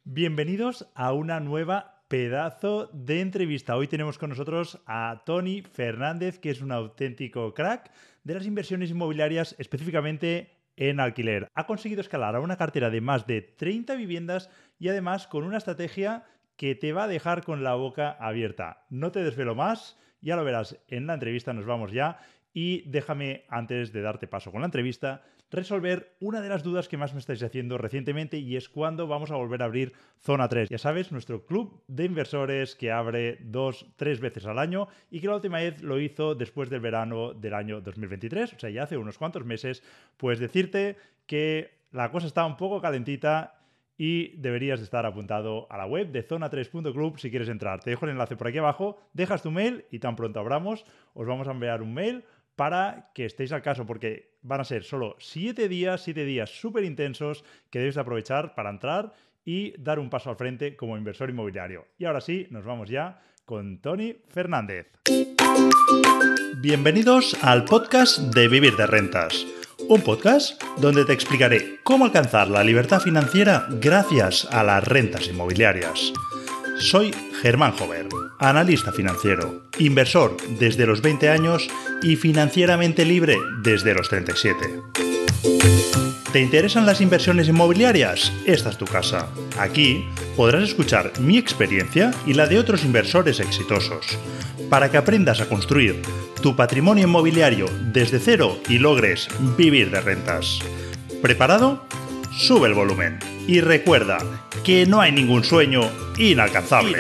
Bienvenidos a una nueva pedazo de entrevista. Hoy tenemos con nosotros a Tony Fernández, que es un auténtico crack de las inversiones inmobiliarias, específicamente en alquiler. Ha conseguido escalar a una cartera de más de 30 viviendas y además con una estrategia que te va a dejar con la boca abierta. No te desvelo más, ya lo verás en la entrevista, nos vamos ya. Y déjame, antes de darte paso con la entrevista, resolver una de las dudas que más me estáis haciendo recientemente, y es cuándo vamos a volver a abrir Zona 3. Ya sabes, nuestro club de inversores que abre 2-3 veces al año y que la última vez lo hizo después del verano del año 2023, o sea, ya hace unos cuantos meses. Pues decirte que la cosa está un poco calentita y deberías de estar apuntado a la web de zona3.club si quieres entrar. Te dejo el enlace por aquí abajo, dejas tu mail y tan pronto abramos os vamos a enviar un mail para que estéis al caso, porque van a ser solo 7 días súper intensos que debes aprovechar para entrar y dar un paso al frente como inversor inmobiliario. Y ahora sí, nos vamos ya con Tony Fernández. Bienvenidos al podcast de Vivir de Rentas, un podcast donde te explicaré cómo alcanzar la libertad financiera gracias a las rentas inmobiliarias. Soy Germán Jover, analista financiero, inversor desde los 20 años y financieramente libre desde los 37. ¿Te interesan las inversiones inmobiliarias? Esta es tu casa. Aquí podrás escuchar mi experiencia y la de otros inversores exitosos, para que aprendas a construir tu patrimonio inmobiliario desde cero y logres vivir de rentas. ¿Preparado? Sube el volumen. Y recuerda que no hay ningún sueño inalcanzable.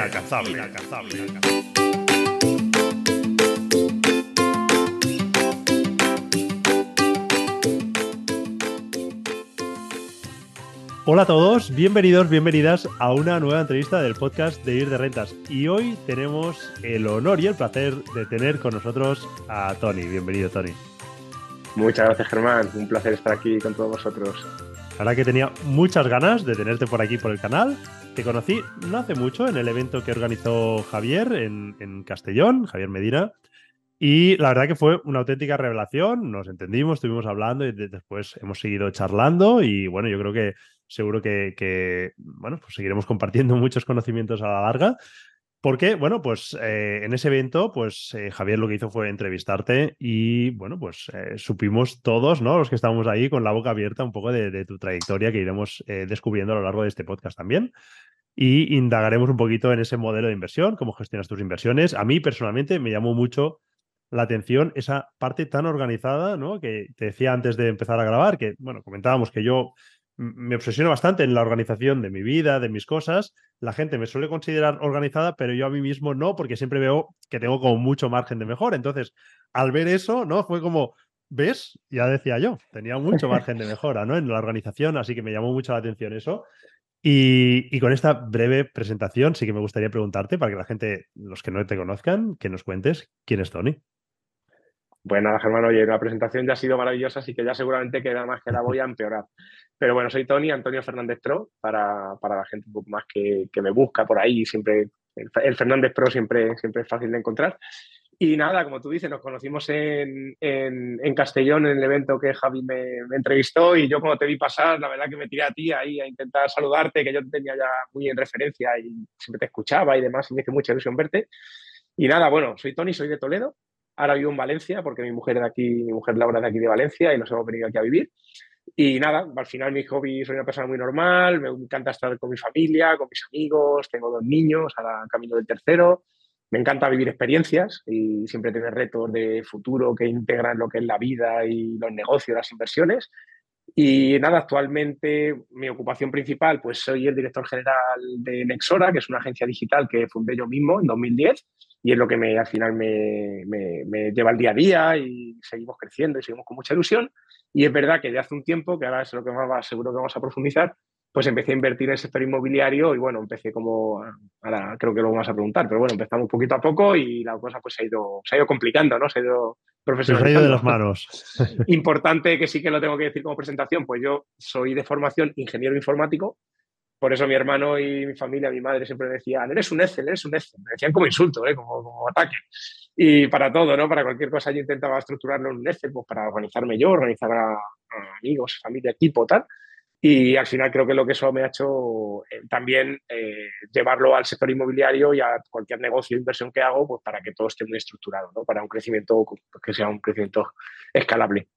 Hola a todos, bienvenidas a una nueva entrevista del podcast de Vivir de Rentas. Y hoy tenemos el honor y el placer de tener con nosotros a Tony. Bienvenido, Tony. Muchas gracias, Germán. Un placer estar aquí con todos vosotros. La verdad que tenía muchas ganas de tenerte por aquí por el canal. Te conocí no hace mucho en el evento que organizó Javier en Castellón, Javier Medina, y la verdad que fue una auténtica revelación. Nos entendimos, estuvimos hablando y después hemos seguido charlando y bueno, yo creo que seguro que bueno, pues seguiremos compartiendo muchos conocimientos a la larga. Porque, bueno, pues en ese evento, pues Javier lo que hizo fue entrevistarte y, bueno, pues supimos todos, ¿no? Los que estábamos ahí con la boca abierta un poco de tu trayectoria que iremos descubriendo a lo largo de este podcast también. Y indagaremos un poquito en ese modelo de inversión, cómo gestionas tus inversiones. A mí, personalmente, me llamó mucho la atención esa parte tan organizada, ¿no? Que te decía antes de empezar a grabar, que, bueno, comentábamos que yo me obsesiono bastante en la organización de mi vida, de mis cosas. La gente me suele considerar organizada, pero yo a mí mismo no, porque siempre veo que tengo como mucho margen de mejora. Entonces, al ver eso, ¿no? Fue como, ¿ves? Ya decía yo, tenía mucho margen de mejora, ¿no? En la organización, así que me llamó mucho la atención eso. Y con esta breve presentación sí que me gustaría preguntarte, para que la gente, los que no te conozcan, que nos cuentes quién es Tony. Bueno, nada, Germán, oye, la presentación ya ha sido maravillosa, así que ya seguramente queda más que la voy a empeorar. Pero bueno, soy Tony, Antonio Fernández Pro, para la gente un poco más que me busca por ahí. Siempre, el Fernández Pro siempre es fácil de encontrar. Y nada, como tú dices, nos conocimos en Castellón, en el evento que Javi me entrevistó, y yo cuando te vi pasar, la verdad que me tiré a ti ahí a intentar saludarte, que yo te tenía ya muy en referencia y siempre te escuchaba y demás, y me hizo mucha ilusión verte. Y nada, bueno, soy Tony, soy de Toledo. Ahora vivo en Valencia porque mi mujer es de aquí, mi mujer Laura es de aquí de Valencia y nos hemos venido aquí a vivir. Y nada, al final mi hobby, soy una persona muy normal, me encanta estar con mi familia, con mis amigos, tengo 2 niños, ahora camino del tercero. Me encanta vivir experiencias y siempre tener retos de futuro que integran lo que es la vida y los negocios, las inversiones. Y nada, actualmente mi ocupación principal, pues soy el director general de Nexora, que es una agencia digital que fundé yo mismo en 2010 y es lo que al final me lleva al día a día y seguimos creciendo y seguimos con mucha ilusión. Y es verdad que de hace un tiempo, que ahora es lo que más seguro que vamos a profundizar, pues empecé a invertir en el sector inmobiliario y bueno, empecé como, ahora creo que lo vamos a preguntar, pero bueno, empezamos poquito a poco y la cosa pues se ha ido complicando, ¿no? Se ha ido Se os ha ido de profesionalizando. las manos. Importante que sí que lo tengo que decir como presentación, pues yo soy de formación ingeniero informático, por eso mi hermano y mi familia, mi madre siempre me decían, eres un Excel, eres un Excel. Me decían como insulto, como ataque. Y para todo, ¿no? Para cualquier cosa yo intentaba estructurarlo en un Excel, pues para organizarme yo, organizar a amigos, familia, equipo, tal. Y al final creo que lo que eso me ha hecho también llevarlo al sector inmobiliario y a cualquier negocio de inversión que hago, pues para que todo esté muy estructurado, ¿no? Para un crecimiento, pues, que sea un crecimiento escalable.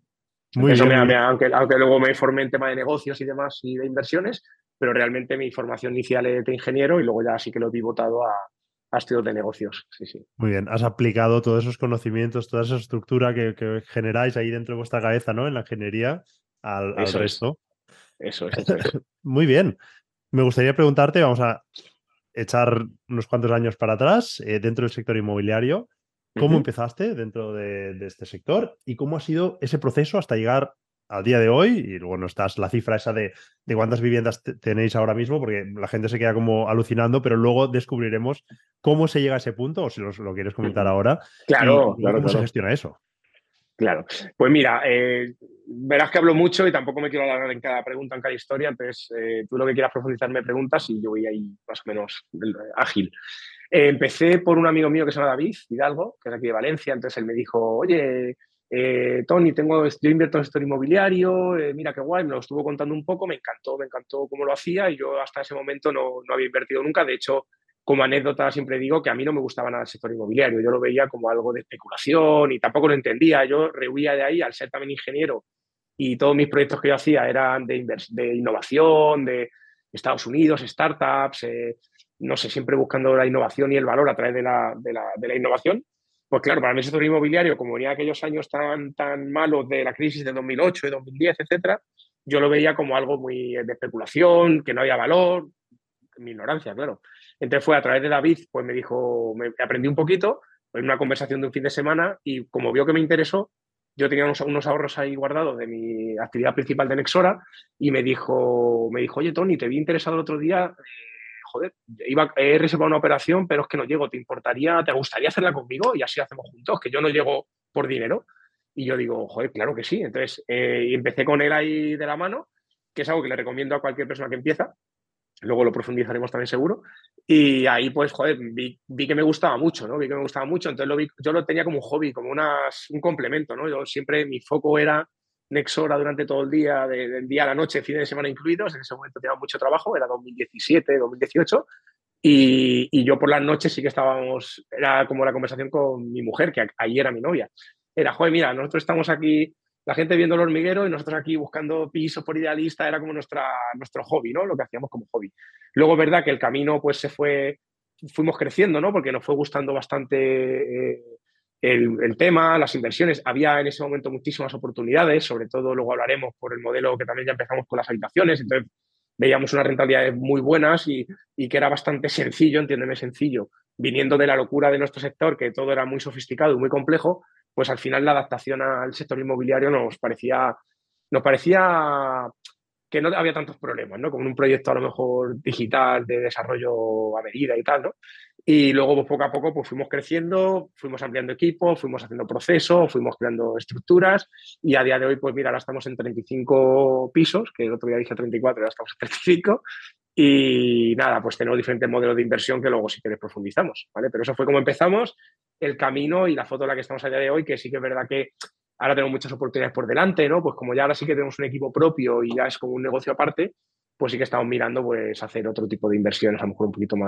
Muy Entonces, bien, muy bien. aunque luego me formé en tema de negocios y demás y de inversiones, pero realmente mi formación inicial es de ingeniero y luego ya sí que lo he pivotado a estudios de negocios. Sí, sí. Muy bien, has aplicado todos esos conocimientos, toda esa estructura que generáis ahí dentro de vuestra cabeza, ¿no? En la ingeniería al Eso es, resto. eso es, eso es. Muy bien. Me gustaría preguntarte, vamos a echar unos cuantos años para atrás, dentro del sector inmobiliario. ¿Cómo Ujú. empezaste dentro de este sector y cómo ha sido ese proceso hasta llegar al día de hoy? Y luego no estás la cifra esa de cuántas viviendas tenéis ahora mismo, porque la gente se queda como alucinando, pero luego descubriremos cómo se llega a ese punto, o si lo quieres comentar Ujú. ahora, y Claro, luego claro, cómo se claro. gestiona eso. Claro. Pues mira, verás que hablo mucho y tampoco me quiero alargar en cada pregunta, en cada historia, entonces tú lo que quieras profundizar me preguntas y yo voy ahí más o menos ágil. Empecé por un amigo mío que se llama David Hidalgo, que es aquí de Valencia, entonces él me dijo, oye, Tony, yo invierto en sector inmobiliario, mira qué guay, me lo estuvo contando un poco, me encantó cómo lo hacía y yo hasta ese momento no había invertido nunca, de hecho, como anécdota siempre digo que a mí no me gustaba nada el sector inmobiliario, yo lo veía como algo de especulación y tampoco lo entendía, yo rehuía de ahí al ser también ingeniero y todos mis proyectos que yo hacía eran de innovación, de Estados Unidos, startups, no sé, siempre buscando la innovación y el valor a través de la innovación. Pues claro, para mí el sector inmobiliario, como venía aquellos años tan malos de la crisis de 2008, de 2010, etcétera, yo lo veía como algo muy de especulación, que no había valor, mi ignorancia, claro. Entonces fue a través de David, pues me dijo, me aprendí un poquito en una conversación de un fin de semana y como vio que me interesó, yo tenía unos ahorros ahí guardados de mi actividad principal de Nexora y me dijo, oye Tony, te vi interesado el otro día, joder, he reservado una operación, pero es que no llego, te gustaría hacerla conmigo? Y así hacemos juntos, que yo no llego por dinero. Y yo digo, joder, claro que sí. Entonces empecé con él ahí de la mano, que es algo que le recomiendo a cualquier persona que empieza, luego lo profundizaremos también seguro. Y ahí, pues, joder, vi que me gustaba mucho, ¿no? Vi que me gustaba mucho, entonces yo lo tenía como un hobby, como un complemento, ¿no? Yo siempre, mi foco era Nexora durante todo el día, del día a la noche, fines de semana incluidos. En ese momento tenía mucho trabajo, era 2017, 2018. Y yo por las noches sí que era como la conversación con mi mujer, que ahí era mi novia. Era, joder, mira, nosotros estamos aquí, la gente viendo el hormiguero y nosotros aquí buscando pisos por Idealista, era como nuestro hobby, ¿no? Lo que hacíamos como hobby. Luego, verdad que el camino pues fuimos creciendo, ¿no? Porque nos fue gustando bastante el tema, las inversiones. Había en ese momento muchísimas oportunidades, sobre todo luego hablaremos por el modelo que también ya empezamos con las habitaciones, entonces veíamos unas rentabilidades muy buenas y que era bastante sencillo, entiéndeme, sencillo, viniendo de la locura de nuestro sector, que todo era muy sofisticado y muy complejo, pues al final la adaptación al sector inmobiliario nos parecía que no había tantos problemas, ¿no? Como en un proyecto a lo mejor digital de desarrollo a medida y tal, ¿no? Y luego, pues, poco a poco, pues fuimos creciendo, fuimos ampliando equipos, fuimos haciendo procesos, fuimos creando estructuras y a día de hoy, pues mira, ahora estamos en 35 pisos, que el otro día dije 34, ahora estamos en 35. Y nada, pues tenemos diferentes modelos de inversión que luego si quieres profundizamos, ¿vale? Pero eso fue como empezamos el camino y la foto en la que estamos a día de hoy, que sí que es verdad que ahora tenemos muchas oportunidades por delante, ¿no? Pues como ya ahora sí que tenemos un equipo propio y ya es como un negocio aparte, pues sí que estamos mirando pues hacer otro tipo de inversiones, a lo mejor un poquito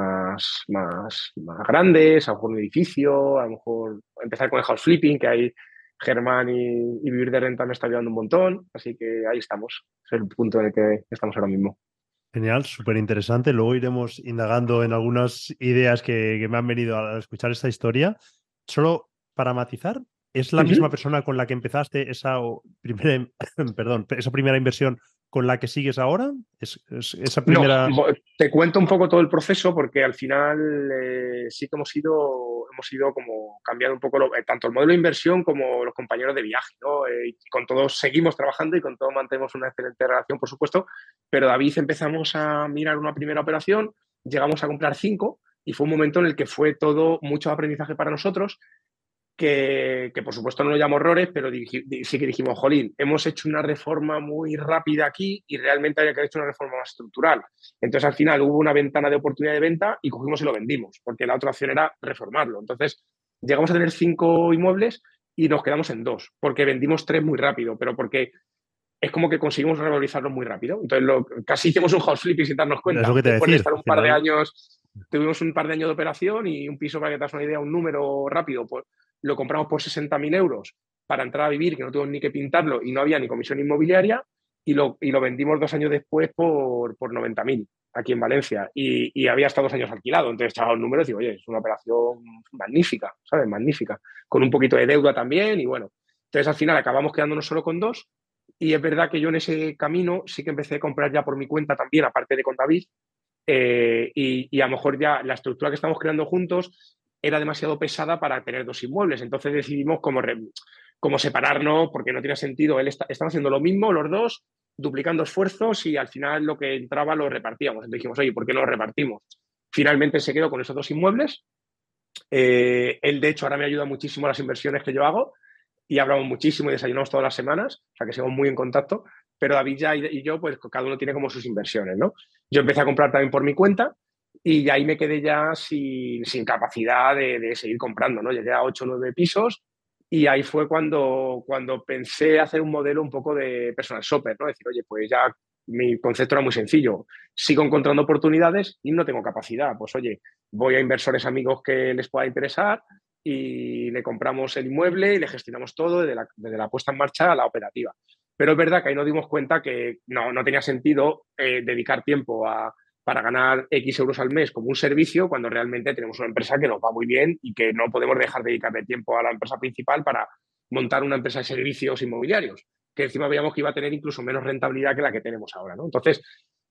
más grandes, a lo mejor un edificio, a lo mejor empezar con el house flipping, que hay Germán y vivir de renta me está ayudando un montón, así que ahí estamos, es el punto en el que estamos ahora mismo. Genial, súper interesante. Luego iremos indagando en algunas ideas que me han venido al escuchar esta historia. Solo para matizar, ¿es la misma Uh-huh. persona con la que empezaste primera, perdón, esa primera inversión con la que sigues ahora? ¿Es esa No, primera? te cuento un poco todo el proceso porque al final sí que hemos ido como cambiando un poco tanto el modelo de inversión como los compañeros de viaje, ¿no? Y con todos seguimos trabajando y con todos mantenemos una excelente relación, por supuesto, pero David empezamos a mirar una primera operación, llegamos a comprar 5 y fue un momento en el que fue todo mucho aprendizaje para nosotros que por supuesto no lo llamo errores, pero sí que dijimos, jolín, hemos hecho una reforma muy rápida aquí y realmente había que haber hecho una reforma más estructural. Entonces al final hubo una ventana de oportunidad de venta y cogimos y lo vendimos, porque la otra opción era reformarlo. Entonces llegamos a tener 5 inmuebles y nos quedamos en 2, porque vendimos 3 muy rápido, pero porque es como que conseguimos revalorizarlo muy rápido. Entonces, casi hicimos un house flipping sin darnos Es lo cuenta. que te voy a Después de decir. estar Al un par de final, años, tuvimos un par de años de operación y un piso, para que te hagas una idea, un número rápido, pues lo compramos por 60.000 euros para entrar a vivir, que no tuvimos ni que pintarlo y no había ni comisión inmobiliaria, y lo vendimos 2 años después por 90.000 aquí en Valencia. Y había estado 2 años alquilado. Entonces, echaba los números y digo, oye, es una operación magnífica, ¿sabes? Magnífica. Con un poquito de deuda también y bueno. Entonces, al final acabamos quedándonos solo con dos. Y es verdad que yo en ese camino sí que empecé a comprar ya por mi cuenta también, aparte de con David. Y a lo mejor ya la estructura que estamos creando juntos era demasiado pesada para tener dos inmuebles. Entonces decidimos como separarnos porque no tiene sentido. Estamos haciendo lo mismo los dos, duplicando esfuerzos y al final lo que entraba lo repartíamos. Entonces dijimos, oye, ¿por qué no lo repartimos? Finalmente se quedó con esos dos inmuebles. Él, de hecho, ahora me ayuda muchísimo a las inversiones que yo hago y hablamos muchísimo y desayunamos todas las semanas, o sea que seguimos muy en contacto, pero David ya y yo, pues cada uno tiene como sus inversiones, ¿no? Yo empecé a comprar también por mi cuenta y ahí me quedé ya sin capacidad de seguir comprando, ¿no? Llegué a 8 o 9 pisos y ahí fue cuando pensé hacer un modelo un poco de personal shopper, ¿no? Decir, oye, pues ya mi concepto era muy sencillo, sigo encontrando oportunidades y no tengo capacidad, pues oye, voy a inversores amigos que les pueda interesar y le compramos el inmueble y le gestionamos todo desde la puesta en marcha a la operativa. Pero es verdad que ahí nos dimos cuenta que no tenía sentido dedicar tiempo para ganar X euros al mes como un servicio cuando realmente tenemos una empresa que nos va muy bien y que no podemos dejar de dedicarle tiempo a la empresa principal para montar una empresa de servicios inmobiliarios, que encima veíamos que iba a tener incluso menos rentabilidad que la que tenemos ahora, ¿no? Entonces,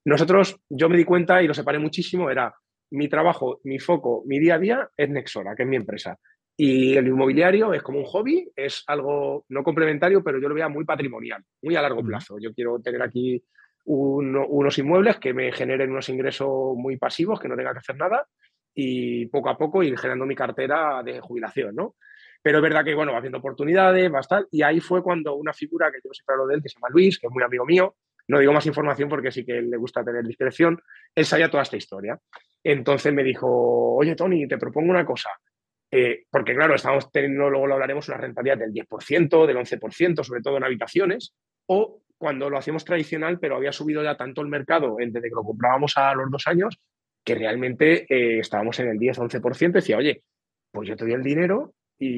yo me di cuenta y lo separé muchísimo, era mi trabajo, mi foco, mi día a día es Nexora, que es mi empresa. Y el inmobiliario es como un hobby, es algo no complementario, pero yo lo veo muy patrimonial, muy a largo plazo. Yo quiero tener aquí unos inmuebles que me generen unos ingresos muy pasivos, que no tenga que hacer nada y poco a poco ir generando mi cartera de jubilación, ¿no? Pero es verdad que, bueno, va haciendo oportunidades, va a estar. Y ahí fue cuando una figura que yo siempre hablo de él, que se llama Luis, que es muy amigo mío, no digo más información porque sí que él le gusta tener discreción, él sabía toda esta historia. Entonces me dijo, oye, Tony, te propongo una cosa. Porque claro, estamos teniendo, luego lo hablaremos, una rentabilidad del 10%, del 11%, sobre todo en habitaciones, o cuando lo hacíamos tradicional, pero había subido ya tanto el mercado desde que lo comprábamos a los 2 años, que realmente estábamos en el 10-11%, decía, oye, pues yo te doy el dinero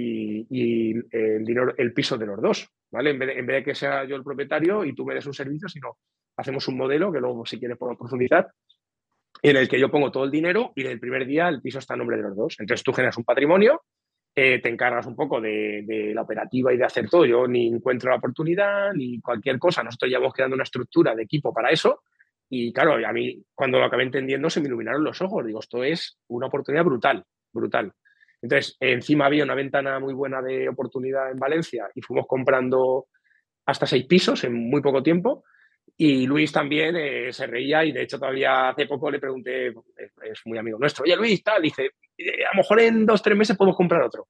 y el dinero, el piso de los dos, ¿vale? En vez de que sea yo el propietario y tú me des un servicio, sino hacemos un modelo que luego, si quieres, podemos profundizar, en el que yo pongo todo el dinero y del primer día el piso está a nombre de los dos. Entonces tú generas un patrimonio, te encargas un poco de la operativa y de hacer todo. Yo ni encuentro la oportunidad ni cualquier cosa. Nosotros ya vamos creando una estructura de equipo para eso. Y claro, a mí cuando lo acabé entendiendo se me iluminaron los ojos. Digo, esto es una oportunidad brutal, brutal. Entonces, encima había una ventana muy buena de oportunidad en Valencia y fuimos comprando hasta 6 pisos en muy poco tiempo. Y Luis también se reía y de hecho todavía hace poco le pregunté, es muy amigo nuestro, oye Luis, tal, dice, a lo mejor en 2 o 3 meses podemos comprar otro.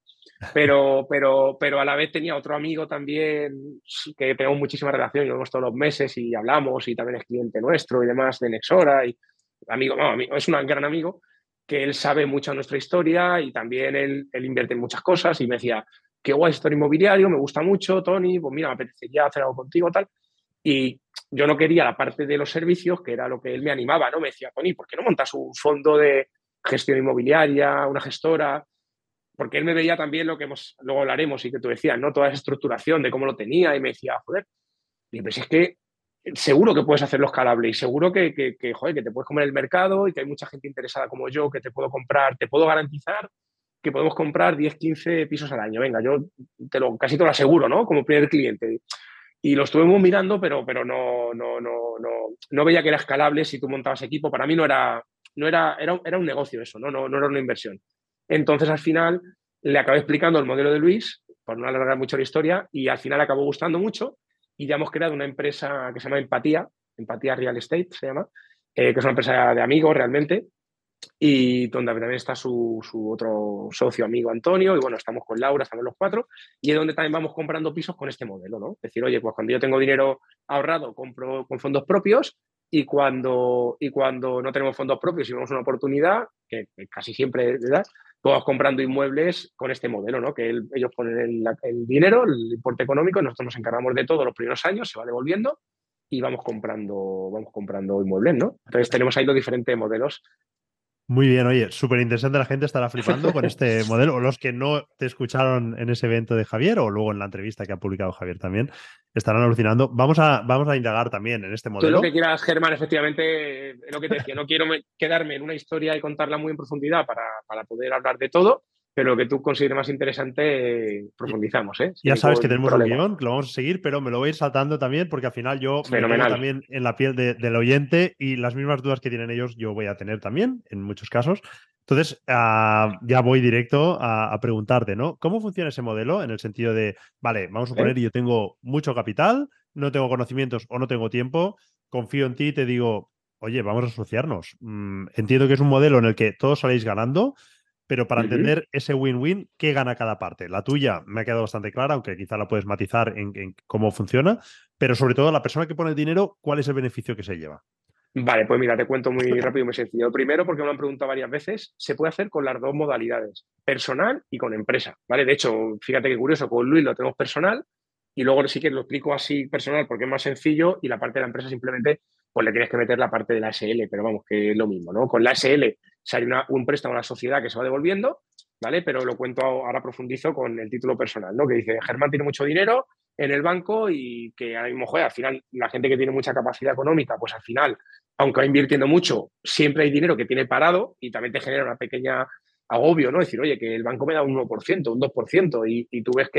Pero a la vez tenía otro amigo también que tenemos muchísima relación y nos vemos todos los meses y hablamos y también es cliente nuestro y demás de Nexora y amigo, no, es un gran amigo que él sabe mucho de nuestra historia y también él invierte en muchas cosas y me decía, qué guay es sector inmobiliario, me gusta mucho, Tony, pues mira, me apetecería hacer algo contigo, tal. Y yo no quería la parte de los servicios, que era lo que él me animaba, ¿no? Me decía, Tony, ¿por qué no montas un fondo de gestión inmobiliaria, una gestora? Porque él me veía también lo que luego hablaremos y que tú decías, ¿no? Toda esa estructuración de cómo lo tenía y me decía, joder, y pues es que seguro que puedes hacerlo escalable y seguro joder, que te puedes comer el mercado y que hay mucha gente interesada como yo que te puedo comprar, te puedo garantizar que podemos comprar 10, 15 pisos al año. Venga, yo casi te lo aseguro, ¿no? Como primer cliente. Y lo estuvimos mirando, pero no veía que era escalable si tú montabas equipo. Para mí era un negocio eso, no era una inversión. Entonces, al final, le acabé explicando el modelo de Luis, por no alargar mucho la historia, y al final acabó gustando mucho y ya hemos creado una empresa que se llama Empatía Real Estate se llama, que es una empresa de amigos realmente, y donde también está su otro socio amigo Antonio, y bueno, estamos con Laura, estamos los cuatro, y es donde también vamos comprando pisos con este modelo, ¿no? Es decir, oye, pues cuando yo tengo dinero ahorrado, compro con fondos propios, y cuando no tenemos fondos propios y vemos una oportunidad, que casi siempre, ¿verdad? Pues vamos comprando inmuebles con este modelo, ¿no? Que ellos ponen el dinero, el importe económico, y nosotros nos encargamos de todo los primeros años, se va devolviendo, y vamos comprando inmuebles, ¿no? Entonces tenemos ahí los diferentes modelos. Muy bien, oye, súper interesante. La gente estará flipando con este modelo. O los que no te escucharon en ese evento de Javier o luego en la entrevista que ha publicado Javier también, estarán alucinando. Vamos a indagar también en este Tú lo modelo. que quieras, Germán, efectivamente, es lo que te decía, no quiero quedarme en una historia y contarla muy en profundidad para poder hablar de todo, pero lo que tú consideres más interesante, profundizamos, sin Ya sabes que ningún tenemos un problema. guión, que lo vamos a seguir, pero me lo voy a ir saltando también porque al final yo me pongo Fenomenal. también en la piel del oyente y las mismas dudas que tienen ellos yo voy a tener también en muchos casos. Entonces, ya voy directo a preguntarte, ¿no? ¿Cómo funciona ese modelo en el sentido de, vale, vamos a ¿Eh? suponer yo tengo mucho capital, no tengo conocimientos o no tengo tiempo, confío en ti y te digo, oye, vamos a asociarnos. Entiendo que es un modelo en el que todos saléis ganando, pero para Ujú. entender ese win-win, ¿qué gana cada parte? La tuya me ha quedado bastante clara, aunque quizá la puedes matizar en cómo funciona, pero sobre todo la persona que pone el dinero, ¿cuál es el beneficio que se lleva? Vale, pues mira, te cuento muy rápido y muy sencillo. Primero, porque me lo han preguntado varias veces, se puede hacer con las dos modalidades, personal y con empresa, ¿vale? De hecho, fíjate qué curioso, con Luis lo tenemos personal y luego sí que lo explico así personal porque es más sencillo y la parte de la empresa simplemente pues le tienes que meter la parte de la SL, pero vamos, que es lo mismo, ¿no? Con la SL sale un préstamo a la sociedad que se va devolviendo, ¿vale? Pero lo cuento ahora, profundizo con el título personal, ¿no? Que dice, Germán tiene mucho dinero en el banco y que ahora mismo, joder, al final la gente que tiene mucha capacidad económica, pues al final aunque va invirtiendo mucho, siempre hay dinero que tiene parado y también te genera una pequeña agobio, ¿no? Decir, oye, que el banco me da un 1%, un 2%, y tú ves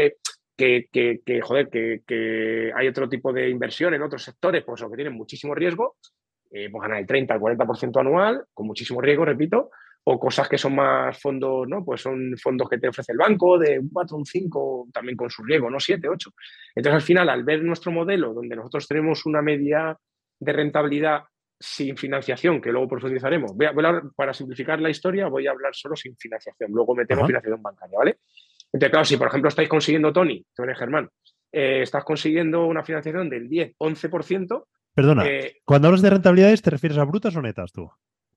joder, que hay otro tipo de inversión en otros sectores, pues o que tienen muchísimo riesgo, pues ganar el 30, el 40% anual, con muchísimo riesgo, repito, o cosas que son más fondos, ¿no? Pues son fondos que te ofrece el banco de un 4, un 5, también con su riesgo, ¿no? 7, 8. Entonces, al final, al ver nuestro modelo, donde nosotros tenemos una media de rentabilidad sin financiación, que luego profundizaremos. Para simplificar la historia, voy a hablar solo sin financiación. Luego metemos Ajá. financiación bancaria, ¿vale? Entonces, claro, si por ejemplo estáis consiguiendo, Tony, tú eres Germán, estás consiguiendo una financiación del 10-11%, Perdona, eh, cuando hablas de rentabilidades, ¿te refieres a brutas o netas tú?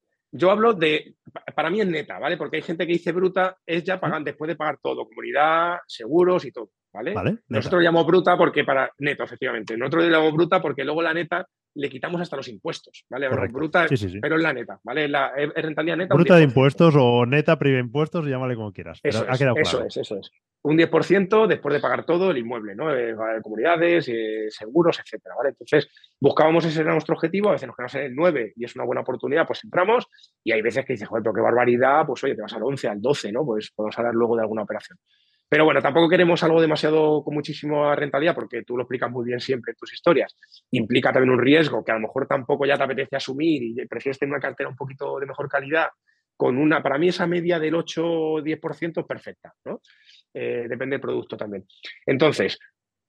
yo hablo para mí es neta, ¿vale? Porque hay gente que dice bruta, es ya ¿Sí? pagan, después de pagar todo, comunidad, seguros y todo, ¿vale? Vale, neta. Nosotros le llamamos bruta porque para neto, efectivamente. Nosotros le llamamos bruta porque luego la neta le quitamos hasta los impuestos, ¿vale? Hablamos Correcto. bruta, Sí, sí, sí. pero es la neta, ¿vale? Es rentabilidad neta un Bruta de 10%. impuestos o neta priva impuestos, llámale como quieras, pero Eso ha es, quedado eso claro. es, eso es. Un 10% después de pagar todo el inmueble, ¿no? Comunidades, seguros, etcétera, ¿vale? Entonces, buscábamos ese era nuestro objetivo, a veces nos quedamos en el 9 y es una buena oportunidad, pues entramos, y hay veces que dices, joder, pero qué barbaridad, pues oye, te vas al 11, al 12, ¿no? Pues podemos hablar luego de alguna operación. Pero bueno, tampoco queremos algo demasiado con muchísima rentabilidad, porque tú lo explicas muy bien siempre en tus historias. Implica también un riesgo que a lo mejor tampoco ya te apetece asumir y prefieres tener una cartera un poquito de mejor calidad para mí esa media del 8 o 10% es perfecta, ¿no? Depende del producto también. Entonces,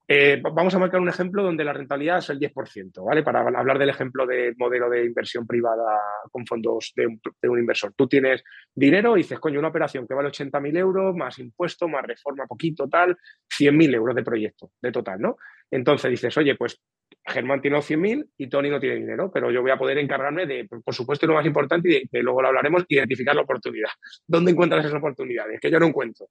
vamos a marcar un ejemplo donde la rentabilidad es el 10%, ¿vale? Para hablar del ejemplo de modelo de inversión privada con fondos de un inversor. Tú tienes dinero y dices, coño, una operación que vale 80.000 euros, más impuesto, más reforma, poquito, tal, 100.000 euros de proyecto, de total, ¿no? Entonces dices, oye, pues Germán tiene los 100.000 y Tony no tiene dinero, pero yo voy a poder encargarme de, por supuesto, y lo más importante, y que luego lo hablaremos, identificar la oportunidad. ¿Dónde encuentras esas oportunidades? Que yo no encuentro.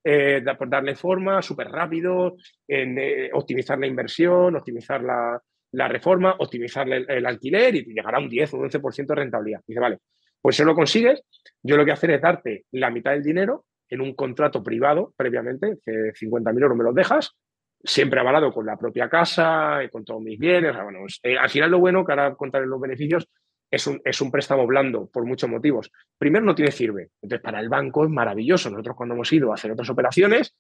Darle forma súper rápido, optimizar la inversión, optimizar la reforma, optimizar el alquiler y llegar a un 10 o un 11% de rentabilidad. Dice, vale, pues si lo consigues, yo lo que voy a hacer es darte la mitad del dinero en un contrato privado previamente, que 50.000 euros me los dejas, siempre avalado con la propia casa, con todos mis bienes. O sea, bueno, al final lo bueno, que ahora contaré los beneficios, es un préstamo blando por muchos motivos. Primero, no tiene sirve. Entonces, para el banco es maravilloso. Nosotros cuando hemos ido a hacer otras operaciones,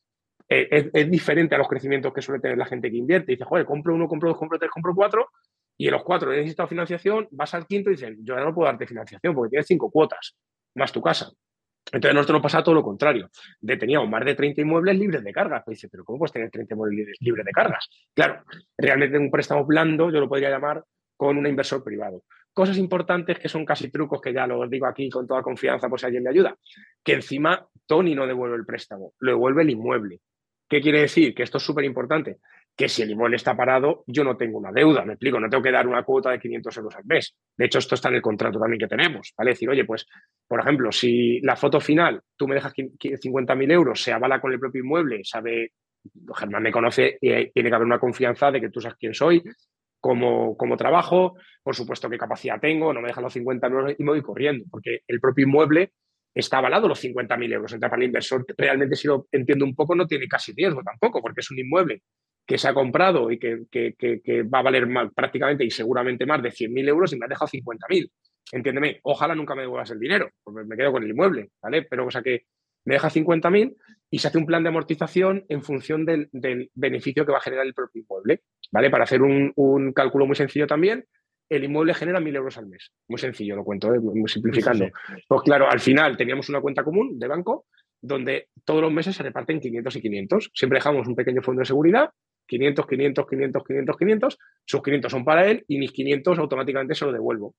es diferente a los crecimientos que suele tener la gente que invierte. Dice, joder, compro uno, compro dos, compro tres, compro cuatro, y en los cuatro he necesitado financiación, vas al quinto y dicen, yo ahora no puedo darte financiación porque tienes 5 cuotas, más tu casa. Entonces, a nosotros nos pasa todo lo contrario. Teníamos más de 30 inmuebles libres de cargas. Pues dice, pero ¿cómo puedes tener 30 inmuebles libres de cargas? Claro, realmente un préstamo blando yo lo podría llamar con un inversor privado. Cosas importantes que son casi trucos que ya los digo aquí con toda confianza por si alguien me ayuda. Que encima Tony no devuelve el préstamo, lo devuelve el inmueble. ¿Qué quiere decir? Que esto es súper importante. Que si el inmueble está parado, yo no tengo una deuda, me explico, no tengo que dar una cuota de 500 euros al mes. De hecho, esto está en el contrato también que tenemos, ¿vale? Decir, oye, pues, por ejemplo, si la foto final tú me dejas 50.000 euros, se avala con el propio inmueble, sabe, Germán me conoce y tiene que haber una confianza de que tú sabes quién soy, cómo trabajo, por supuesto qué capacidad tengo, no me dejan los 50 euros y me voy corriendo, porque el propio inmueble está avalado los 50.000 euros. Entonces, para el inversor, realmente, si lo entiendo un poco, no tiene casi riesgo tampoco, porque es un inmueble que se ha comprado y que va a valer más, prácticamente y seguramente más de 100.000 euros y me ha dejado 50.000. Entiéndeme, ojalá nunca me devuelvas el dinero, porque me quedo con el inmueble, ¿vale? Pero, o sea, que me deja 50.000 y se hace un plan de amortización en función del beneficio que va a generar el propio inmueble, ¿vale? Para hacer un cálculo muy sencillo también, el inmueble genera 1.000 euros al mes. Muy sencillo, lo cuento, muy simplificando. Sí, sí, sí. Pues claro, al final teníamos una cuenta común de banco donde todos los meses se reparten 500 y 500. Siempre dejamos un pequeño fondo de seguridad, 500, 500, 500, 500, 500. Sus 500 son para él y mis 500 automáticamente se lo devuelvo.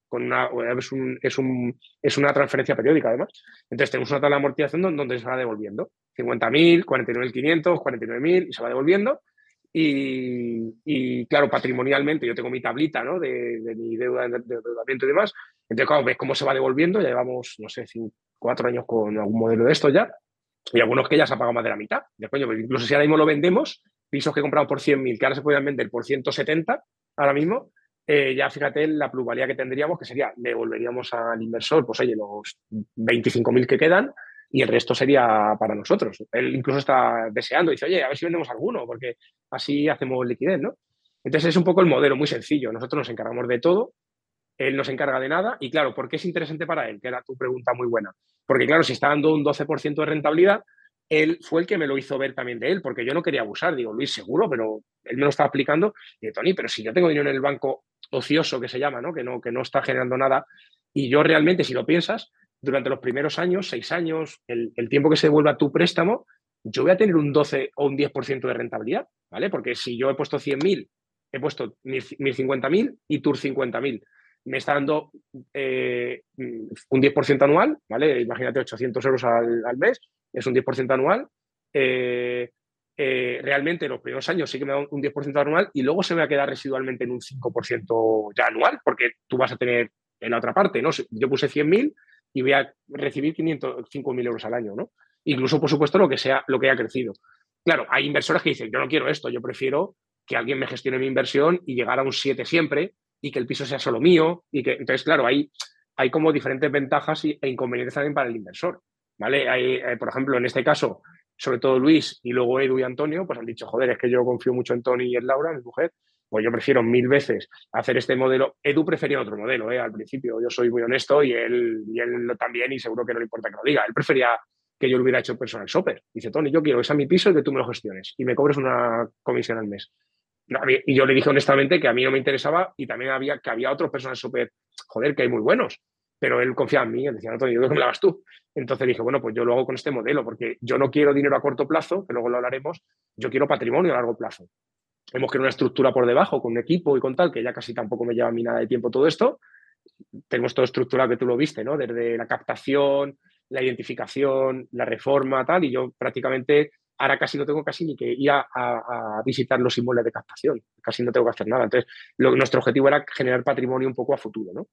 Es una transferencia periódica, además. Entonces tenemos una tabla de amortización donde se va devolviendo. 50.000, 49.500, 49.000 y se va devolviendo. Y claro, patrimonialmente yo tengo mi tablita, ¿no? de mi deuda de endeudamiento y demás. Entonces, claro, ves cómo se va devolviendo. Ya llevamos, no sé, 4 años con algún modelo de esto ya. Y algunos que ya se ha pagado más de la mitad. Ya, coño, pues incluso si ahora mismo lo vendemos, pisos que he comprado por 100.000, que ahora se podrían vender por 170 ahora mismo, ya fíjate la plusvalía que tendríamos, que sería, le devolveríamos al inversor, pues oye, los 25.000 que quedan y el resto sería para nosotros. Él incluso está deseando, dice, oye, a ver si vendemos alguno, porque así hacemos liquidez, ¿no? Entonces es un poco el modelo muy sencillo. Nosotros nos encargamos de todo, él no se encarga de nada y claro, ¿por qué es interesante para él? Que era tu pregunta muy buena. Porque claro, si está dando un 12% de rentabilidad, él fue el que me lo hizo ver también de él, porque yo no quería abusar. Digo, Luis, seguro, pero él me lo estaba explicando. Y Tony, pero si yo tengo dinero en el banco ocioso, que se llama, ¿no? Que no está generando nada, y yo realmente, si lo piensas, durante los primeros años, 6 años, el tiempo que se devuelva tu préstamo, yo voy a tener un 12 o un 10% de rentabilidad, ¿vale? Porque si yo he puesto 100.000, he puesto mis 50.000 y tus 50.000 me está dando un 10% anual, ¿vale? Imagínate 800 euros al mes, es un 10% anual. Realmente en los primeros años sí que me da un 10% anual y luego se me va a quedar residualmente en un 5% ya anual, porque tú vas a tener en la otra parte, ¿no? Yo puse 100.000 y voy a recibir 5.000 euros al año, ¿no? Incluso, por supuesto, lo que haya crecido. Claro, hay inversores que dicen, yo no quiero esto, yo prefiero que alguien me gestione mi inversión y llegar a un 7 siempre, y que el piso sea solo mío. Entonces, claro, hay como diferentes ventajas e inconvenientes también para el inversor, ¿vale? Por ejemplo, en este caso, sobre todo Luis y luego Edu y Antonio, pues han dicho, joder, es que yo confío mucho en Tony y en Laura, mi mujer, pues yo prefiero 1.000 veces hacer este modelo. Edu prefería otro modelo, al principio, yo soy muy honesto y él también, y seguro que no le importa que lo diga. Él prefería que yo lo hubiera hecho personal shopper. Dice, Tony, yo quiero que sea mi piso y que tú me lo gestiones y me cobres una comisión al mes. Y yo le dije honestamente que a mí no me interesaba y también había otros personas súper, joder, que hay muy buenos, pero él confiaba en mí, él decía, no, Tony, yo creo que me lo hagas tú. Entonces dije, bueno, pues yo lo hago con este modelo, porque yo no quiero dinero a corto plazo, que luego lo hablaremos, yo quiero patrimonio a largo plazo. Hemos creado una estructura por debajo, con un equipo y con tal, que ya casi tampoco me lleva a mí nada de tiempo todo esto. Tenemos todo estructurado, que tú lo viste, ¿no? Desde la captación, la identificación, la reforma, tal, y yo prácticamente ahora casi no tengo casi ni que ir a visitar los inmuebles de captación, casi no tengo que hacer nada. Entonces, nuestro objetivo era generar patrimonio un poco a futuro, ¿no?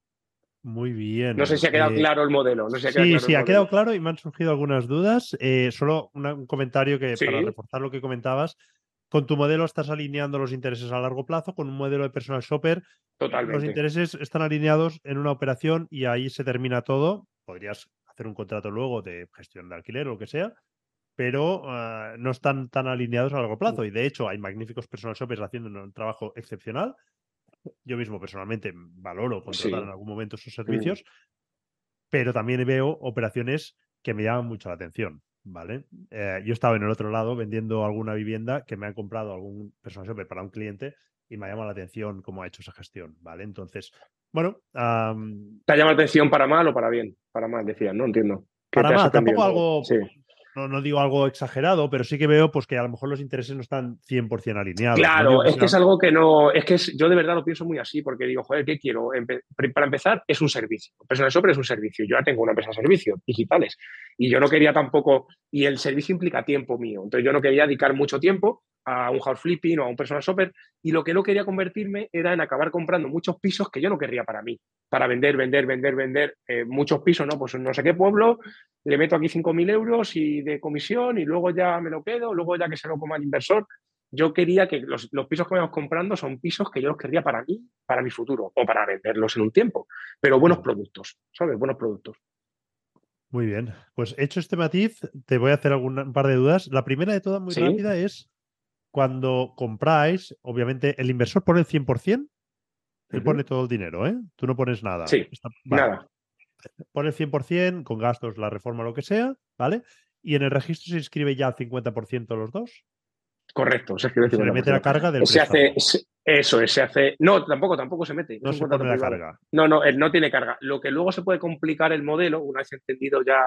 Muy No sé bien. si ha quedado claro el modelo, no sé si ha quedado Sí, claro el sí, ha quedado modelo. claro y me han surgido algunas dudas. Solo un comentario que para Sí, reforzar lo que comentabas. Con tu modelo estás alineando los intereses a largo plazo. Con un modelo de personal shopper, los totalmente. intereses están alineados en una operación y ahí se termina todo. Podrías hacer un contrato luego de gestión de alquiler o lo que sea, pero no están tan alineados a largo plazo. Y de hecho, hay magníficos personal shoppers haciendo un trabajo excepcional. Yo mismo personalmente valoro contratar en Sí. algún momento sus servicios, pero también veo operaciones que me llaman mucho la atención, ¿vale? Yo estaba en el otro lado vendiendo alguna vivienda que me han comprado algún personal shopper para un cliente y me ha llamado la atención cómo ha hecho esa gestión, ¿vale? Entonces, bueno, ¿Te ha llamado la atención para mal o para bien? Para mal, decían, no entiendo. ¿Qué para te ha más, sorprendido? tampoco No, algo, sí. no digo algo exagerado, pero sí que veo pues que a lo mejor los intereses no están 100% alineados. No digo Claro, que es que es sean... algo que no, es que yo de verdad lo pienso muy así, porque digo, joder, ¿qué quiero? Para empezar, es un servicio. Personal Shopper es un servicio. Yo ya tengo una empresa de servicios digitales y yo no quería tampoco, y el servicio implica tiempo mío, entonces yo no quería dedicar mucho tiempo a un house flipping o a un personal shopper, y lo que no quería convertirme era en acabar comprando muchos pisos que yo no querría para mí, para vender muchos pisos, ¿no? Pues en no sé qué pueblo, le meto aquí 5.000 euros y de comisión y luego ya me lo quedo, luego ya que se lo coma el inversor. yo quería que los pisos que vamos comprando son pisos que yo los querría para mí, para mi futuro, o para venderlos en un tiempo, pero buenos Ujú. productos, ¿sabes? Buenos productos. Muy bien. Pues hecho este matiz, te voy a hacer un par de dudas. La primera de todas, muy Sí. rápida, es cuando compráis, obviamente, el inversor pone el 100%, él Ujú. pone todo el dinero, ¿eh? Tú no pones nada. Sí, Vale. nada. Pone el 100% con gastos, la reforma, lo que sea, ¿vale? Y en el registro se inscribe ya al 50% los dos Correcto, se escribe y el se le mete la 50%. carga del Se hace, préstamo. eso es, se hace. No, tampoco se mete, es No un se contrato pone la privado. carga. No, él no tiene carga. Lo que luego se puede complicar el modelo, una vez entendido ya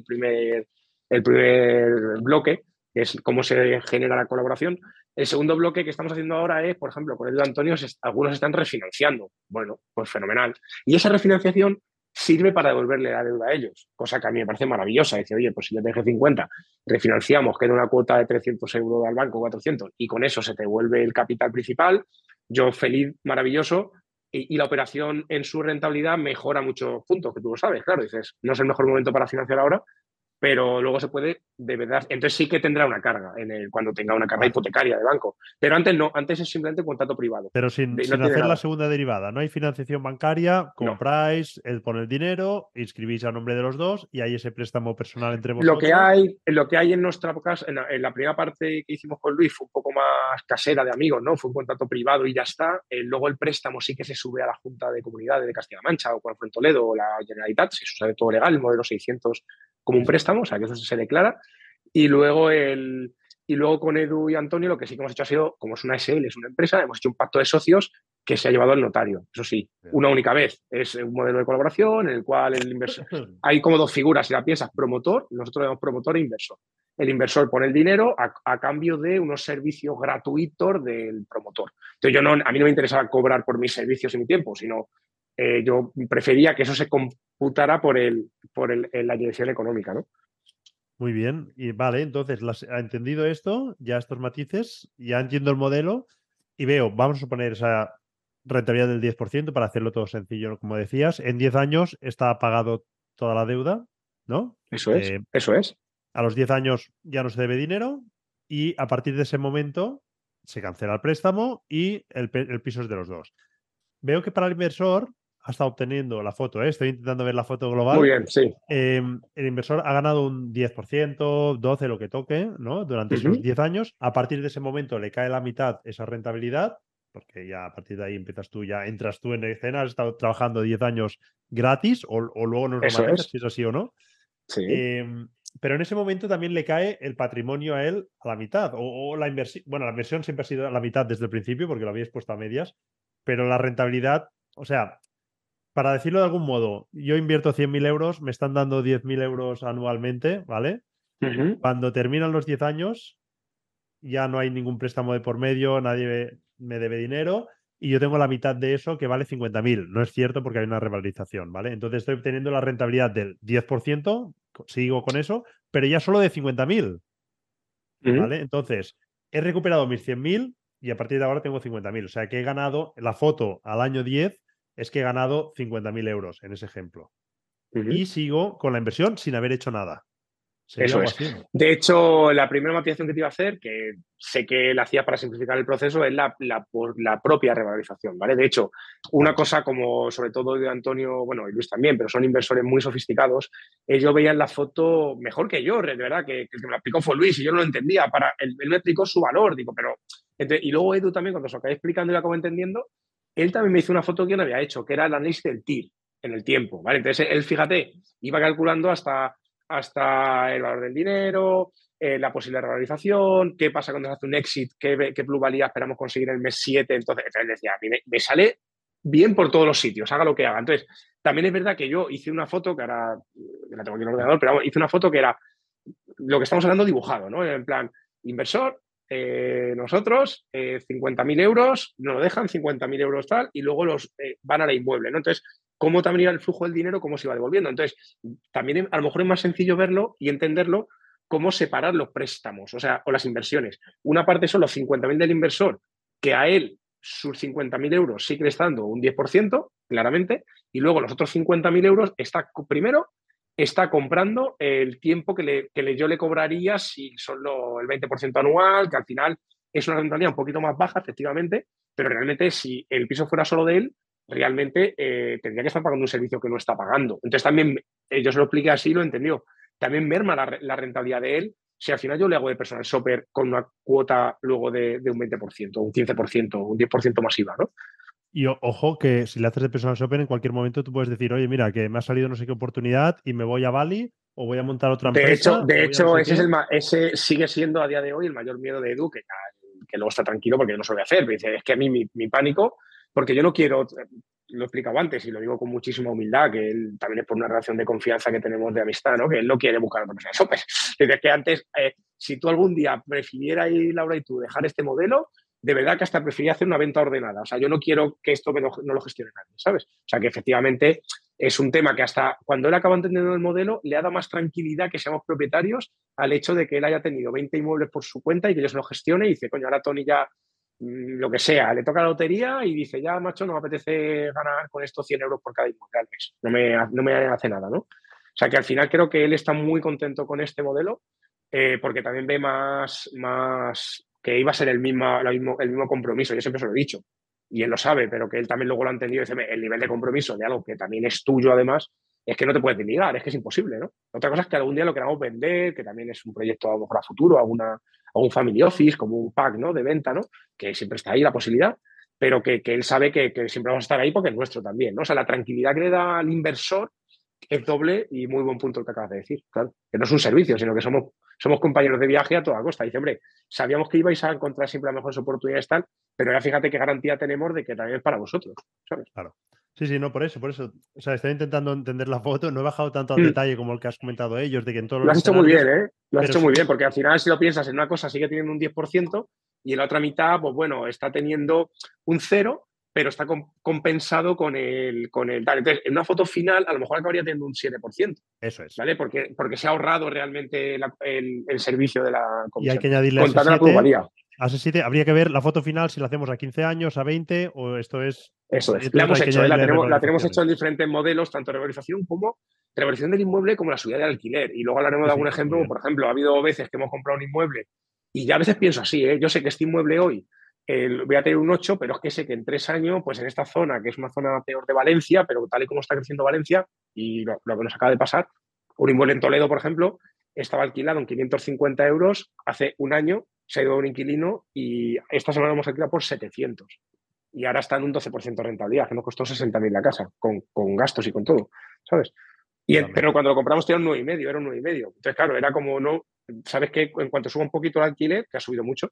el primer bloque, que es cómo se genera la colaboración. El segundo bloque que estamos haciendo ahora es, por ejemplo, con el de Antonio, algunos están refinanciando. Bueno, pues fenomenal. Y esa refinanciación sirve para devolverle la deuda a ellos, cosa que a mí me parece maravillosa. Dice, oye, pues si yo te dejé 50, refinanciamos, queda una cuota de 300 euros al banco, 400, y con eso se te devuelve el capital principal, yo feliz, maravilloso, y la operación en su rentabilidad mejora muchos puntos, que tú lo sabes, claro, dices, no es el mejor momento para financiar ahora, pero luego se puede, de verdad, entonces sí que tendrá una carga cuando tenga una carga Vale. hipotecaria de banco, pero antes no, antes es simplemente un contrato privado, Pero sin, no sin tiene hacer la nada, segunda derivada. No hay financiación bancaria, no. compráis, él pone el dinero, inscribís a nombre de los dos y hay ese préstamo personal entre Lo que vosotros. hay, lo que hay en nuestra casa, en la primera parte que hicimos con Luis fue un poco más casera de amigos, ¿no? Fue un contrato privado y ya está. Luego el préstamo sí que se sube a la Junta de Comunidades de Castilla-La Mancha o cuando fue en Toledo o la Generalitat, se sabe todo legal, el modelo 600 como Sí, un sí. préstamo, o sea que eso se declara. Y luego, y luego con Edu y Antonio lo que sí que hemos hecho ha sido, como es una SL, es una empresa, hemos hecho un pacto de socios que se ha llevado al notario. Eso sí, Bien. una única vez. Es un modelo de colaboración en el cual el inversor hay como dos figuras, si la piensas, promotor, nosotros llamamos promotor e inversor. El inversor pone el dinero a cambio de unos servicios gratuitos del promotor. Entonces, a mí no me interesaba cobrar por mis servicios y mi tiempo, sino yo prefería que eso se computara por la dirección económica, ¿no? Muy bien. Y vale, entonces, ha entendido esto, ya estos matices, ya entiendo el modelo y veo, vamos a suponer esa rentabilidad del 10% para hacerlo todo sencillo, como decías. En 10 años está pagado toda la deuda, ¿no? Eso es, Eh, eso es. a los 10 años ya no se debe dinero y a partir de ese momento se cancela el préstamo y el piso es de los dos. Veo que para el inversor ha estado obteniendo la foto, ¿eh? Estoy intentando ver la foto Muy global. bien, sí. El inversor ha ganado un 10%, 12%, lo que toque, ¿no? Durante esos Ujú. 10 años. A partir de ese momento le cae la mitad esa rentabilidad, porque ya a partir de ahí empiezas tú, ya entras tú en escena, has estado trabajando 10 años gratis o luego nos lo Eso matizas es, si es así o no. sí. Em, pero en ese momento también le cae el patrimonio a él a la mitad. O la inversión. Bueno, la inversión siempre ha sido a la mitad desde el principio porque lo habíais puesto a medias. Pero la rentabilidad, o sea, para decirlo de algún modo, yo invierto 100.000 euros, me están dando 10.000 euros anualmente, ¿vale? Ujú. Cuando terminan los 10 años, ya no hay ningún préstamo de por medio, nadie me debe dinero y yo tengo la mitad de eso que vale 50.000. No es cierto porque hay una revalorización, ¿vale? Entonces estoy obteniendo la rentabilidad del 10%, sigo con eso, pero ya solo de 50.000, Ujú. ¿vale? Entonces, he recuperado mis 100.000 y a partir de ahora tengo 50.000. O sea que he ganado, la foto al año 10 es que he ganado 50.000 euros en ese ejemplo. Ujú. Y sigo con la inversión sin haber hecho nada. ¿Sería Eso algo es. así o no? De hecho, la primera matización que te iba a hacer, que sé que la hacía para simplificar el proceso, es la propia revalorización, ¿vale? De hecho, una Vale. cosa como sobre todo de Antonio, bueno, y Luis también, pero son inversores muy sofisticados, ellos veían la foto mejor que yo, de verdad, que el que me la explicó fue Luis y yo no lo entendía, él me explicó su valor, digo, pero... y luego Edu también, cuando se lo acabé explicando y lo acabo entendiendo, él también me hizo una foto que yo no había hecho, que era el análisis del TIR en el tiempo, ¿vale? Entonces, él, fíjate, iba calculando hasta el valor del dinero, la posible revalorización, qué pasa cuando se hace un exit, qué plusvalía esperamos conseguir en el mes 7. Entonces él decía, a mí me sale bien por todos los sitios, haga lo que haga. Entonces, también es verdad que yo hice una foto, que ahora la tengo aquí en el ordenador, pero vamos, hice una foto que era lo que estamos hablando dibujado, ¿no? En plan, inversor, nosotros, 50.000 euros, nos lo dejan 50.000 euros tal, y luego los van a la inmueble, ¿no? Entonces, ¿cómo también iba el flujo del dinero, cómo se iba devolviendo? Entonces, también a lo mejor es más sencillo verlo y entenderlo cómo separar los préstamos, o sea, o las inversiones. Una parte son los 50.000 del inversor, que a él sus 50.000 euros sigue estando un 10%, claramente, y luego los otros 50.000 euros está primero está comprando el tiempo que yo le cobraría si son el 20% anual, que al final es una rentabilidad un poquito más baja, efectivamente, pero realmente si el piso fuera solo de él, realmente tendría que estar pagando un servicio que no está pagando. Entonces también, yo se lo expliqué así, lo entendió. También merma la rentabilidad de él si al final yo le hago de personal shopper con una cuota luego de un 20%, un 15%, un 10% masiva, ¿no? Y ojo que si le haces de personal shopper, en cualquier momento tú puedes decir, oye, mira, que me ha salido no sé qué oportunidad y me voy a Bali o voy a montar otra empresa De o voy a no hecho sé ese, qué. ese sigue siendo a día de hoy el mayor miedo de Edu, que luego está tranquilo porque yo no se lo voy a hacer. Pero dice, es que a mí mi pánico, porque yo no quiero, lo he explicado antes y lo digo con muchísima humildad, que él también es por una relación de confianza que tenemos de amistad, ¿no? Que él no quiere buscar otra persona. Shopper. Dice que antes, si tú algún día prefirieras ir, Laura y tú, dejar este modelo, de verdad que hasta preferiría hacer una venta ordenada. O sea, yo no quiero que esto no lo gestione nadie, ¿sabes? O sea, que efectivamente es un tema que hasta cuando él acaba entendiendo el modelo, le ha dado más tranquilidad que seamos propietarios al hecho de que él haya tenido 20 inmuebles por su cuenta y que yo se lo gestione y dice, coño, ahora Tony ya lo que sea, le toca la lotería y dice, ya, macho, no me apetece ganar con esto 100 euros por cada inmueble al mes. No me hace nada, ¿no? O sea, que al final creo que él está muy contento con este modelo porque también ve más que iba a ser el mismo compromiso. Yo siempre se lo he dicho y él lo sabe, pero que él también luego lo ha entendido. Dice, el nivel de compromiso de algo que también es tuyo, además, es que no te puedes desligar, es que es imposible, ¿no? Otra cosa es que algún día lo queramos vender, que también es un proyecto a lo mejor a futuro, algún family office, como un pack, ¿no? De venta, ¿no? Que siempre está ahí la posibilidad, pero que él sabe que siempre vamos a estar ahí porque es nuestro también, ¿no? O sea, la tranquilidad que le da al inversor es doble y muy buen punto el que acabas de decir, claro. Que no es un servicio, sino que somos compañeros de viaje a toda costa. Dice, hombre, sabíamos que ibais a encontrar siempre las mejores oportunidades tal, pero ya fíjate qué garantía tenemos de que también es para vosotros, ¿sabes? Claro. Sí, sí, no, por eso. O sea, estoy intentando entender la foto, no he bajado tanto al detalle como el que has comentado ellos, de que en todos Lo los has hecho muy bien, escenarios, ¿eh? Lo has pero hecho muy sí, bien, porque al final, si lo piensas en una cosa, sigue teniendo un 10% y en la otra mitad, pues bueno, está teniendo un cero, pero está compensado con el tal. Entonces, en una foto final, a lo mejor acabaría teniendo un 7%, eso es. ¿vale? Porque se ha ahorrado realmente el servicio de la Y hay comisión, que añadirle a ese contando la 7, plusvalía. a ese 7 habría que ver la foto final si la hacemos a 15 años, a 20, o esto es. Eso es. La Entonces hemos hay que hecho, ¿eh? añadirle La tenemos hecho revalorizaciones. en diferentes modelos, tanto revalorización como revalorización del inmueble como la subida del alquiler. Y luego hablaremos Sí, de sí, algún muy ejemplo. bien. Por ejemplo, ha habido veces que hemos comprado un inmueble y ya a veces pienso así, ¿eh? Yo sé que este inmueble hoy voy a tener un 8, pero es que sé que en 3 años, pues en esta zona, que es una zona peor de Valencia, pero tal y como está creciendo Valencia y lo que nos acaba de pasar, un inmueble en Toledo, por ejemplo, estaba alquilado en 550 euros hace un año, se ha ido un inquilino y esta semana hemos alquilado por 700 y ahora está en un 12% de rentabilidad, que nos costó 60.000 la casa, con gastos y con todo, ¿sabes? Pero Totalmente. cuando lo compramos tenía un 9,5, era un 9,5. Entonces, claro, era como no, sabes que en cuanto suba un poquito el alquiler, que ha subido mucho,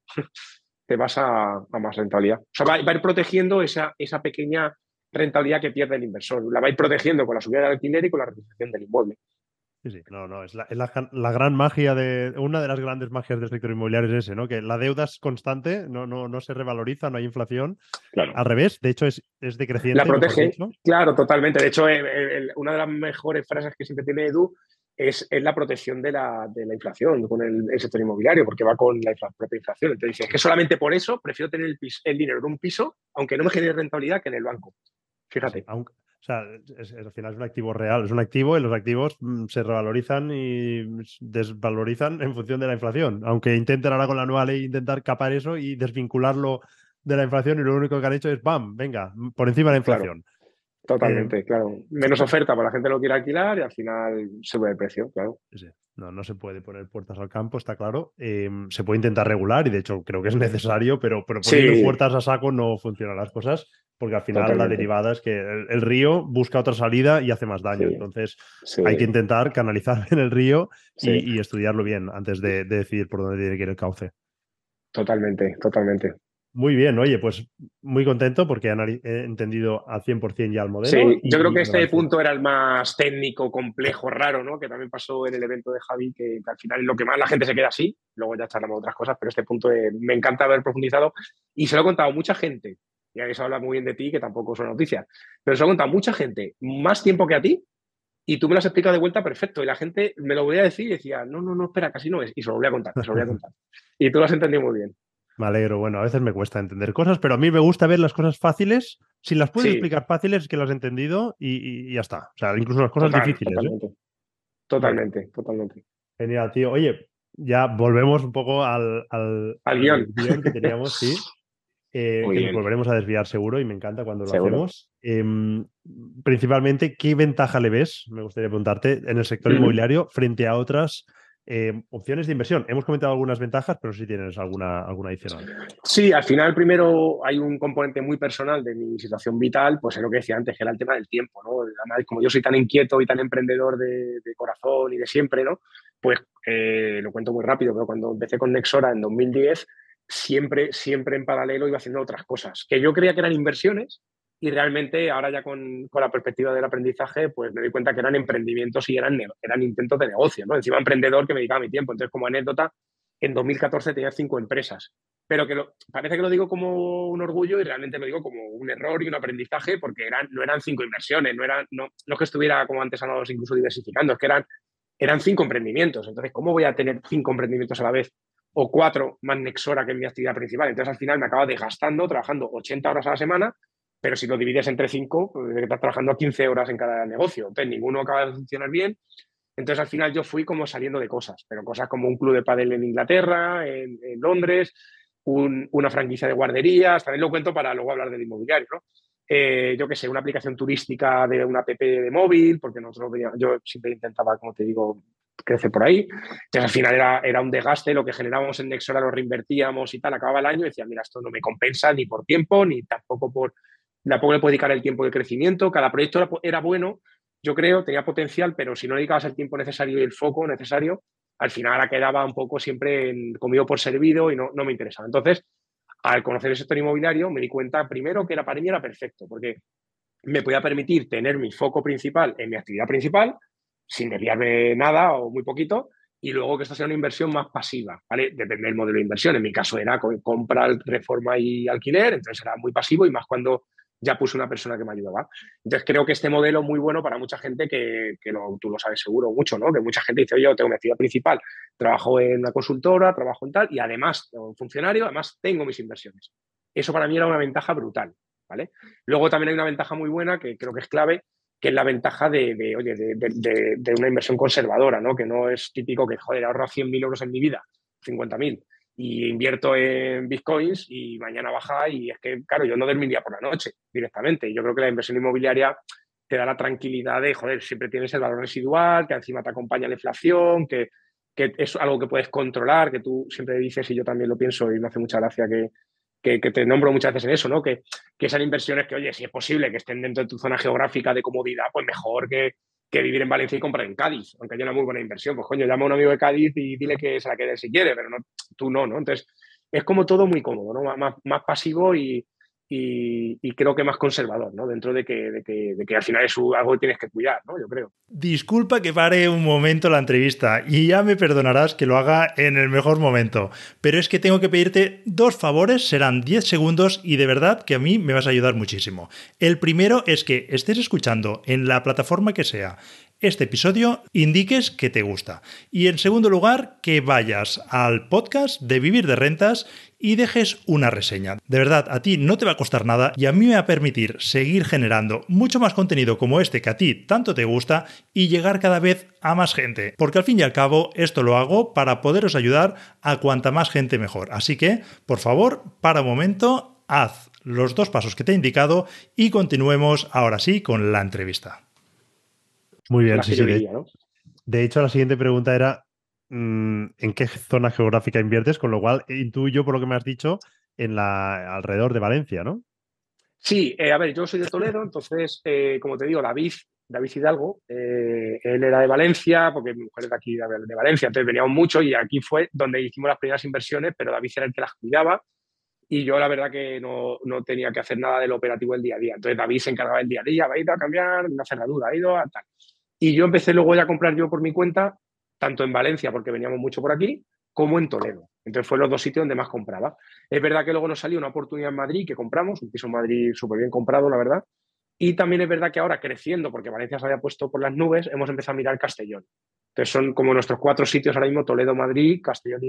te vas a más rentabilidad. O sea, va a ir protegiendo esa pequeña rentabilidad que pierde el inversor. La va a ir protegiendo con la subida del alquiler y con la realización del inmueble. Sí, sí, no, no, la gran magia una de las grandes magias del sector inmobiliario es ese, ¿no? Que la deuda es constante, no se revaloriza, no hay inflación. Claro. Al revés, de hecho es La decreciente, mejor protege, dicho. claro, totalmente. De hecho, una de las mejores frases que siempre tiene Edu es la protección de la inflación con el sector inmobiliario, porque va con la propia inflación. Entonces dice, es que solamente por eso prefiero tener el dinero en un piso, aunque no me genere rentabilidad, que en el banco. Sí, sí, Fíjate. o sea, al final es un activo real, es un activo y los activos se revalorizan y desvalorizan en función de la inflación. Aunque intenten ahora con la nueva ley intentar capar eso y desvincularlo de la inflación y lo único que han hecho es ¡bam! Venga, por encima de la Claro, inflación. Eh, totalmente, claro. Menos oferta para la gente que lo quiere alquilar y al final sube el precio, claro. Sí, no se puede poner puertas al campo, está claro. Se puede intentar regular y de hecho creo que es necesario, pero poniendo Sí, puertas a saco no funcionan las cosas porque al final la totalmente. derivada es que el río busca otra salida y hace más daño. Sí, Entonces sí, hay que intentar canalizar en el río sí, y estudiarlo bien antes de decidir por dónde tiene que ir el cauce. totalmente, totalmente. Muy bien, oye, pues muy contento porque he entendido al 100% ya el modelo Sí, yo creo que y me este parece. punto era el más técnico, complejo, raro, ¿no? Que también pasó en el evento de Javi, que al final es lo que más la gente se queda así, luego ya charlamos de otras cosas, pero este punto me encanta haber profundizado y se lo he contado a mucha gente, y eso habla muy bien de ti, que tampoco es una noticia, pero se lo he contado a mucha gente más tiempo que a ti y tú me lo has explicado de vuelta perfecto y la gente me lo voy a decir y decía, no, no, no, espera, casi no es, y se lo voy a contar, se lo voy a contar. Y tú lo has entendido muy bien. Me alegro. Bueno, a veces me cuesta entender cosas, pero a mí me gusta ver las cosas fáciles. Si las puedes Sí, explicar fáciles, es que las he entendido y ya está. O sea, incluso las cosas difíciles, ¿eh? totalmente, Bueno, totalmente, totalmente. genial, tío. Oye, ya volvemos un poco al guión. guión que teníamos, sí. Muy Que nos bien, volveremos a desviar seguro y me encanta cuando lo seguro. hacemos. Principalmente, ¿qué ventaja le ves, me gustaría preguntarte, en el sector Ujú. inmobiliario frente a otras opciones de inversión? Hemos comentado algunas ventajas, pero si tienes alguna adicional. Sí, al final primero hay un componente muy personal de mi situación vital, pues es lo que decía antes, que era el tema del tiempo, ¿no? Además, como yo soy tan inquieto y tan emprendedor de corazón y de siempre, ¿no? Pues lo cuento muy rápido, pero cuando empecé con Nexora en 2010, siempre en paralelo iba haciendo otras cosas, que yo creía que eran inversiones y realmente ahora ya con la perspectiva del aprendizaje, pues me doy cuenta que eran emprendimientos y eran intentos de negocio, ¿no? Encima emprendedor que me dedicaba mi tiempo. Entonces, como anécdota, en 2014 tenía 5 empresas, pero parece que lo digo como un orgullo y realmente lo digo como un error y un aprendizaje porque no eran 5 inversiones, no es que estuviera como antes hablábamos incluso diversificando, es que eran 5 emprendimientos. Entonces, ¿cómo voy a tener 5 emprendimientos a la vez o 4 más Nexora, que es mi actividad principal? Entonces, al final me acaba desgastando trabajando 80 horas a la semana, pero si lo divides entre 5, pues estás trabajando 15 horas en cada negocio. Entonces, ninguno acaba de funcionar bien. Entonces, al final yo fui como saliendo de cosas, pero cosas como un club de pádel en Inglaterra, en Londres, una franquicia de guarderías, también lo cuento para luego hablar del inmobiliario, ¿no? Yo qué sé, una aplicación turística de una app de móvil, porque yo siempre intentaba, como te digo, crecer por ahí. Entonces, al final era un desgaste, lo que generábamos en Nexora lo reinvertíamos y tal, acababa el año y decía, mira, esto no me compensa ni por tiempo, ni tampoco le puedo dedicar el tiempo de crecimiento. Cada proyecto era bueno, yo creo, tenía potencial, pero si no dedicabas el tiempo necesario y el foco necesario, al final quedaba un poco siempre comido por servido y no me interesaba. Entonces, al conocer el sector inmobiliario, me di cuenta primero que para mí era perfecto, porque me podía permitir tener mi foco principal en mi actividad principal, sin desviarme nada o muy poquito, y luego que esta sea una inversión más pasiva, ¿vale? Depende del modelo de inversión. En mi caso era compra, reforma y alquiler, entonces era muy pasivo y más cuando ya puse una persona que me ayudaba. Entonces creo que este modelo es muy bueno para mucha gente tú lo sabes seguro mucho, ¿no? Que mucha gente dice, oye, yo tengo mi actividad principal, trabajo en una consultora, trabajo en tal, y además tengo un funcionario, además tengo mis inversiones. Eso para mí era una ventaja brutal, ¿vale? Luego también hay una ventaja muy buena que creo que es clave, que es la ventaja de una inversión conservadora, ¿no? Que no es típico que, joder, ahorro 100.000 euros en mi vida, 50.000, y invierto en bitcoins y mañana baja y es que, claro, yo no dormiría por la noche directamente. Y yo creo que la inversión inmobiliaria te da la tranquilidad de, joder, siempre tienes el valor residual, que encima te acompaña la inflación, que es algo que puedes controlar, que tú siempre dices, y yo también lo pienso y me hace mucha gracia que te nombro muchas veces en eso, ¿no? Que sean inversiones que, oye, si es posible que estén dentro de tu zona geográfica de comodidad, pues mejor que vivir en Valencia y comprar en Cádiz, aunque haya una muy buena inversión. Pues coño, llama a un amigo de Cádiz y dile que se la quede si quiere, pero no, tú no, ¿no? Entonces, es como todo muy cómodo, ¿no? Más pasivo y creo que más conservador, ¿no? Dentro de que al final es algo que tienes que cuidar, ¿no? Yo creo. Disculpa que pare un momento la entrevista y ya me perdonarás que lo haga en el mejor momento, pero es que tengo que pedirte dos favores, serán 10 segundos y de verdad que a mí me vas a ayudar muchísimo. El primero es que estés escuchando en la plataforma que sea este episodio, indiques que te gusta. Y en segundo lugar, que vayas al podcast de Vivir de Rentas y dejes una reseña. De verdad, a ti no te va a costar nada y a mí me va a permitir seguir generando mucho más contenido como este que a ti tanto te gusta y llegar cada vez a más gente. Porque al fin y al cabo esto lo hago para poderos ayudar a cuanta más gente mejor. Así que, por favor, para un momento, haz los dos pasos que te he indicado y continuemos ahora sí con la entrevista. Muy bien, Ahora sí, sí sí. que diría, ¿no? De hecho, la siguiente pregunta era ¿en qué zona geográfica inviertes? Con lo cual, intuyo por lo que me has dicho, alrededor de Valencia, ¿no? Sí, a ver, yo soy de Toledo, entonces, como te digo, David Hidalgo, él era de Valencia, porque mi mujer es de aquí, de Valencia, entonces veníamos mucho y aquí fue donde hicimos las primeras inversiones, pero David era el que las cuidaba y yo la verdad que no tenía que hacer nada del operativo del día a día. Entonces David se encargaba del día a día, ha ido a cambiar una cerradura, ha ido a tal. Y yo empecé luego ya a comprar yo por mi cuenta, tanto en Valencia, porque veníamos mucho por aquí, como en Toledo. Entonces fue los dos sitios donde más compraba. Es verdad que luego nos salió una oportunidad en Madrid que compramos, un piso en Madrid súper bien comprado, la verdad. Y también es verdad que ahora creciendo, porque Valencia se había puesto por las nubes, hemos empezado a mirar Castellón. Entonces son como nuestros 4 sitios ahora mismo, Toledo, Madrid, Castellón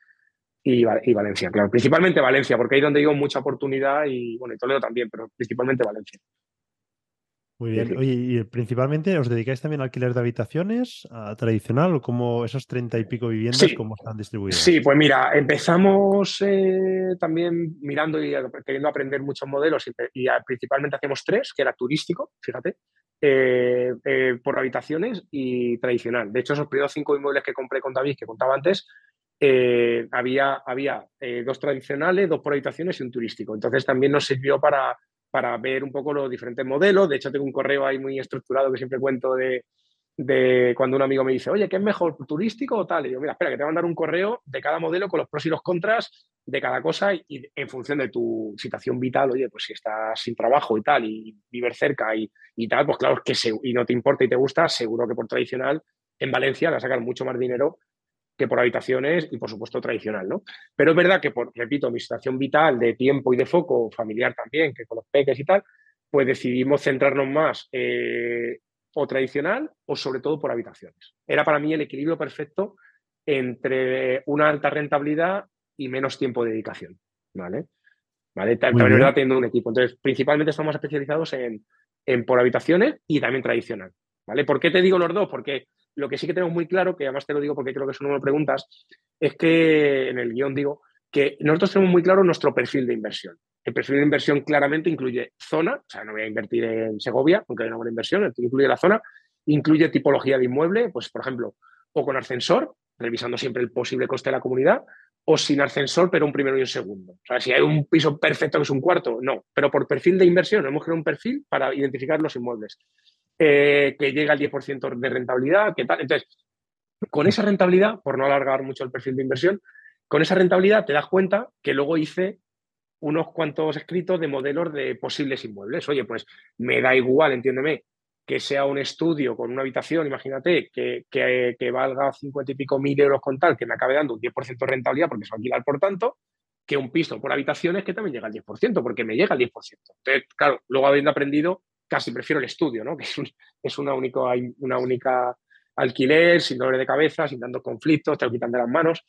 y Valencia. Claro, principalmente Valencia, porque ahí donde digo mucha oportunidad y bueno, y Toledo también, pero principalmente Valencia. Muy Sí, bien. sí. Oye, ¿y principalmente os dedicáis también al alquiler de habitaciones tradicional o cómo esas 30 y pico viviendas, Sí, cómo están distribuidas? sí, pues mira, empezamos también mirando y queriendo aprender muchos modelos principalmente hacíamos tres, que era turístico, fíjate, por habitaciones y tradicional. De hecho, esos primeros 5 inmuebles que compré con David, que contaba antes, había dos tradicionales, dos por habitaciones y un turístico. Entonces también nos sirvió para ver un poco los diferentes modelos. De hecho, tengo un correo ahí muy estructurado que siempre cuento de cuando un amigo me dice, oye, ¿qué es mejor, turístico o tal? Y yo, mira, espera, que te voy a mandar un correo de cada modelo con los pros y los contras de cada cosa y en función de tu situación vital, oye, pues si estás sin trabajo y tal y vives cerca y tal, pues claro, y no te importa y te gusta, seguro que por tradicional en Valencia le vas a sacar mucho más dinero que por habitaciones y por supuesto tradicional, ¿no? Pero es verdad que, repito, mi situación vital de tiempo y de foco, familiar también, que con los peques y tal, pues decidimos centrarnos más o tradicional o sobre todo por habitaciones. Era para mí el equilibrio perfecto entre una alta rentabilidad y menos tiempo de dedicación, ¿vale? ¿Vale? Muy También es verdad bien. teniendo un equipo. Entonces, principalmente estamos especializados en por habitaciones y también tradicional, ¿vale? ¿Por qué te digo los dos? Porque lo que sí que tenemos muy claro, que además te lo digo porque creo que eso no me lo preguntas, es que en el guión digo que nosotros tenemos muy claro nuestro perfil de inversión. El perfil de inversión claramente incluye zona, o sea, no voy a invertir en Segovia, aunque hay una buena inversión, incluye la zona, incluye tipología de inmueble, pues por ejemplo, o con ascensor, revisando siempre el posible coste de la comunidad, o sin ascensor, pero un primero y un segundo. O sea, si hay un piso perfecto que es un cuarto, no. Pero por perfil de inversión, hemos creado un perfil para identificar los inmuebles. Que llega al 10% de rentabilidad, ¿qué tal? Entonces, con esa rentabilidad, por no alargar mucho el perfil de inversión, con esa rentabilidad te das cuenta que luego hice unos cuantos escritos de modelos de posibles inmuebles. Oye, pues me da igual, entiéndeme, que sea un estudio con una habitación, imagínate, que valga 50 y pico mil euros con tal, que me acabe dando un 10% de rentabilidad porque se va a alquilar por tanto, que un piso por habitaciones que también llega al 10%, porque me llega al 10%. Entonces, claro, luego habiendo aprendido, casi prefiero el estudio, ¿no? Que es una única alquiler, sin dolor de cabeza, sin tantos conflictos, te lo quitan de las manos.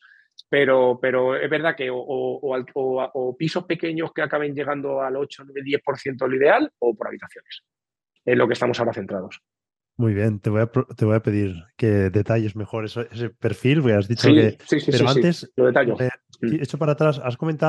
Pero es verdad que o pisos pequeños que acaben llegando al 8, 9, 10% lo ideal o por habitaciones. Es lo que estamos ahora centrados. Muy bien, te voy a pedir que detalles mejor ese perfil, porque has dicho Sí, que... sí, sí, sí, Pero sí. antes, Lo detallo. me he hecho para atrás,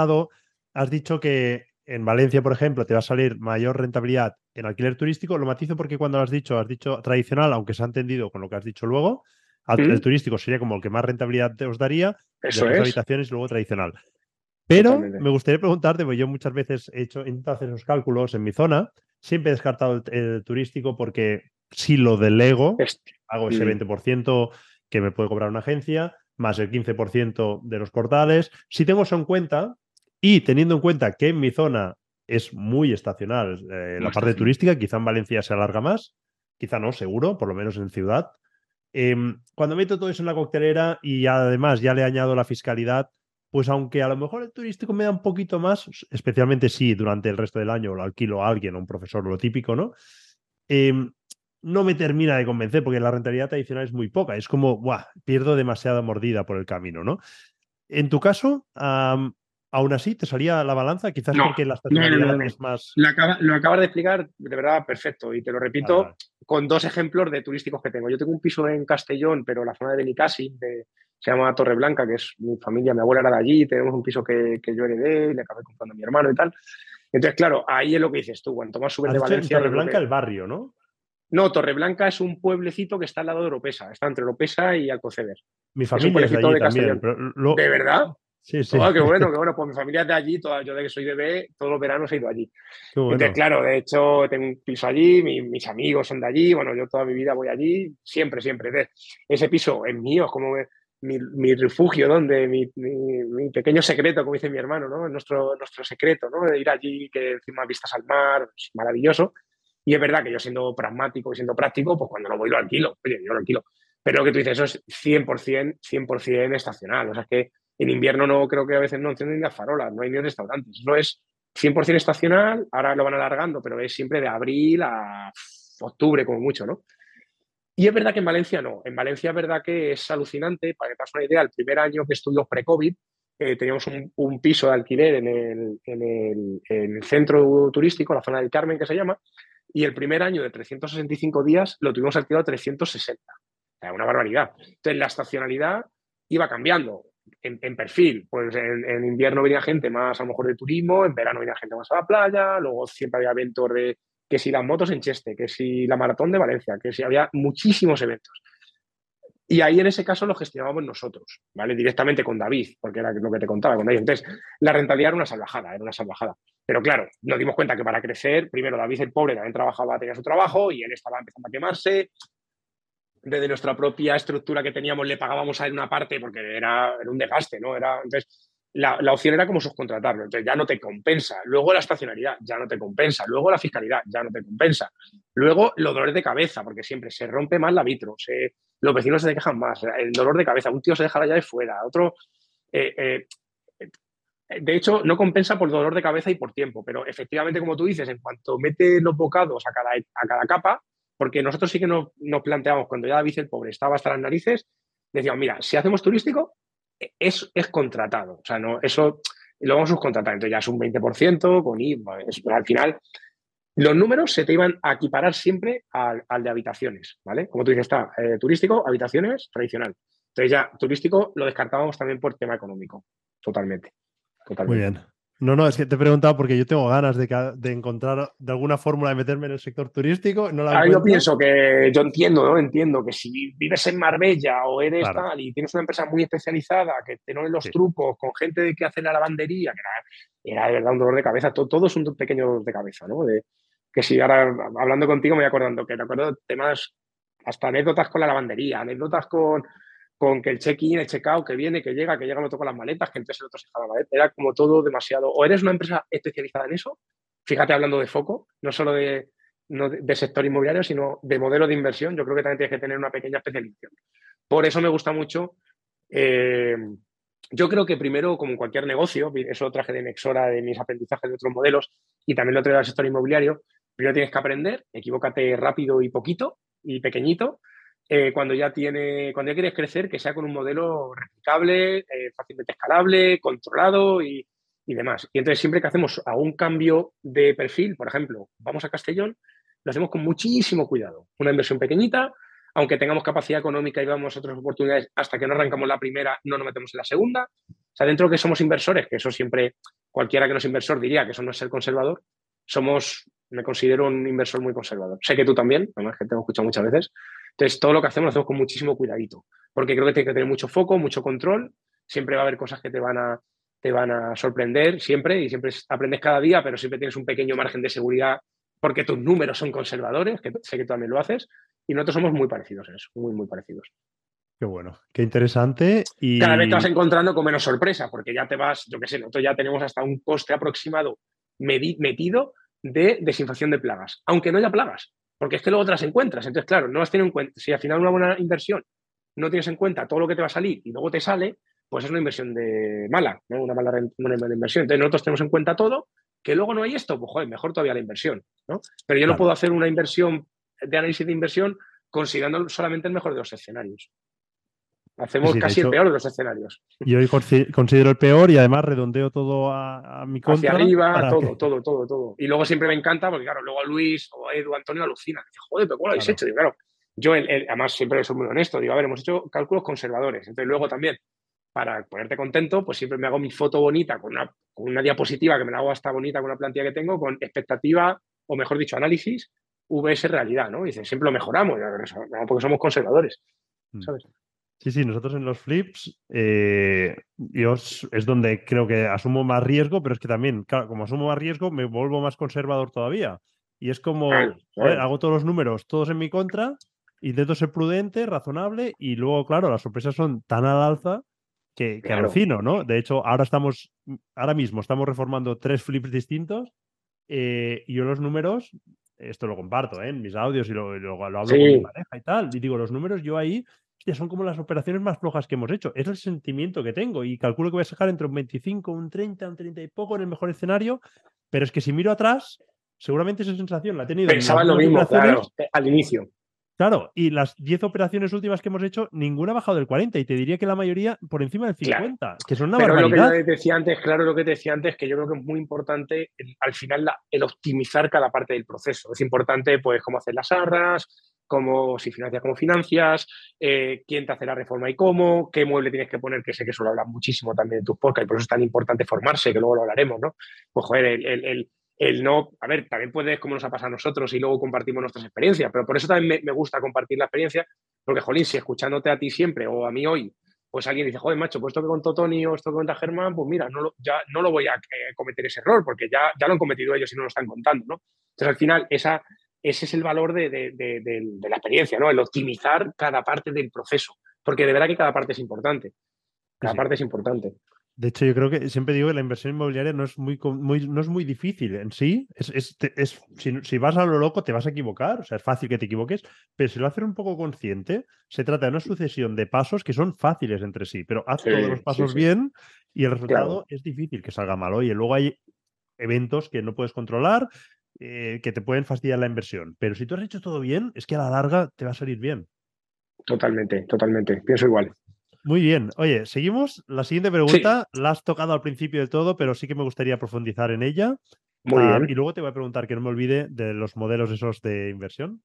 has dicho que en Valencia, por ejemplo, te va a salir mayor rentabilidad en alquiler turístico. Lo matizo porque cuando lo has dicho tradicional, aunque se ha entendido con lo que has dicho luego, el ¿Mm? turístico sería como el que más rentabilidad te os daría, Eso después es, habitaciones y luego tradicional. Pero totalmente. me gustaría preguntarte, porque yo muchas veces he intentado hacer esos cálculos en mi zona, siempre he descartado el turístico porque si lo delego, Es- hago ese mm, 20% que me puede cobrar una agencia, más el 15% de los portales. Si tengo eso en cuenta y teniendo en cuenta que en mi zona es muy estacional la Muy parte estacional. turística, quizá en Valencia se alarga más, quizá no, seguro, por lo menos en ciudad. Cuando meto todo eso en la coctelera y además ya le añado la fiscalidad, pues aunque a lo mejor el turístico me da un poquito más, especialmente si durante el resto del año lo alquilo a alguien, a un profesor, lo típico, ¿no? Em, no me termina de convencer porque la rentabilidad tradicional es muy poca. Es como, ¡buah! Pierdo demasiada mordida por el camino, ¿no? En tu caso, aún así, ¿te salía la balanza? Quizás No, porque la no, no, estacionalidad no, no. es más... Lo acabas de explicar de verdad perfecto y te lo Vale, repito vale. con dos ejemplos de turísticos que tengo. Yo tengo un piso en Castellón, pero en la zona de Benicàssim, se llama Torreblanca, que es mi familia, mi abuela era de allí, tenemos un piso que yo heredé y le acabé comprando a mi hermano y tal. Entonces, claro, ahí es lo que dices tú, cuanto más subes Has de dicho en Valencia, yo creo Torreblanca que... el barrio, ¿no? No, Torreblanca es un pueblecito que está al lado de Oropesa, está entre Oropesa y Alcoceber. Mi Es un familia es de pueblecito allí de también, Castellón. pero ¿De verdad? sí, sí, Oh, qué bueno, qué bueno. Pues mi familia es de allí, yo de que soy bebé, todos los veranos he ido allí. qué Entonces, bueno. claro, de hecho, tengo un piso allí, mis amigos son de allí, bueno, yo toda mi vida voy allí, siempre, siempre. Entonces, ese piso es mío, es como mi refugio, donde mi pequeño secreto, como dice mi hermano, ¿no? Es nuestro secreto, ¿no? De ir allí, que encima vistas al mar, es maravilloso. Y es verdad que yo siendo pragmático y siendo práctico, pues cuando no voy lo alquilo, oye, yo lo alquilo. Pero lo que tú dices, eso es 100% estacional. O sea, es que en invierno no creo que a veces no encienden ni las farolas, no hay ni restaurantes. Eso es 100% estacional, ahora lo van alargando, pero es siempre de abril a octubre como mucho, ¿no? Y es verdad que en Valencia no. En Valencia es verdad que es alucinante. Para que te hagas una idea, el primer año que estudió pre-COVID, teníamos un piso de alquiler en el centro turístico, la zona del Carmen que se llama, y el primer año de 365 días lo tuvimos activado 360. O sea, una barbaridad. Entonces, la estacionalidad iba cambiando en perfil. Pues en invierno venía gente más a lo mejor de turismo, en verano venía gente más a la playa, luego siempre había eventos de que si las motos en Cheste, que si la maratón de Valencia, que si había muchísimos eventos. Y ahí en ese caso lo gestionábamos nosotros, ¿vale? Directamente con David, porque era lo que te contaba con David. Entonces, la rentabilidad era una salvajada. Pero claro, nos dimos cuenta que para crecer, primero David el pobre también trabajaba, tenía su trabajo y él estaba empezando a quemarse. Desde nuestra propia estructura que teníamos le pagábamos a él una parte porque era un desgaste, ¿no? Entonces, la opción era como subcontratarlo. Entonces ya no te compensa. Luego la estacionalidad ya no te compensa. Luego la fiscalidad ya no te compensa. Luego los dolores de cabeza, porque siempre se rompe más la vitro, los vecinos se quejan más, el dolor de cabeza, un tío se deja la llave fuera, otro... de hecho, no compensa por dolor de cabeza y por tiempo, pero efectivamente, como tú dices, en cuanto metes los bocados a cada capa, porque nosotros sí que nos planteamos, cuando ya David el pobre estaba hasta las narices, decíamos, mira, si hacemos turístico, es contratado. O sea, no, eso lo vamos a subcontratar. Entonces ya es un 20% con IVA. Al final, los números se te iban a equiparar siempre al de habitaciones, ¿vale? Como tú dices, está turístico, habitaciones, tradicional. Entonces ya turístico lo descartábamos también por tema económico, totalmente. Muy bien. No, es que te he preguntado porque yo tengo ganas de encontrar de alguna fórmula de meterme en el sector turístico. No la Ahora encuentro. yo pienso que, yo entiendo, ¿no? Entiendo que si vives en Marbella o eres Claro. tal y tienes una empresa muy especializada que te no los trucos con gente que hace la lavandería, que era de verdad un dolor de cabeza, todo es un pequeño dolor de cabeza, ¿no? Que si ahora hablando contigo me voy acordando que te acuerdo de temas, hasta anécdotas con la lavandería, anécdotas con que el check-in, el check-out, que llega el otro con las maletas, que entonces el otro se deja la maleta. Era como todo demasiado. O eres una empresa especializada en eso, fíjate hablando de foco, no solo de sector inmobiliario, sino de modelo de inversión. Yo creo que también tienes que tener una pequeña especialización. Por eso me gusta mucho. Yo creo que primero, como en cualquier negocio, eso traje de Nexora, de mis aprendizajes de otros modelos, y también lo traigo del sector inmobiliario, primero tienes que aprender, equivócate rápido y poquito y pequeñito. Cuando ya quieres crecer, que sea con un modelo replicable, fácilmente escalable, controlado y demás. Y entonces siempre que hacemos algún cambio de perfil, por ejemplo, vamos a Castellón, lo hacemos con muchísimo cuidado. Una inversión pequeñita, aunque tengamos capacidad económica y veamos otras oportunidades, hasta que no arrancamos la primera, no nos metemos en la segunda. O sea, dentro de que somos inversores, que eso siempre, cualquiera que no es inversor diría que eso no es ser conservador, me considero un inversor muy conservador. Sé que tú también, además que te he escuchado muchas veces. Entonces, todo lo que hacemos lo hacemos con muchísimo cuidadito, porque creo que tiene que tener mucho foco, mucho control. Siempre va a haber cosas que te van a sorprender, siempre, y siempre aprendes cada día, pero siempre tienes un pequeño margen de seguridad porque tus números son conservadores, que sé que tú también lo haces, y nosotros somos muy parecidos en eso, muy, muy parecidos. Qué bueno, qué interesante. Y cada vez te vas encontrando con menos sorpresa, porque ya te vas, yo qué sé, nosotros ya tenemos hasta un coste aproximado metido de desinfección de plagas, aunque no haya plagas, porque es que luego te las encuentras. Entonces, claro, no has tenido en cuenta, si al final una buena inversión no tienes en cuenta todo lo que te va a salir y luego te sale, pues es una inversión mala, ¿no? Una mala inversión. Entonces, nosotros tenemos en cuenta todo, que luego no hay esto, pues joder, mejor todavía la inversión, ¿no? Pero yo no puedo hacer una inversión de análisis de inversión considerando solamente el mejor de los escenarios. Hacemos casi el peor de los escenarios. Yo hoy considero el peor y además redondeo todo a mi contra. Hacia arriba, todo. Y luego siempre me encanta porque, claro, luego Luis o Edu, Antonio alucinan. Dice, joder, pero ¿cómo lo habéis hecho? Digo, claro, yo además siempre soy muy honesto. Digo, a ver, hemos hecho cálculos conservadores. Entonces luego también, para ponerte contento, pues siempre me hago mi foto bonita con una diapositiva que me la hago hasta bonita con una plantilla que tengo, con expectativa, o mejor dicho, análisis, VS realidad, ¿no? Dice, siempre lo mejoramos, porque somos conservadores, ¿sabes? Sí, nosotros en los flips yo es donde creo que asumo más riesgo, pero es que también, claro, como asumo más riesgo, me vuelvo más conservador todavía. Y es como, joder, hago todos los números, todos en mi contra, intento ser prudente, razonable, y luego, claro, las sorpresas son tan al alza que alucino, ¿no? De hecho, ahora mismo estamos reformando 3 flips distintos, y yo los números, esto lo comparto en mis audios y lo hablo con mi pareja y tal, y digo, los números yo ahí son como las operaciones más flojas que hemos hecho. Es el sentimiento que tengo y calculo que voy a sacar entre un 25, un 30, un 30 y poco en el mejor escenario, pero es que si miro atrás, seguramente esa sensación la he tenido. Pensaba lo mismo, claro, al inicio. Claro, y las 10 operaciones últimas que hemos hecho, ninguna ha bajado del 40 y te diría que la mayoría por encima del 50, claro, que son una pero barbaridad. Lo que yo decía antes, claro, lo que te decía antes, que yo creo que es muy importante al final el optimizar cada parte del proceso. Es importante, pues, cómo hacer las arras, cómo, si financias, cómo financias, quién te hace la reforma y cómo, qué mueble tienes que poner, que sé que suelo hablar muchísimo también en tus podcasts, y por eso es tan importante formarse, que luego lo hablaremos, ¿no? Pues, joder, el no, a ver, también puedes, como nos ha pasado a nosotros, y luego compartimos nuestras experiencias, pero por eso también me gusta compartir la experiencia, porque, jolín, si escuchándote a ti siempre o a mí hoy, pues alguien dice, joder, macho, pues esto que contó Tony o esto que cuenta Germán, pues mira, ya no lo voy a cometer ese error, porque ya lo han cometido ellos y no lo están contando, ¿no? Entonces, al final, ese es el valor de la experiencia, ¿no? El optimizar cada parte del proceso, porque de verdad que cada parte es importante. Cada parte es importante. De hecho, yo creo que siempre digo que la inversión inmobiliaria no es no es muy difícil en sí. Si vas a lo loco, te vas a equivocar. O sea, es fácil que te equivoques, pero si lo haces un poco consciente, se trata de una sucesión de pasos que son fáciles entre sí. Pero haz todos los pasos bien y el resultado es difícil que salga mal. Oye, luego hay eventos que no puedes controlar, que te pueden fastidiar la inversión. Pero si tú has hecho todo bien, es que a la larga te va a salir bien. Totalmente, totalmente. Pienso igual. Muy bien. Oye, seguimos. La siguiente pregunta la has tocado al principio de todo, pero sí que me gustaría profundizar en ella. Muy bien. Y luego te voy a preguntar, que no me olvide, de los modelos esos de inversión.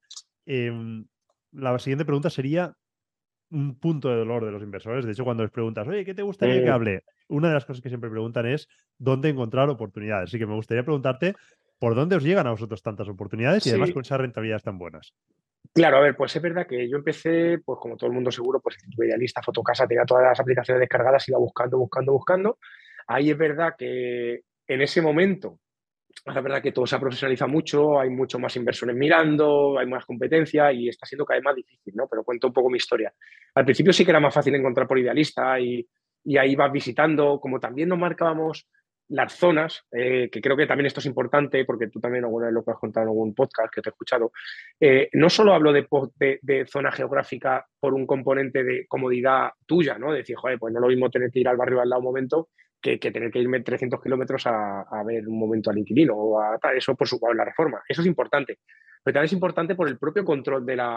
La siguiente pregunta sería un punto de dolor de los inversores. De hecho, cuando les preguntas, oye, ¿qué te gustaría que hable? Una de las cosas que siempre preguntan es dónde encontrar oportunidades. Así que me gustaría preguntarte por dónde os llegan a vosotros tantas oportunidades y además con esas rentabilidades tan buenas. Claro, a ver, pues es verdad que yo empecé, pues como todo el mundo seguro, pues tuve Idealista, Fotocasa, tenía todas las aplicaciones descargadas, iba buscando. Ahí es verdad que en ese momento, es verdad que todo se ha profesionalizado mucho, hay mucho más inversores mirando, hay más competencia y está siendo cada vez más difícil, ¿no? Pero cuento un poco mi historia. Al principio sí que era más fácil encontrar por Idealista y ahí vas visitando, como también nos marcábamos las zonas, que creo que también esto es importante, porque tú también alguna vez lo has contado en algún podcast que te he escuchado, no solo hablo de zona geográfica por un componente de comodidad tuya, ¿no? De decir, joder, pues no lo mismo tener que ir al barrio al lado un momento que tener que irme 300 kilómetros a ver un momento al inquilino o a tal. Eso por supuesto la reforma. Eso es importante. Pero también es importante por el propio control de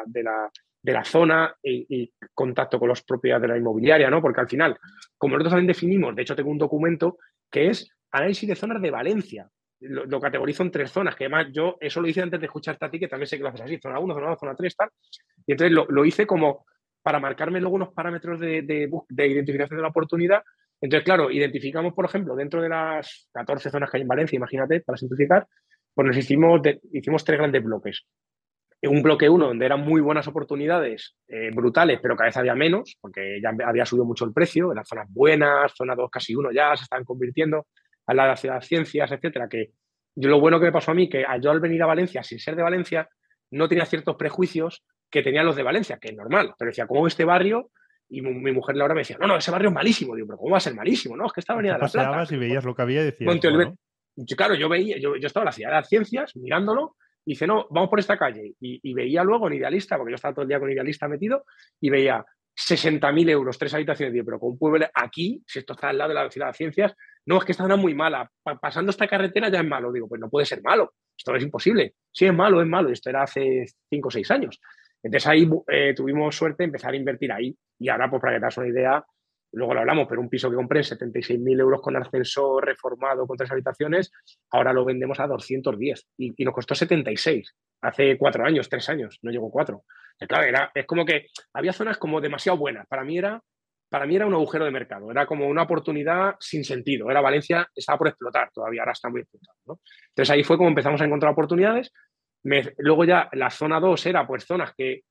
la zona y contacto con los propietarios de la inmobiliaria, ¿no? Porque al final, como nosotros también definimos, de hecho tengo un documento que es análisis de zonas de Valencia. Lo categorizo en 3 zonas, que además yo eso lo hice antes de escucharte a ti, que también sé que lo haces así, zona 1, zona 2, zona 3, tal. Y entonces lo hice como para marcarme luego unos parámetros de identificación de la oportunidad. Entonces, claro, identificamos, por ejemplo, dentro de las 14 zonas que hay en Valencia, imagínate, para simplificar, pues nos hicimos 3 grandes bloques. Un bloque 1 donde eran muy buenas oportunidades, brutales, pero cada vez había menos, porque ya había subido mucho el precio, eran zonas buenas, zona 2 casi 1 ya, se estaban convirtiendo, al lado de la ciudad de ciencias, etcétera, que yo lo bueno que me pasó a mí, que yo al venir a Valencia, sin ser de Valencia, no tenía ciertos prejuicios que tenían los de Valencia, que es normal, pero decía, ¿cómo este barrio? Y mi mujer Laura me decía, no, ese barrio es malísimo. Digo, pero ¿cómo va a ser malísimo? No, es que está Avenida de la Plata. Paseabas y veías lo que había y decías, bueno. Claro, yo estaba en la ciudad de las ciencias mirándolo y dice, no, vamos por esta calle. Y veía luego en Idealista, porque yo estaba todo el día con Idealista metido, y veía 60.000 euros, 3 habitaciones. Digo, pero con un pueblo aquí, si esto está al lado de la ciudad de ciencias, no, es que esta zona es muy mala. Pasando esta carretera ya es malo. Digo, pues no puede ser malo. Esto es imposible. Sí, es malo, es malo. Esto era hace 5 o 6 años. Entonces ahí tuvimos suerte de empezar a invertir ahí. Y ahora, pues para que te hagas una idea, luego lo hablamos, pero un piso que compré en 76.000 euros con ascensor reformado con 3 habitaciones, ahora lo vendemos a 210 y nos costó 76. Hace 4 años, 3 años, no llegó 4. Claro, es como que había zonas como demasiado buenas. Para mí era un agujero de mercado, era como una oportunidad sin sentido. Era Valencia, estaba por explotar todavía, ahora está muy explotado, ¿no? Entonces ahí fue como empezamos a encontrar oportunidades. Luego ya la zona 2 era pues zonas que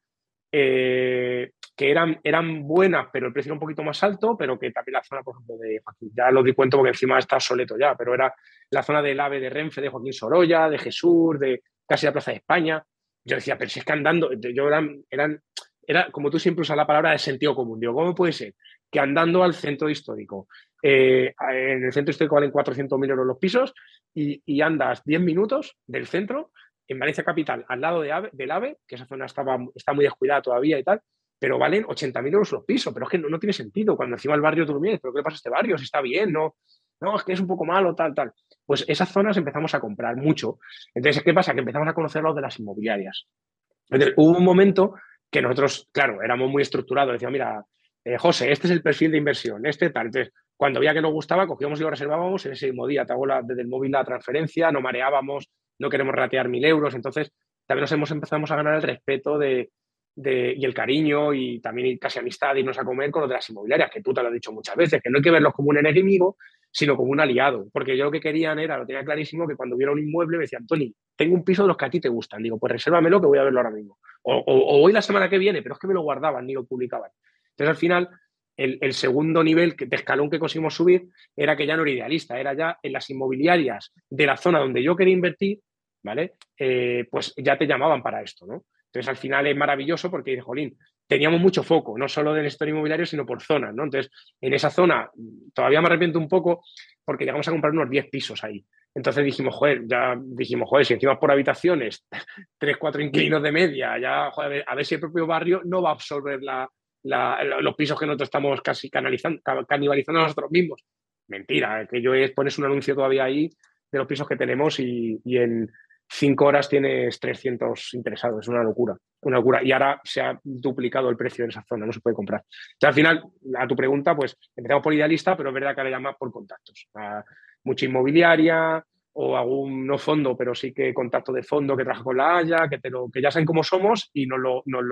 eran buenas, pero el precio era un poquito más alto, pero que también la zona, por ejemplo, de Joaquín, ya lo di cuenta porque encima está soleto ya, pero era la zona del AVE de Renfe, de Joaquín Sorolla, de Jesús, de casi la Plaza de España. Yo decía, pero si es que andando, era como tú siempre usas la palabra de sentido común. Digo, ¿cómo puede ser que andando al centro histórico, en el centro histórico valen 400.000 euros los pisos y andas 10 minutos del centro en Valencia Capital, al lado del AVE, que esa zona está muy descuidada todavía y tal, pero valen 80.000 euros los pisos, pero es que no tiene sentido. Cuando encima el barrio tú lo miras, ¿pero qué le pasa a este barrio? Si está bien, no, es que es un poco malo, tal. Pues esas zonas empezamos a comprar mucho. Entonces, ¿qué pasa? Que empezamos a conocer los de las inmobiliarias. Entonces, hubo un momento que nosotros, claro, éramos muy estructurados. Decíamos, mira, José, este es el perfil de inversión, este tal. Entonces, cuando veía que nos gustaba, cogíamos y lo reservábamos en ese mismo día. Te hago desde el móvil la transferencia, no mareábamos, no queremos ratear 1.000 euros. Entonces, también empezamos a ganar el respeto y el cariño y también casi amistad de irnos a comer con los de las inmobiliarias, que tú te lo has dicho muchas veces, que no hay que verlos como un enemigo, sino como un aliado. Porque yo lo que querían era, lo tenía clarísimo, que cuando viera un inmueble me decían, Tony, tengo un piso de los que a ti te gustan. Digo, pues resérvamelo que voy a verlo ahora mismo. O voy la semana que viene, pero es que me lo guardaban ni lo publicaban. Entonces, al final, el segundo nivel de escalón que conseguimos subir era que ya no era idealista, era ya en las inmobiliarias de la zona donde yo quería invertir, ¿vale? Pues ya te llamaban para esto, ¿no? Entonces, al final es maravilloso porque, jolín, teníamos mucho foco, no solo del sector inmobiliario, sino por zonas, ¿no? Entonces, en esa zona, todavía me arrepiento un poco porque llegamos a comprar unos 10 pisos ahí. Entonces dijimos, joder, si encima por habitaciones, 3, 4 inquilinos de media, ya, joder, a ver si el propio barrio no va a absorber los pisos que nosotros estamos casi canibalizando a nosotros mismos. Mentira, que pones un anuncio todavía ahí de los pisos que tenemos y en 5 horas tienes 300 interesados. Es una locura, una locura. Y ahora se ha duplicado el precio en esa zona, no se puede comprar. Entonces, al final, a tu pregunta, pues empezamos por idealista, pero es verdad que ahora llama por contactos. Mucha inmobiliaria o algún no fondo, pero sí que contacto de fondo que trabaja con la Haya, que ya saben cómo somos y nos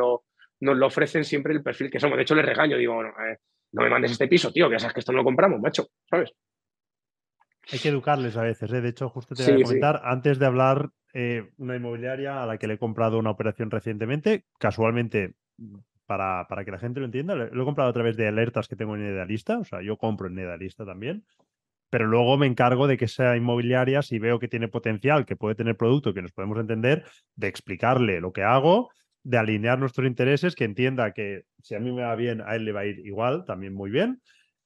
lo ofrecen siempre el perfil que somos. De hecho, les regaño, digo, bueno, no me mandes este piso, tío, que ya sabes que esto no lo compramos, macho, ¿sabes? Hay que educarles a veces, ¿eh? De hecho, justo te voy a Sí, sí. comentar, antes de hablar, una inmobiliaria a la que le he comprado una operación recientemente, casualmente, para que la gente lo entienda, lo he comprado a través de alertas que tengo en Idealista, o sea, yo compro en Idealista también, pero luego me encargo de que esa inmobiliaria, si veo que tiene potencial, que puede tener producto, que nos podemos entender, de explicarle lo que hago, de alinear nuestros intereses, que entienda que si a mí me va bien, a él le va a ir igual, también muy bien.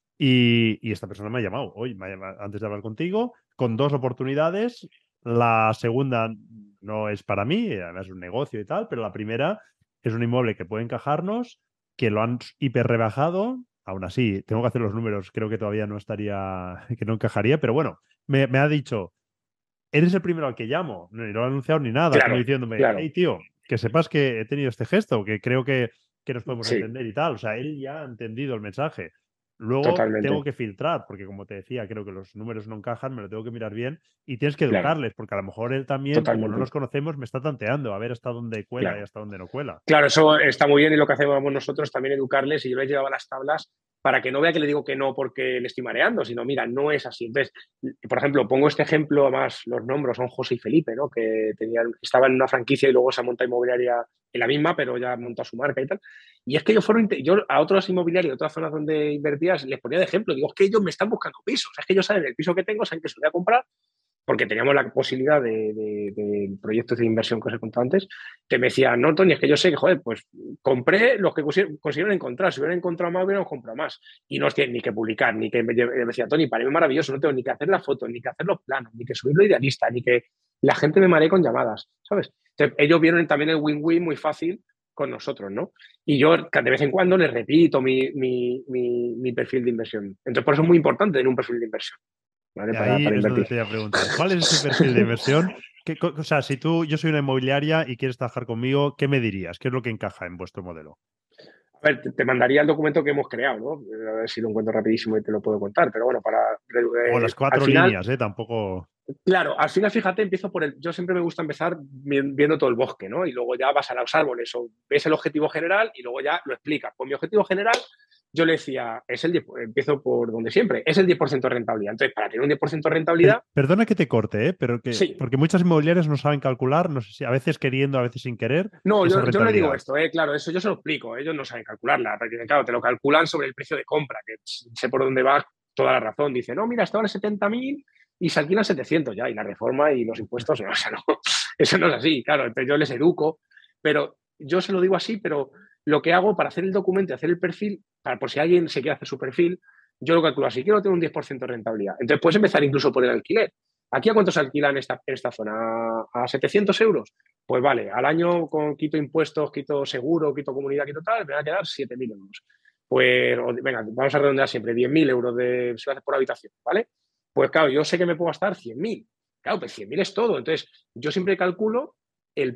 Y esta persona me ha llamado hoy, antes de hablar contigo, con 2 oportunidades. La segunda no es para mí, además es un negocio y tal, pero la primera es un inmueble que puede encajarnos, que lo han hiper rebajado. Aún así, tengo que hacer los números, creo que todavía no estaría, que no encajaría, pero bueno, me ha dicho, eres el primero al que llamo, ni lo he anunciado ni nada, como Claro, diciéndome, claro. hey tío, que sepas que he tenido este gesto, que creo que nos podemos Sí, entender y tal. O sea, él ya ha entendido el mensaje. Luego tengo totalmente. que filtrar, porque como te decía, creo que los números no encajan, me lo tengo que mirar bien y tienes que Claro, educarles, porque a lo mejor él también, como no nos totalmente. conocemos, me está tanteando a ver hasta dónde cuela y Claro. hasta dónde no cuela. Claro, eso está muy bien y lo que hacemos nosotros también educarles y yo les llevaba las tablas para que no vea que le digo que no porque le estoy mareando, sino mira, no es así. Entonces, por ejemplo, pongo este ejemplo, además los nombres son José y Felipe, ¿no? Que estaban en una franquicia y luego se ha montado inmobiliaria en la misma, pero ya ha montado su marca y tal. Y es que yo a otros inmobiliarios, a otras zonas donde invertías, les ponía de ejemplo. Digo, es que ellos me están buscando pisos, es que ellos saben el piso que tengo, saben que se lo voy a comprar porque teníamos la posibilidad de proyectos de inversión que os he contado antes, que me decían, no, Tony, es que yo sé que, joder, pues compré los que consiguieron encontrar, si hubieran encontrado más, hubiéramos comprado más. Y no tienen ni que publicar, ni que me decía, Tony, para mí es maravilloso, no tengo ni que hacer las fotos, ni que hacer los planos, ni que subirlo idealista, ni que la gente me maree con llamadas, ¿sabes? Entonces, ellos vieron también el win-win muy fácil con nosotros, ¿no? Y yo de vez en cuando les repito mi perfil de inversión. Entonces, por eso es muy importante tener un perfil de inversión. ¿Vale? Y ahí Para es donde invertir. te voy a preguntar, ¿cuál es ese perfil de inversión? O sea, si yo soy una inmobiliaria y quieres trabajar conmigo, ¿qué me dirías? ¿Qué es lo que encaja en vuestro modelo? A ver, te mandaría el documento que hemos creado, ¿no? A ver si lo encuentro rapidísimo y te lo puedo contar, pero bueno, O las al 4 líneas, final, ¿eh? Tampoco. claro, al final, fíjate, empiezo yo siempre me gusta empezar viendo todo el bosque, ¿no? Y luego ya vas a los árboles o ves el objetivo general y luego ya lo explicas. Pues mi objetivo general, yo le decía, empiezo por donde siempre, es el 10% de rentabilidad. Entonces, para tener un 10% de rentabilidad, Perdona que te corte, ¿eh? Pero sí. porque muchas inmobiliarias no saben calcular, no sé si a veces queriendo, a veces sin querer, No, esa yo le digo rentabilidad. esto, claro, eso yo se lo explico, ellos no saben calcularla, porque claro, te lo calculan sobre el precio de compra, que sé por dónde va toda la razón. Dice, no, mira, estaban en 70.000 y se alquilan 700 ya, y la reforma y los impuestos, no, o sea, no, eso no es así, claro, entonces yo les educo, pero yo se lo digo así, pero lo que hago para hacer el documento y hacer el perfil, por si alguien se quiere hacer su perfil, yo lo calculo así, quiero tener un 10% de rentabilidad. Entonces puedes empezar incluso por el alquiler. ¿Aquí a cuánto se alquila en esta zona? ¿A 700 euros? Pues vale, al año quito impuestos, quito seguro, quito comunidad, quito tal, me va a quedar 7.000 euros. Pues, venga, vamos a redondear siempre, 10.000 euros si lo haces por habitación, ¿vale? Pues claro, yo sé que me puedo gastar 100.000. Claro, pues 100.000 es todo. Entonces, yo siempre calculo el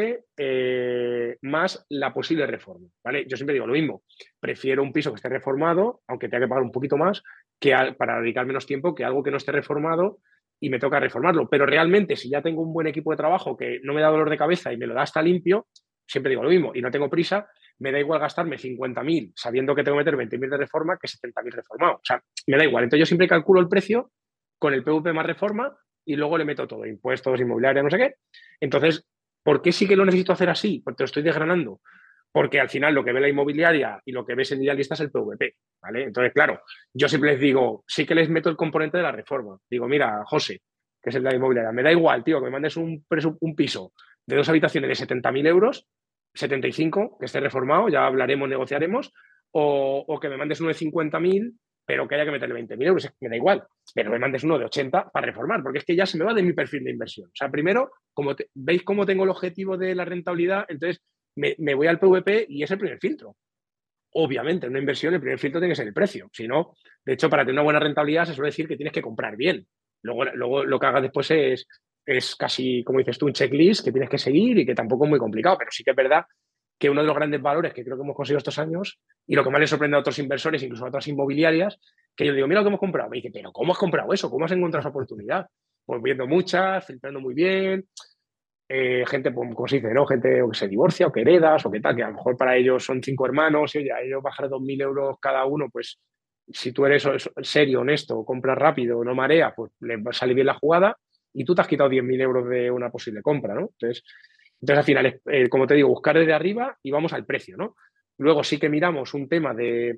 PVP más la posible reforma, ¿vale? Yo siempre digo lo mismo, prefiero un piso que esté reformado, aunque tenga que pagar un poquito más, para dedicar menos tiempo que algo que no esté reformado y me toca reformarlo. Pero realmente, si ya tengo un buen equipo de trabajo que no me da dolor de cabeza y me lo da hasta limpio, siempre digo lo mismo y no tengo prisa, me da igual gastarme 50.000 sabiendo que tengo que meter 20.000 de reforma que 70.000 reformados. O sea, me da igual. Entonces yo siempre calculo el precio con el PVP más reforma y luego le meto todo, impuestos, inmobiliaria, no sé qué. Entonces, ¿por qué sí que lo necesito hacer así? Porque lo estoy desgranando. Porque al final lo que ve la inmobiliaria y lo que ves en Idealista es el PVP, ¿vale? Entonces, claro, yo siempre les digo, sí que les meto el componente de la reforma. Digo, mira, José, que es el de la inmobiliaria, me da igual, tío, que me mandes un piso de 2 habitaciones de 70.000 euros, 75, que esté reformado, ya hablaremos, negociaremos, o que me mandes uno de 50.000, pero que haya que meterle 20.000 euros, me da igual, pero me mandes uno de 80 para reformar, porque es que ya se me va de mi perfil de inversión. O sea, primero, veis cómo tengo el objetivo de la rentabilidad, entonces me voy al PVP y es el primer filtro. Obviamente, en una inversión el primer filtro tiene que ser el precio. Si no, de hecho, para tener una buena rentabilidad se suele decir que tienes que comprar bien. Luego lo que hagas después es casi, como dices tú, un checklist que tienes que seguir y que tampoco es muy complicado, pero sí que es verdad que uno de los grandes valores que creo que hemos conseguido estos años y lo que más les sorprende a otros inversores, incluso a otras inmobiliarias, que yo digo, mira lo que hemos comprado. Me dice, pero ¿cómo has comprado eso? ¿Cómo has encontrado esa oportunidad? Pues viendo muchas, filtrando muy bien, gente, pues, como se dice, ¿no? Gente o que se divorcia o que heredas o que tal, que a lo mejor para ellos son 5 hermanos y oye, a ellos bajar 2.000 euros cada uno, pues si tú eres serio, honesto, compras rápido, no marea, pues le sale bien la jugada y tú te has quitado 10.000 euros de una posible compra, ¿no? Entonces al final, como te digo, buscar desde arriba y vamos al precio, ¿no? Luego sí que miramos un tema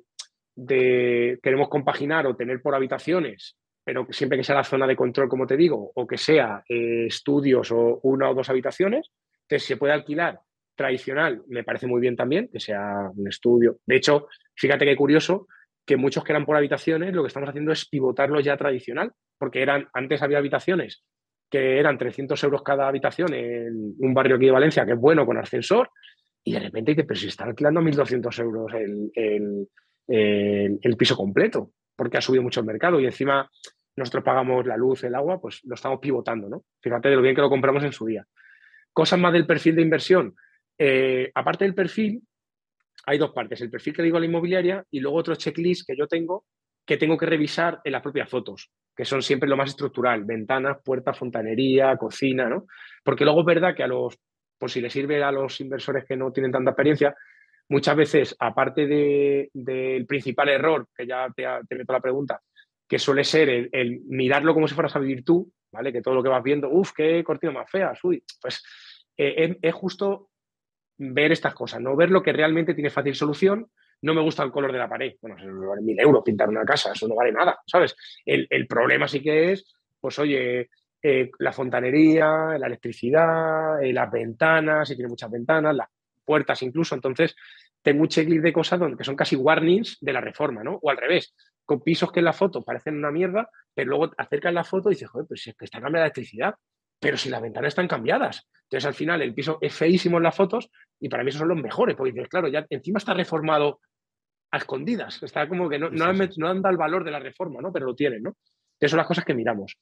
de queremos compaginar o tener por habitaciones, pero siempre que sea la zona de control, como te digo, o que sea estudios o 1 o 2 habitaciones. Entonces, se puede alquilar tradicional, me parece muy bien también, que sea un estudio. De hecho, fíjate qué curioso que muchos que eran por habitaciones, lo que estamos haciendo es pivotarlo ya tradicional, porque antes había habitaciones que eran 300 euros cada habitación en un barrio aquí de Valencia, que es bueno, con ascensor, y de repente dices, pero si está alquilando 1.200 euros el piso completo, porque ha subido mucho el mercado y encima nosotros pagamos la luz, el agua, pues lo estamos pivotando, ¿no? Fíjate de lo bien que lo compramos en su día. Cosas más del perfil de inversión. Aparte del perfil, hay 2 partes. El perfil que digo a la inmobiliaria y luego otro checklist que yo tengo que revisar en las propias fotos, que son siempre lo más estructural, ventanas, puertas, fontanería, cocina, ¿no? Porque luego es verdad que por si les sirve a los inversores que no tienen tanta experiencia, muchas veces, aparte del principal error, que ya te meto la pregunta, que suele ser el mirarlo como si fueras a vivir tú, ¿vale? Que todo lo que vas viendo, qué cortina más fea, uy, pues es justo ver estas cosas, no ver lo que realmente tiene fácil solución. No me gusta el color de la pared. Bueno, vale 1.000 euros pintar una casa, eso no vale nada, ¿sabes? El problema sí que es, pues oye, la fontanería, la electricidad, las ventanas, si tiene muchas ventanas, las puertas incluso. Entonces, tengo un checklist de cosas que son casi warnings de la reforma, ¿no? O al revés, con pisos que en la foto parecen una mierda, pero luego acercas la foto y dices, joder, pues si es que está cambiada la electricidad, pero si las ventanas están cambiadas. Entonces, al final, el piso es feísimo en las fotos y para mí esos son los mejores, porque dices, claro, ya encima está reformado a escondidas. Está como que no han dado el valor de la reforma, ¿no? Pero lo tienen, ¿no? Esas son las cosas que miramos.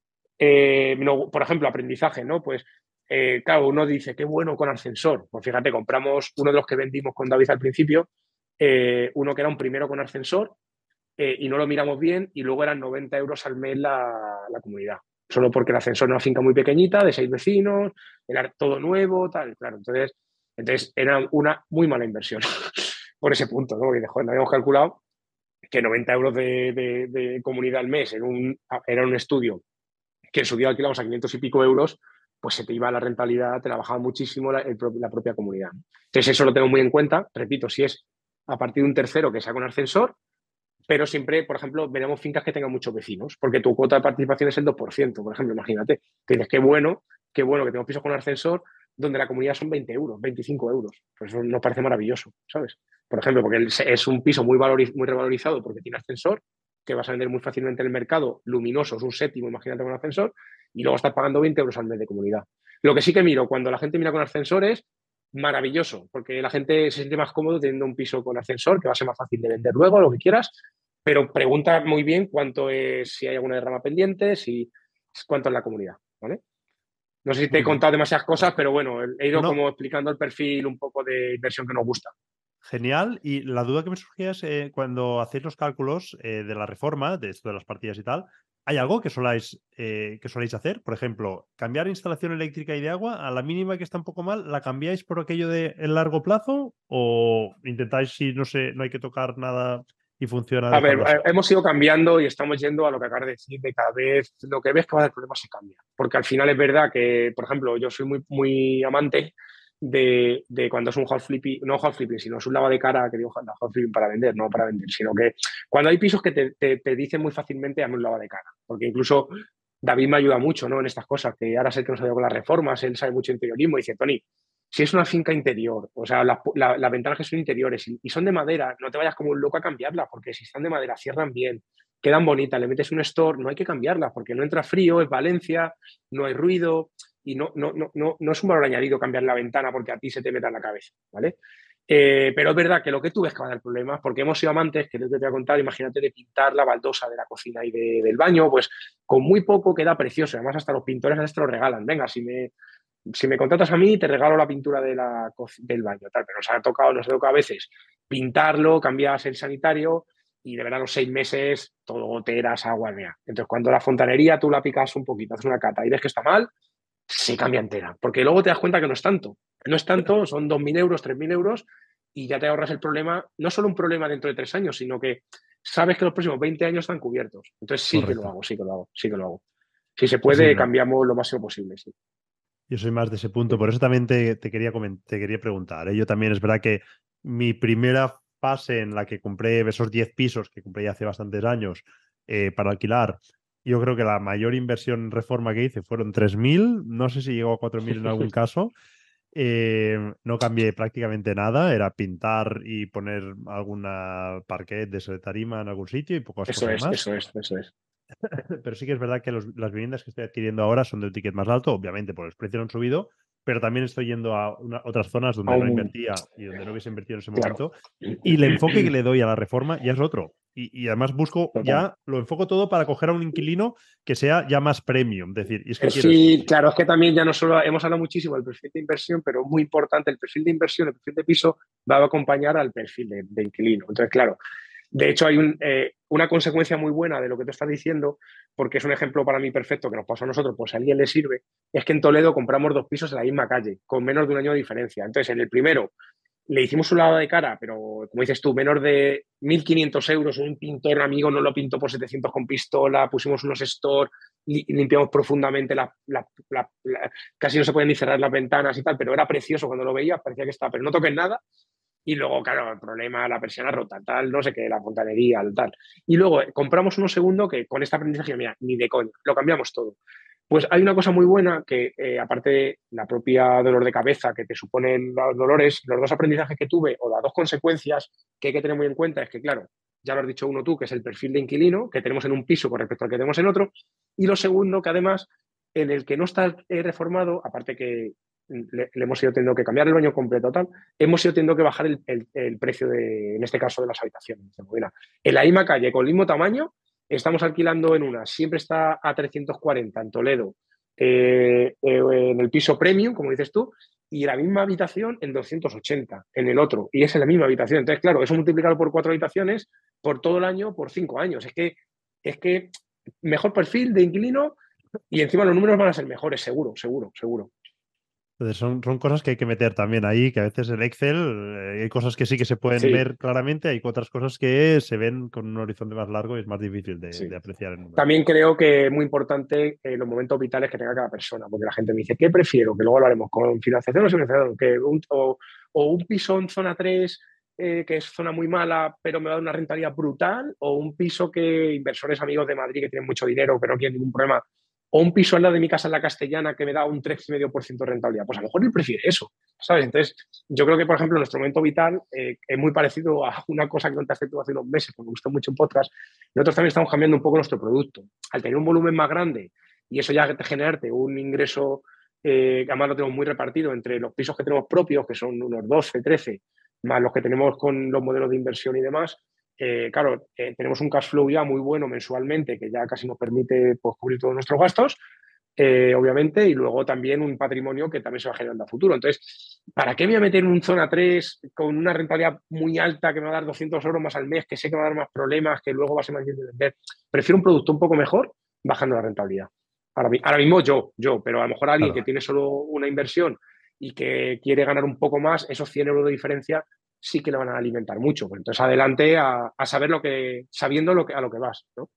Por ejemplo, aprendizaje, ¿no? Pues, claro, uno dice, qué bueno con ascensor. Pues fíjate, compramos uno de los que vendimos con David al principio, uno que era un primero con ascensor, y no lo miramos bien, y luego eran 90 euros al mes la comunidad. Solo porque el ascensor era una finca muy pequeñita, de 6 vecinos, era todo nuevo, tal, claro. Entonces era una muy mala inversión por ese punto, ¿no? Porque, joder, no habíamos calculado que 90 euros de comunidad al mes era un estudio que en su día alquilamos a 500 y pico euros, pues se te iba la rentabilidad, te la bajaba muchísimo la propia comunidad. Entonces eso lo tengo muy en cuenta, repito, si es a partir de un tercero que sea con ascensor, pero siempre, por ejemplo, veremos fincas que tengan muchos vecinos, porque tu cuota de participación es el 2%, por ejemplo, imagínate. Que dices, qué bueno que tengo pisos con ascensor donde la comunidad son 20 euros, 25 euros. Pues eso nos parece maravilloso, ¿sabes? Por ejemplo, porque es un piso muy revalorizado porque tiene ascensor, que vas a vender muy fácilmente en el mercado, luminoso, es un séptimo, imagínate con ascensor, y luego estás pagando 20 euros al mes de comunidad. Lo que sí que miro, cuando la gente mira con ascensor es maravilloso, porque la gente se siente más cómodo teniendo un piso con ascensor, que va a ser más fácil de vender luego, lo que quieras, pero pregunta muy bien cuánto es, si hay alguna derrama pendiente, cuánto es la comunidad, ¿vale? No sé si te he Muy bien. contado demasiadas cosas, pero bueno, he No, ido no, como explicando el perfil un poco de inversión que nos gusta. genial. Y la duda que me surgía es cuando hacéis los cálculos de la reforma, de esto de las partidas y tal, ¿hay algo que soláis hacer? Por ejemplo, cambiar instalación eléctrica y de agua, a la mínima que está un poco mal, ¿la cambiáis por aquello de el largo plazo? ¿O intentáis, si no sé, no hay que tocar nada y funciona, A ver, dejarlo así? hemos ido cambiando y estamos yendo a lo que acabas de decir, de cada vez lo que ves que va a dar problemas se cambia. Porque al final es verdad que, por ejemplo, yo soy muy amante de cuando es un house flipping, no house flipping, sino es un lava de cara, que digo house flipping para vender, no para vender, sino que cuando hay pisos que te dicen muy fácilmente hazme un lava de cara. Porque incluso David me ayuda mucho, ¿no? En estas cosas, que ahora sé que nos ayuda con las reformas, él sabe mucho de interiorismo y dice, Tony, si es una finca interior, o sea, las ventanas que son interiores y son de madera, no te vayas como un loco a cambiarlas, porque si están de madera, cierran bien, quedan bonitas, le metes un store, no hay que cambiarlas, porque no entra frío, es Valencia, no hay ruido y no es un valor añadido cambiar la ventana porque a ti se te meta en la cabeza, ¿vale? Pero es verdad que lo que tú ves que va a dar problemas, porque hemos sido amantes, que te voy a contar, imagínate de pintar la baldosa de la cocina y del baño, pues con muy poco queda precioso, además hasta los pintores a veces te lo regalan, venga, si me contratas a mí, te regalo la pintura del baño, tal, pero nos ha tocado a veces pintarlo, cambias el sanitario y de verdad los 6 meses todo goteras, agua, mea. Entonces, cuando la fontanería tú la picas un poquito, haces una cata y ves que está mal, se cambia entera, porque luego te das cuenta que no es tanto. No es tanto, son 2.000 euros, 3.000 euros y ya te ahorras el problema, no solo un problema dentro de 3 años, sino que sabes que los próximos 20 años están cubiertos. Entonces sí que lo Correcto. hago, sí que lo hago, sí que lo hago. Si se Sí, sí, puede, no. cambiamos lo máximo posible, sí. Yo soy más de ese punto, por eso también te quería preguntar. Yo también es verdad que mi primera fase en la que compré esos 10 pisos que compré ya hace bastantes años para alquilar, yo creo que la mayor inversión en reforma que hice fueron 3.000, no sé si llegó a 4.000 en algún caso. No cambié prácticamente nada, era pintar y poner alguna parquet de ese de tarima en algún sitio y pocas Eso cosas es, más. eso es, eso es. Pero sí que es verdad que las viviendas que estoy adquiriendo ahora son de un ticket más alto, obviamente, por los precios han subido, pero también estoy yendo a otras zonas donde no Aún, invertía y donde no hubiese invertido en ese claro. momento. Y el enfoque que le doy a la reforma ya es otro. Y además Total. lo enfoco todo para coger a un inquilino que sea ya más premium. Es decir, y es que quiero esto. Perfil, claro, es que también ya no solo hemos hablado muchísimo del perfil de inversión, pero es muy importante el perfil de inversión, el perfil de piso va a acompañar al perfil de inquilino. Entonces, claro, de hecho hay una consecuencia muy buena de lo que te estás diciendo, porque es un ejemplo para mí perfecto que nos pasó a nosotros, pues si a alguien le sirve, es que en Toledo compramos 2 pisos en la misma calle, con menos de un año de diferencia. Entonces, en el primero le hicimos un lavado de cara, pero como dices tú, menos de 1.500 euros, un pintor amigo nos lo pintó por 700 con pistola, pusimos unos store, limpiamos profundamente, casi no se pueden ni cerrar las ventanas y tal, pero era precioso cuando lo veías, parecía que estaba, pero no toques nada. Y luego, claro, el problema, la persiana rota, tal, no sé qué, la fontanería, tal. Y luego compramos uno segundo que con este aprendizaje, mira, ni de coña, lo cambiamos todo. Pues hay una cosa muy buena que, aparte de la propia dolor de cabeza que te suponen los dolores, los dos aprendizajes que tuve o las dos consecuencias que hay que tener muy en cuenta es que, claro, ya lo has dicho uno tú, que es el perfil de inquilino que tenemos en un piso con respecto al que tenemos en otro. Y lo segundo, que además, en el que no está reformado, aparte que le hemos ido teniendo que cambiar el baño completo, tal, hemos ido teniendo que bajar el precio, en este caso, de las habitaciones. Mira, en la misma calle, con el mismo tamaño, estamos alquilando en una, siempre está a 340 en Toledo, en el piso premium, como dices tú, y la misma habitación en 280 en el otro, y es en la misma habitación. Entonces, claro, eso multiplicado por 4 habitaciones, por todo el año, por 5 años. Es que mejor perfil de inquilino y encima los números van a ser mejores, seguro, seguro, seguro. Entonces son cosas que hay que meter también ahí, que a veces el Excel, hay cosas que sí que se pueden Sí, ver claramente, hay otras cosas que se ven con un horizonte más largo y es más difícil de sí. apreciar en números. También creo que es muy importante los momentos vitales que tenga cada persona, porque la gente me dice, ¿qué prefiero? Que luego lo haremos con financiación o sin financiación, o un piso en zona 3 que es zona muy mala, pero me va a dar una rentabilidad brutal, o un piso que inversores amigos de Madrid que tienen mucho dinero, pero no tienen ningún problema, o un piso al lado de mi casa en la Castellana que me da un 3,5% de rentabilidad. Pues a lo mejor él prefiere eso, ¿sabes? Entonces, yo creo que, por ejemplo, nuestro momento vital es muy parecido a una cosa que contaste tú hace unos meses, que me gustó mucho en podcast. Nosotros también estamos cambiando un poco nuestro producto. Al tener un volumen más grande y eso ya generarte un ingreso, que además lo tenemos muy repartido entre los pisos que tenemos propios, que son unos 12, 13, más los que tenemos con los modelos de inversión y demás, claro, tenemos un cash flow ya muy bueno mensualmente, que ya casi nos permite pues, cubrir todos nuestros gastos, obviamente, y luego también un patrimonio que también se va generando a futuro. Entonces, ¿para qué me voy a meter en un zona 3 con una rentabilidad muy alta que me va a dar 200 euros más al mes, que sé que me va a dar más problemas, que luego va a ser más difícil de vender? Prefiero un producto un poco mejor bajando la rentabilidad. Ahora mismo pero a lo mejor alguien Claro. que tiene solo una inversión y que quiere ganar un poco más, esos 100 euros de diferencia sí que le van a alimentar mucho. Pues entonces, adelante a saber sabiendo a lo que vas, ¿no?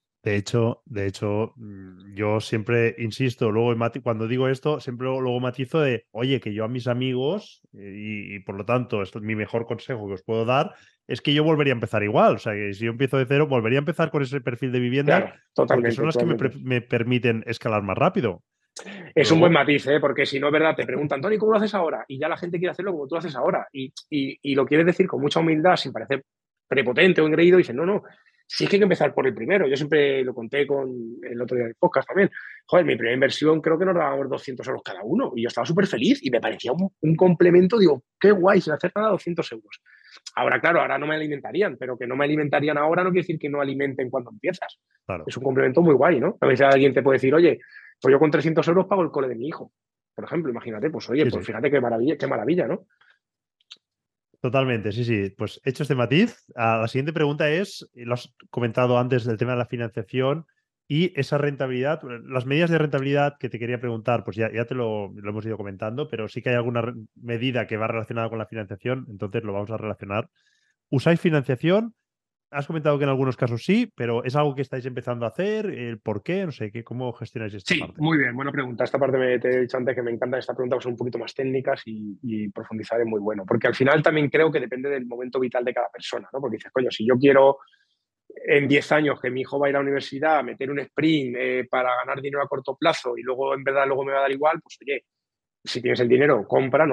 De hecho, yo siempre insisto, luego cuando digo esto, siempre luego matizo de, oye, que yo a mis amigos, y por lo tanto, esto es mi mejor consejo que os puedo dar, es que yo volvería a empezar igual. O sea, que si yo empiezo de cero, volvería a empezar con ese perfil de viviendas, Claro, porque son totalmente, las que totalmente. me permiten escalar más rápido. Es un buen Luego, matiz, ¿eh? Porque si no es verdad, te preguntan, Tony, ¿cómo lo haces ahora? Y ya la gente quiere hacerlo como tú lo haces ahora. Y lo quieres decir con mucha humildad, sin parecer prepotente o engreído, y dicen, no, no, sí que hay que empezar por el primero. Yo siempre lo conté con el otro día del podcast también. Joder, mi primera inversión creo que nos dábamos 200 euros cada uno y yo estaba súper feliz y me parecía un complemento. Digo, qué guay, sin hacer nada, 200 euros. Ahora, claro, ahora no me alimentarían, pero que no me alimentarían ahora no quiere decir que no alimenten cuando empiezas. claro. Es un complemento muy guay, ¿no? A veces alguien te puede decir, oye, pues yo con 300 euros pago el cole de mi hijo, por ejemplo, imagínate, pues oye, Sí, pues sí. fíjate qué maravilla, ¿no? Totalmente, sí, sí. Pues hecho este matiz, la siguiente pregunta es, lo has comentado antes del tema de la financiación y esa rentabilidad, las medidas de rentabilidad que te quería preguntar, pues ya te lo hemos ido comentando, pero sí que hay alguna medida que va relacionada con la financiación, entonces lo vamos a relacionar. ¿Usáis financiación? Has comentado que en algunos casos sí, pero ¿es algo que estáis empezando a hacer? ¿El por qué? No sé, ¿cómo gestionáis esta Sí, parte? muy bien, buena pregunta. Esta parte te he dicho antes que me encantan estas preguntas, que son un poquito más técnicas y profundizar es muy bueno, porque al final también creo que depende del momento vital de cada persona, ¿no? Porque dices, coño, si yo quiero en 10 años que mi hijo va a ir a la universidad, meter un sprint para ganar dinero a corto plazo y luego en verdad luego me va a dar igual, pues oye, si tienes el dinero, compra,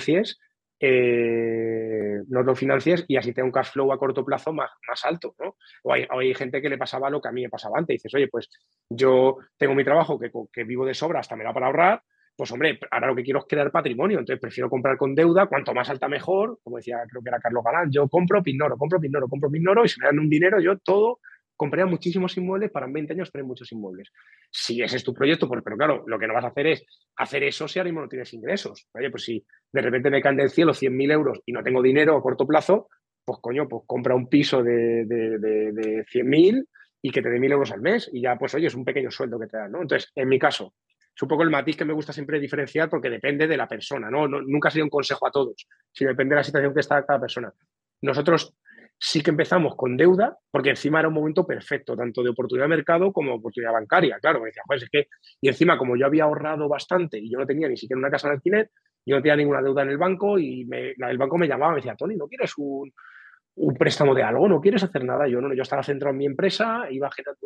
no lo financies y así te da un cash flow a corto plazo más alto, ¿no? O hay gente que le pasaba lo que a mí me pasaba antes. Dices, oye, pues yo tengo mi trabajo que vivo de sobra, hasta me da para ahorrar, pues hombre, ahora lo que quiero es crear patrimonio, entonces prefiero comprar con deuda, cuanto más alta mejor, como decía, creo que era Carlos Galán, yo compro, pignoro, compro, pignoro, compro, pignoro, y si me dan un dinero, yo todo, compraría muchísimos inmuebles para en 20 años tener muchos inmuebles. Si ese es tu proyecto, pero claro, lo que no vas a hacer es hacer eso si ahora mismo no tienes ingresos. Oye, pues si de repente me caen del cielo 100.000 euros y no tengo dinero a corto plazo, pues coño, pues compra un piso de 100.000 y que te dé 1.000 euros al mes y ya, pues oye, es un pequeño sueldo que te dan, ¿no? Entonces, en mi caso, es un poco el matiz que me gusta siempre diferenciar porque depende de la persona, ¿no? Nunca sería un consejo a todos, sino depende de la situación que está cada persona. Nosotros sí que empezamos con deuda, porque encima era un momento perfecto, tanto de oportunidad de mercado como de oportunidad bancaria. Claro, me decía, joder, es que, y encima, como yo había ahorrado bastante y yo no tenía ni siquiera una casa de alquiler, yo no tenía ninguna deuda en el banco y el banco me llamaba, me decía, Tony, ¿no quieres un préstamo de algo? ¿No quieres hacer nada? Yo no, yo estaba centrado en mi empresa, iba generando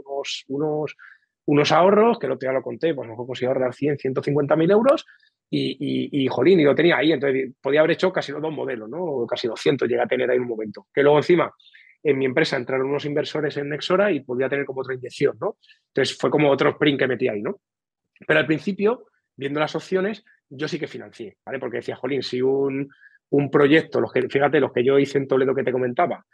unos ahorros, que el otro día lo conté, pues a lo mejor conseguí ahorrar 100, 150.000 euros jolín, y lo tenía ahí. Entonces, podía haber hecho casi los dos modelos, ¿no? Casi 200 llegué a tener ahí en un momento. Que luego encima, en mi empresa entraron unos inversores en Nexora y podía tener como otra inyección, ¿no? Entonces, fue como otro sprint que metí ahí, ¿no? Pero al principio, viendo las opciones, yo sí que financié, ¿vale? Porque decía, jolín, si un proyecto, fíjate, los que yo hice en Toledo que te comentaba,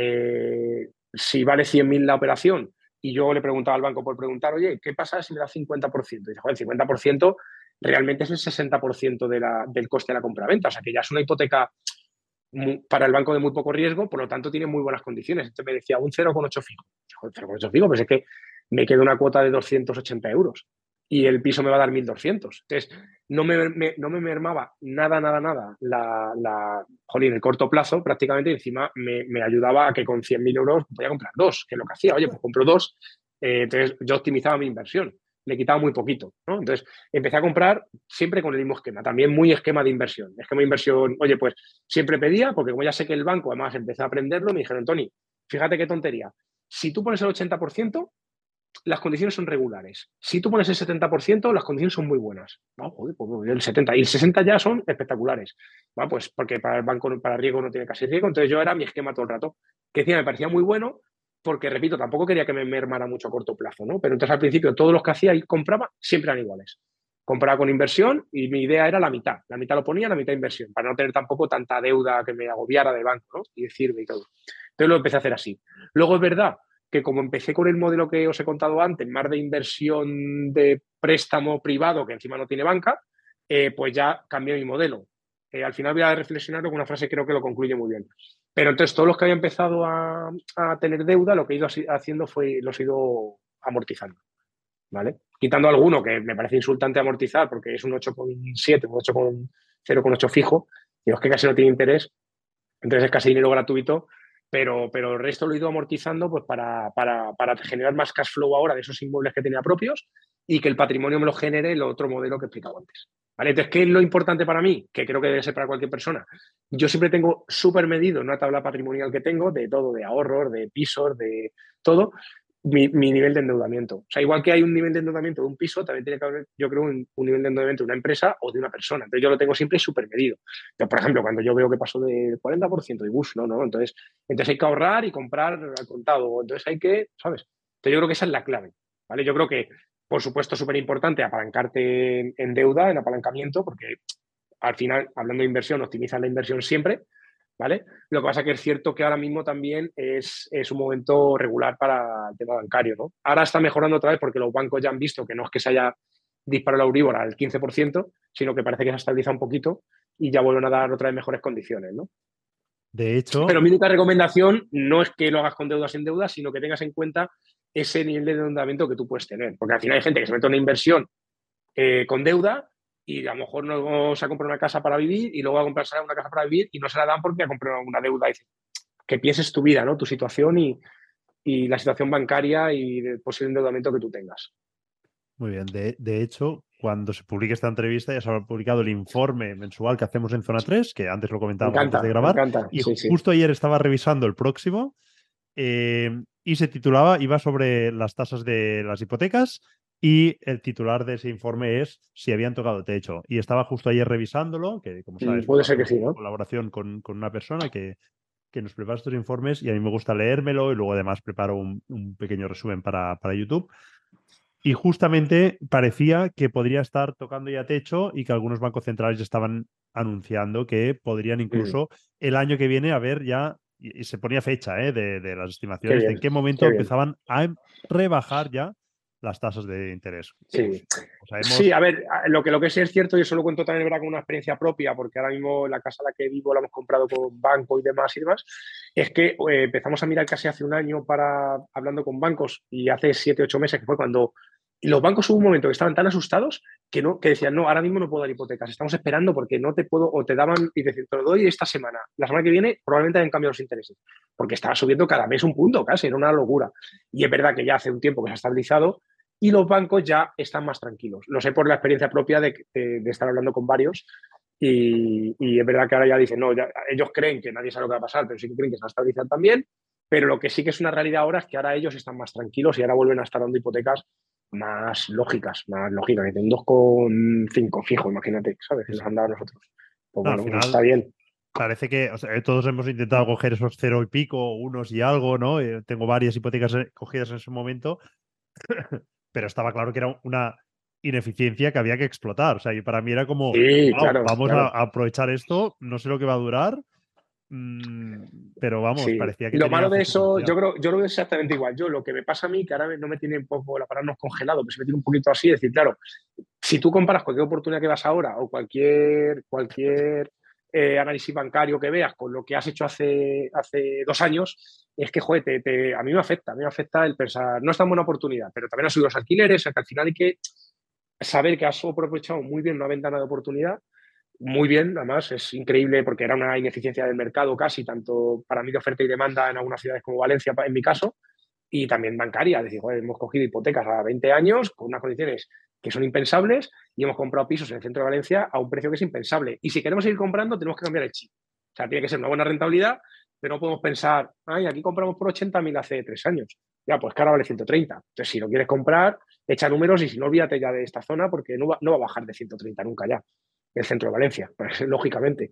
si vale 100.000 la operación y yo le preguntaba al banco por preguntar, oye, ¿qué pasa si me da 50%? Y dice, joder, el 50% realmente es el 60% del coste de la compraventa, o sea que ya es una hipoteca para el banco de muy poco riesgo, por lo tanto tiene muy buenas condiciones. Entonces me decía un 0,8 fijo. Joder, 0,8 fijo, pues es que me queda una cuota de 280 euros y el piso me va a dar 1.200. Entonces, no me mermaba nada jolín, el corto plazo prácticamente, y encima me ayudaba a que con 100.000 euros podía comprar dos, que es lo que hacía. Oye, pues compro dos, entonces yo optimizaba mi inversión, le quitaba muy poquito, ¿no? Entonces, empecé a comprar siempre con el mismo esquema, también muy esquema de inversión. Esquema de inversión, oye, pues siempre pedía, porque como ya sé que el banco, además empecé a aprenderlo, me dijeron, Tony, fíjate qué tontería. Si tú pones el 80%, las condiciones son regulares. Si tú pones el 70%, las condiciones son muy buenas. No, joder, pues el 70%. Y el 60% ya son espectaculares. Bueno, pues porque para el banco, para riesgo no tiene casi riesgo. Entonces yo era mi esquema todo el rato. Que encima me parecía muy bueno porque, repito, tampoco quería que me mermara mucho a corto plazo, ¿no? Pero entonces al principio todos los que hacía y compraba siempre eran iguales. Compraba con inversión y mi idea era la mitad. La mitad lo ponía, la mitad inversión, para no tener tampoco tanta deuda que me agobiara de banco, ¿no? Y decirme y todo. Entonces lo empecé a hacer así. Luego es verdad que como empecé con el modelo que os he contado antes, más de inversión de préstamo privado, que encima no tiene banca, pues ya cambié mi modelo. Al final voy a reflexionarlo con una frase que creo que lo concluye muy bien. Pero entonces todos los que había empezado a tener deuda, lo que he ido haciendo fue los he ido amortizando, ¿vale? Quitando alguno que me parece insultante amortizar porque es un 8,7, un 8,08 fijo, y es que casi no tiene interés, entonces es casi dinero gratuito, pero el resto lo he ido amortizando pues para generar más cash flow ahora de esos inmuebles que tenía propios y que el patrimonio me lo genere el otro modelo que he explicado antes. ¿Vale? Entonces, ¿qué es lo importante para mí? Que creo que debe ser para cualquier persona. Yo siempre tengo súper medido en una tabla patrimonial que tengo de todo, de ahorros, de pisos, de todo, mi nivel de endeudamiento. O sea, igual que hay un nivel de endeudamiento de un piso, también tiene que haber, yo creo, un nivel de endeudamiento de una empresa o de una persona. Entonces, yo lo tengo siempre súper medido. Entonces, por ejemplo, cuando yo veo que pasó del 40%, y no. Entonces hay que ahorrar y comprar al contado. Entonces hay que, ¿sabes? Entonces, yo creo que esa es la clave, ¿vale? Yo creo que, por supuesto, es súper importante apalancarte en deuda, en apalancamiento, porque al final, hablando de inversión, optimizas la inversión siempre, ¿vale? Lo que pasa es que es cierto que ahora mismo también es un momento regular para el tema bancario, ¿no? Ahora está mejorando otra vez porque los bancos ya han visto que no es que se haya disparado el Euribor al 15%, sino que parece que se ha estabilizado un poquito y ya vuelven a dar otra vez mejores condiciones, ¿no? De hecho, Pero mi única recomendación no es que lo hagas con deuda sin deuda, sino que tengas en cuenta ese nivel de endeudamiento que tú puedes tener. Porque al final hay gente que se mete en una inversión con deuda y a lo mejor no se ha comprado una casa para vivir y luego va a comprarse una casa para vivir y no se la dan porque ha comprado una deuda. Dice, que pienses tu vida, ¿no? Tu situación y la situación bancaria y el posible endeudamiento que tú tengas. muy bien. De hecho, cuando se publique esta entrevista, ya se habrá publicado el informe mensual que hacemos en Zona 3, que antes lo comentábamos antes de Me grabar. encanta. Y Sí, sí. justo ayer estaba revisando el próximo y se titulaba, iba sobre las tasas de las hipotecas y el titular de ese informe es si habían tocado techo. Y estaba justo ayer revisándolo, que como sabes, Puede ser que hacemos sí, ¿no? colaboración con una persona que nos prepara estos informes y a mí me gusta leérmelo y luego además preparo un pequeño resumen para YouTube. Y justamente parecía que podría estar tocando ya techo y que algunos bancos centrales ya estaban anunciando que podrían incluso el año que viene haber ya, y se ponía fecha de las Qué estimaciones de bien, en qué momento qué bien. empezaban a rebajar ya las tasas de interés. Sí. Pues, como Sí, sabemos, a ver, lo que sí es cierto, y eso lo cuento también ¿verdad? Con una experiencia propia, porque ahora mismo la casa en la que vivo la hemos comprado con banco y demás, es que empezamos a mirar casi hace un año hablando con bancos y hace 7, 8 meses que fue cuando los bancos hubo un momento que estaban tan asustados que decían, no, ahora mismo no puedo dar hipotecas, estamos esperando porque no te puedo, o te daban y decían, te lo doy esta semana, la semana que viene probablemente hayan cambiado los intereses, porque estaba subiendo cada mes un punto casi, era una locura. Y es verdad que ya hace un tiempo que se ha estabilizado y los bancos ya están más tranquilos. Lo sé por la experiencia propia de estar hablando con varios y es verdad que ahora ya dicen, no, ellos creen que nadie sabe lo que va a pasar, pero sí que creen que se va a estabilizar también, pero lo que sí que es una realidad ahora es que ahora ellos están más tranquilos y ahora vuelven a estar dando hipotecas más lógicas, que tienen 2,5 fijo, imagínate, ¿sabes? Que nos han dado a nosotros. Pues no, al bueno, pues final está bien. parece que todos hemos intentado coger esos cero y pico, unos y algo, ¿no? Tengo varias hipotecas cogidas en ese momento, pero estaba claro que era una ineficiencia que había que explotar. O sea, y para mí era como, Sí, wow, claro, vamos a claro. aprovechar esto, no sé lo que va a durar, pero vamos, Sí, parecía y que lo tenía malo de fecha eso, caducidad. yo creo exactamente igual. Yo lo que me pasa a mí, que ahora no me tiene un poco la pararnos congelado, pero se me tiene un poquito así, es decir, claro, si tú comparas cualquier oportunidad que vas ahora o cualquier análisis bancario que veas con lo que has hecho hace 2 años, es que, joder, a mí me afecta el pensar, no es tan buena oportunidad, pero también han subido los alquileres, o sea, que al final hay que saber que has aprovechado muy bien una ventana de oportunidad muy bien, además es increíble porque era una ineficiencia del mercado casi, tanto para mí de oferta y demanda en algunas ciudades como Valencia, en mi caso, y también bancaria. Es decir, joder, hemos cogido hipotecas a 20 años con unas condiciones que son impensables y hemos comprado pisos en el centro de Valencia a un precio que es impensable. Y si queremos seguir comprando, tenemos que cambiar el chip. O sea, tiene que ser una buena rentabilidad, pero no podemos pensar, ay, aquí compramos por 80.000 hace 3 años. Ya, pues que ahora vale 130. Entonces, si lo quieres comprar, echa números y si no, olvídate ya de esta zona porque no va a bajar de 130 nunca ya el centro de Valencia, pues, lógicamente.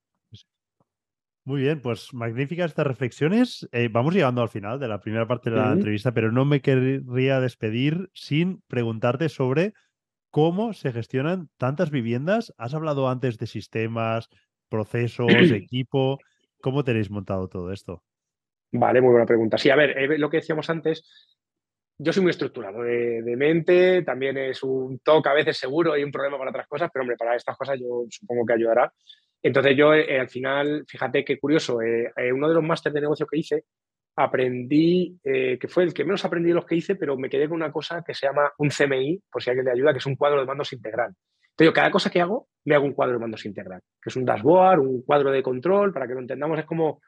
Muy bien, pues magníficas estas reflexiones. Vamos llegando al final de la primera parte de la entrevista, pero no me querría despedir sin preguntarte sobre cómo se gestionan tantas viviendas. Has hablado antes de sistemas, procesos, equipo. ¿Cómo tenéis montado todo esto? Vale, muy buena pregunta. Sí, a ver, lo que decíamos antes, yo soy muy estructurado de mente, también es un toque a veces seguro y un problema para otras cosas, pero hombre, para estas cosas yo supongo que ayudará. Entonces yo al final, fíjate qué curioso, uno de los másteres de negocio que hice, aprendí, que fue el que menos aprendí de los que hice, pero me quedé con una cosa que se llama un CMI, por si alguien le ayuda, que es un cuadro de mandos integral. Entonces yo, cada cosa que hago, me hago un cuadro de mandos integral, que es un dashboard, un cuadro de control, para que lo entendamos, es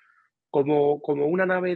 como una nave